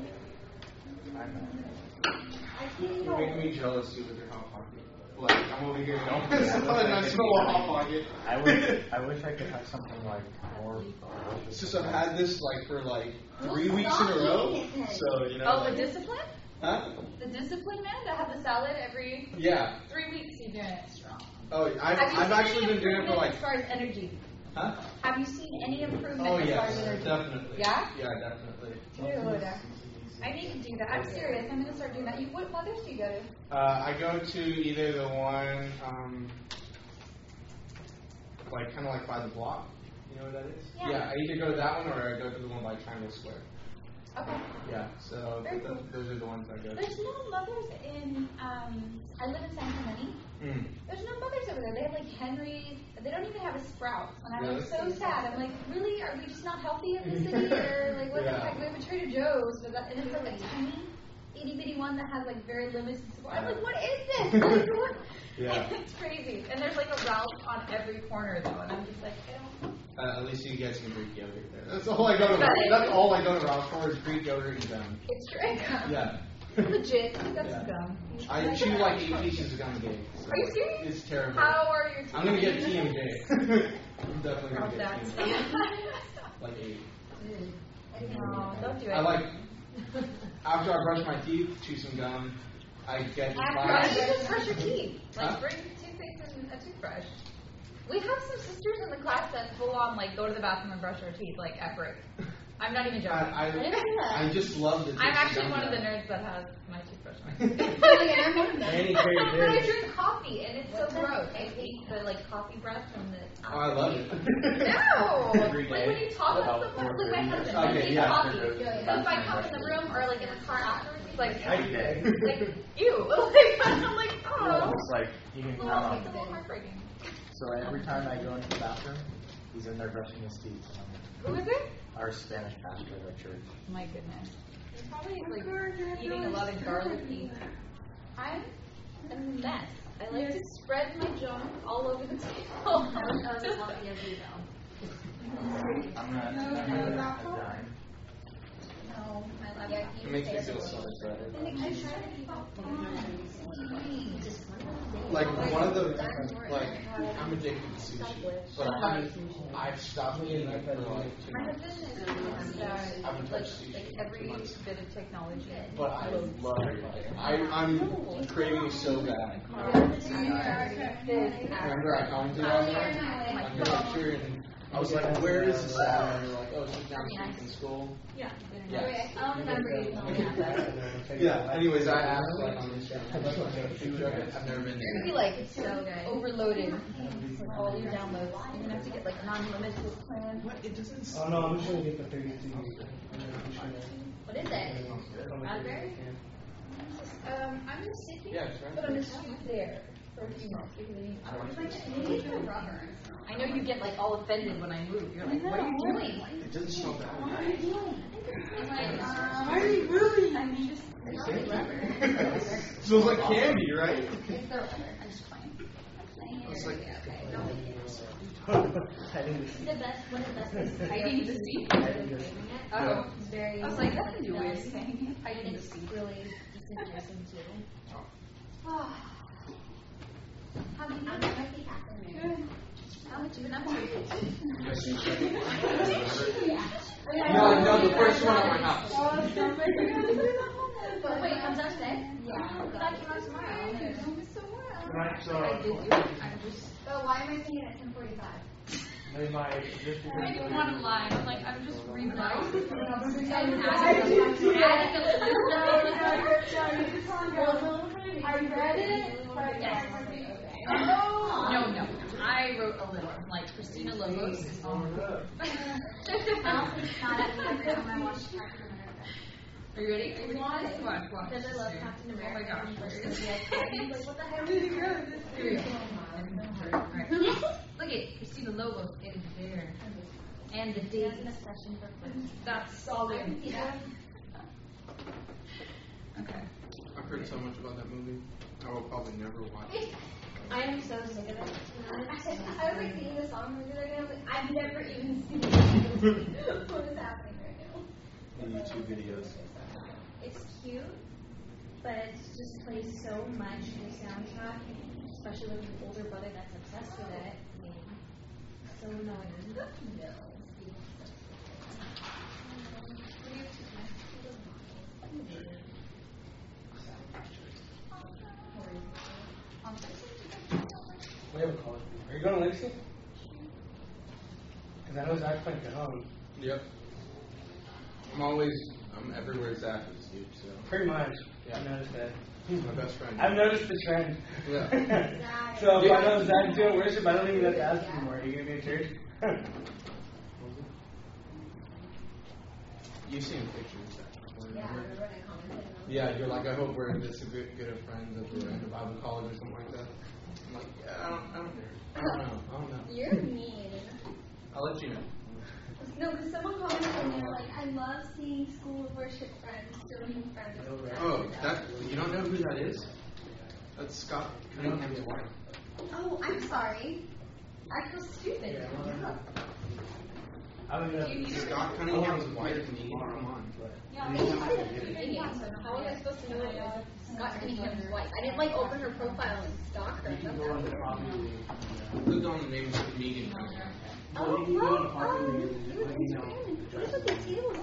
You're making me jealous too with your hot pocket. Like, I'm over here going, it's not a nice little hot pocket. I wish, I wish I could have something like more. It's just I've had this like for like three weeks in a row. So, you know. Oh, like, the discipline? Huh? The discipline man that have the salad every Yeah. three weeks. You're doing it strong. Oh, I've, Have you I've seen actually any been doing it for like. improvement as far as energy? Huh? Have you seen any improvement Oh, as yes, far as energy? definitely. Yeah? Yeah, definitely. Dude, I need to do that. I'm serious. I'm going to start doing that. You, what mothers do you go to? Uh, I go to either the one, um, like kind of like by the block. You know what that is? Yeah. Yeah, I either go to that one or I go to the one by Triangle Square. Okay. Yeah, so Very th- cool. th- those are the ones I go to. There's no mothers in, um, I live in San Clemente. Mm. There's no mothers over there. They have like Henry's. They don't even have a Sprouts. And I'm like Really? so sad. I'm like, really? Are we just not healthy in the city? Or like, what Yeah. the heck? We have a Trader Joe's, but that, and it's like a tiny, itty bitty one that has like very limited support. I'm like, what is this? Like, what? Yeah. It's crazy. And there's like a Ralph's on every corner though, and I'm just like, I don't. Uh, at least you get some Greek yogurt there. That's all I go to. But- That's all I go to Ralph's for is Greek yogurt and gum. It's true. Yeah. Legit. That's Yeah. gum. I chew like eight pieces of gum a day. So Are you serious? It's terrible. How are your teeth? I'm gonna get T M J. I'm definitely gonna How's get that? T M J. Like eight. No, don't do it. I like after I brush my teeth, chew some gum. I get in After class. you just brush your teeth. Like Huh? bring toothpaste and a toothbrush. We have some sisters in the class that full on like go to the bathroom and brush their teeth like at break. I'm not even joking. I, I, I just love the. I'm actually gum one of the guy. nerds that has my toothbrush on. Any But carry I this. drink coffee and it's so gross. I hate the like coffee breath from the. Oh, I love it. No! Every Like day. when you talk About about someone, four like my thirty. husband, Okay, he yeah. coffee. If I come in the room or like in the car afterwards, he's like, Every day. like, ew. Like, I'm like, oh. It's like you can Well, count it's a on. little heartbreaking. So every time I go into the bathroom, he's in there brushing his teeth. Who is it? Our Spanish pastor at our church. My goodness. He's probably like eating a lot of garlicky. I'm a mess. I like to spread my junk all over the table. I'm not. I'm not dying. No, my lab. It makes me feel so much better. Like one of the like I'm addicted to sushi, but I haven't. I've stopped eating it for like two My months. husband is that I haven't like, touched sushi like in every two months. bit of technology. But I love it. I, I'm craving so bad. Remember I commented on that on your picture and I was like, where is the salad? And you're like, oh, she's down in school. Yeah. Yeah. I don't remember you telling me that. Yeah. Anyways, I asked like on this channel. I've never been You're gonna there. be like it's so overloaded with all your downloads. You're gonna have to get like an unlimited plan. What? It doesn't. Oh no, I'm just gonna get the thirty-two. What is it? Raspberry? Um, I'm gonna sit here, Yeah, it's but I'm gonna scoot there for a few minutes because I need to rubber. I know you get like all offended when I move. You're like, what are you doing? It doesn't smell bad. What are you doing? I'm like, um, Why are you moving? I'm just, it's not rubber. Smells like candy, right? It's the rubber. I'm just playing. I'm playing. It's like- Okay, don't make it. Hiding the The best, one of the best places. Hiding the seat. Yeah. Oh, it's very. I was like, that's a new way of saying it. Hiding the seat. Really disinteresting too. Oh. How many hours might be happening? How much even up to? No, no, the first one at my house. But wait, it comes out today? Yeah. But that came out tomorrow. Right, so I did do it. I'm just. So why am I saying it at ten forty-five? they might just because I didn't want to lie. I'm like, I'm just rewriting. I read it, but Yes. I read it. No, no. I wrote a little. Like, Christina Lobos is on. It's not at me every time I watch Captain America. Are you ready? Are you ready? Why? Watch, watch. Because I love Captain America. Oh my gosh. And Bush is like, like, what the heck is this? Here we go. Right. Look at you see the logo. It is there. And the date. An obsession for Bush. That's solid. I can see that. Okay. I've heard so much about that movie. I will probably never watch it. I am so sick of it. I, I was like singing the song the other day. I was like, I've never even seen it. What is happening right now? The YouTube videos. It's cute, but it just plays so much in the soundtrack, especially with an older brother that's obsessed with it. I mean, so annoying. No. We have a call. Are you going to Legacy? Because I know Zach's playing at home. Yep. I'm always, I'm everywhere Zach is, dude, so. Pretty much. Yeah. I've noticed that. He's my best friend. I've noticed the trend. Yeah. So if I know Zach's doing worship, I don't even have to ask anymore. Are you going to be in church? You've seen pictures, Zach. Yeah, I remember when I commented on it. Yeah, you're like, I hope we're this good, good of friends if we're in the Bible college or something like that. I'm like, yeah, I don't, I don't know. I don't know. I don't know. You're mean. I'll let you know. No, because someone commented and they were like, I love seeing school of worship friends doing friends. Oh, that, you don't know who that is? That's Scott Cunningham's wife. Oh, I'm sorry. I feel stupid. I don't know. Scott Cunningham's wife. Come on. Yeah, I didn't How was I supposed to know it was Scott Cunningham's wife? I didn't like open her profile and stalk her. That's not Click on the name of Megan Cunningham. Oh, well, um, look at the tables.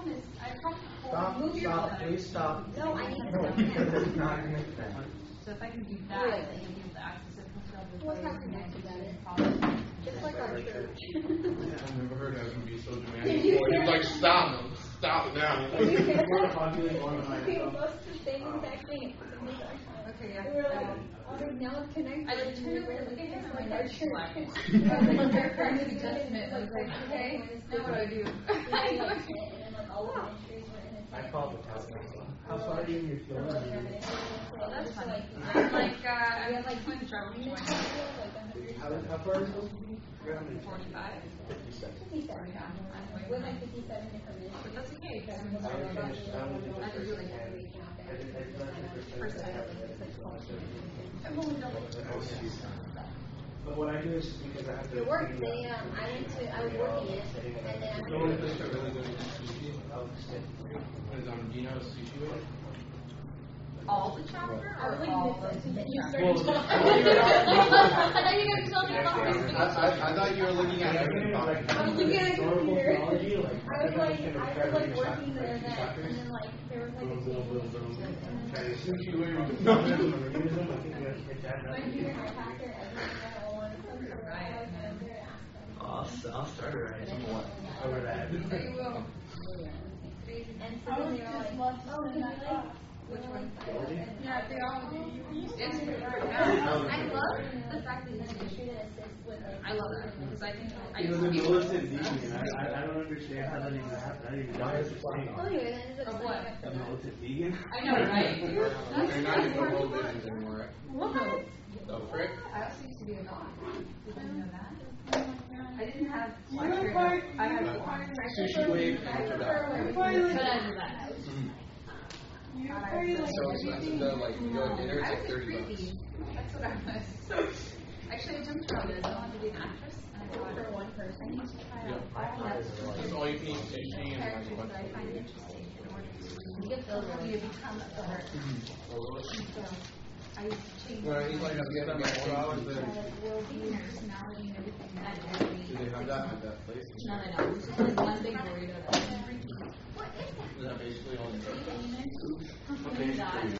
Stop, stop, please stop. No, I need to No, this is not going to make sense. So if I can do that, Really? then you'll be able to access it from the What's happening after that? Just like our church. I've never heard of him be so dramatic before. He's like, stop him. Stop it now. We post the same exact thing. Okay, yeah. We were like, oh, now it's connected. I just turned around and looked at him and my our nose church. slapped. I was like, you're trying to adjust it. I was like, okay, now what do I do? And then like all the ministries were in it. I called the house. How far are you in your field? Well, that's funny. I'm like, uh, I'm like twenty traveling. How, how far are you supposed to be? forty-five. fifty-seven. With like fifty-seven different ministries. But that's okay. I only finished, I only did the I first do like ten. every I did, I did like the first ten. First time. I've only done like But what I do is because I have to. It worked. They, um, I went to, I was working it, and then You want to start really good at sushi? Is um, do you know sushi way? all the chapter I or was all like, the then you Well, started talking. I thought you guys told me about I, I, I thought you were looking at it. I was looking at a computer. I was like, I was like working there then, and then like there was like a team. Sushi way. I'll, I'll start it right over that. And so then they were like, oh, can you like, which one? Yeah, they all do. It's pretty I love the fact that the ministry that assists with like. I love that because I think I You know, used the to be militant vegan, I, I, I don't understand how that even happened. I don't even know what you're saying. Oh, anyway, that ended up Of what? signing up for A that. militant vegan? I know, right? They're not even world visions anymore, right? What? Oh, frick. I also used to be a dog. Did you know that? I didn't have You're watch part- I had you're watch Sushi wave after that. But I knew that. You're very like. So expensive though, like you go to dinner, it's I like was thirty bucks. creepy. That's what I was. Actually, I jumped around it. I wanted to be an actress. And I thought, For one person. I need to try Yep. out. It's all you can eat sushi and like Characters what? that I find interesting in order to get those or you become a better. So I used to change. When I eat like a get like two hours there. Well-being, personality, and everything. That everything. Do they have that at that place? No, they don't. It's just like one big burrito. Is that basically all the Okay.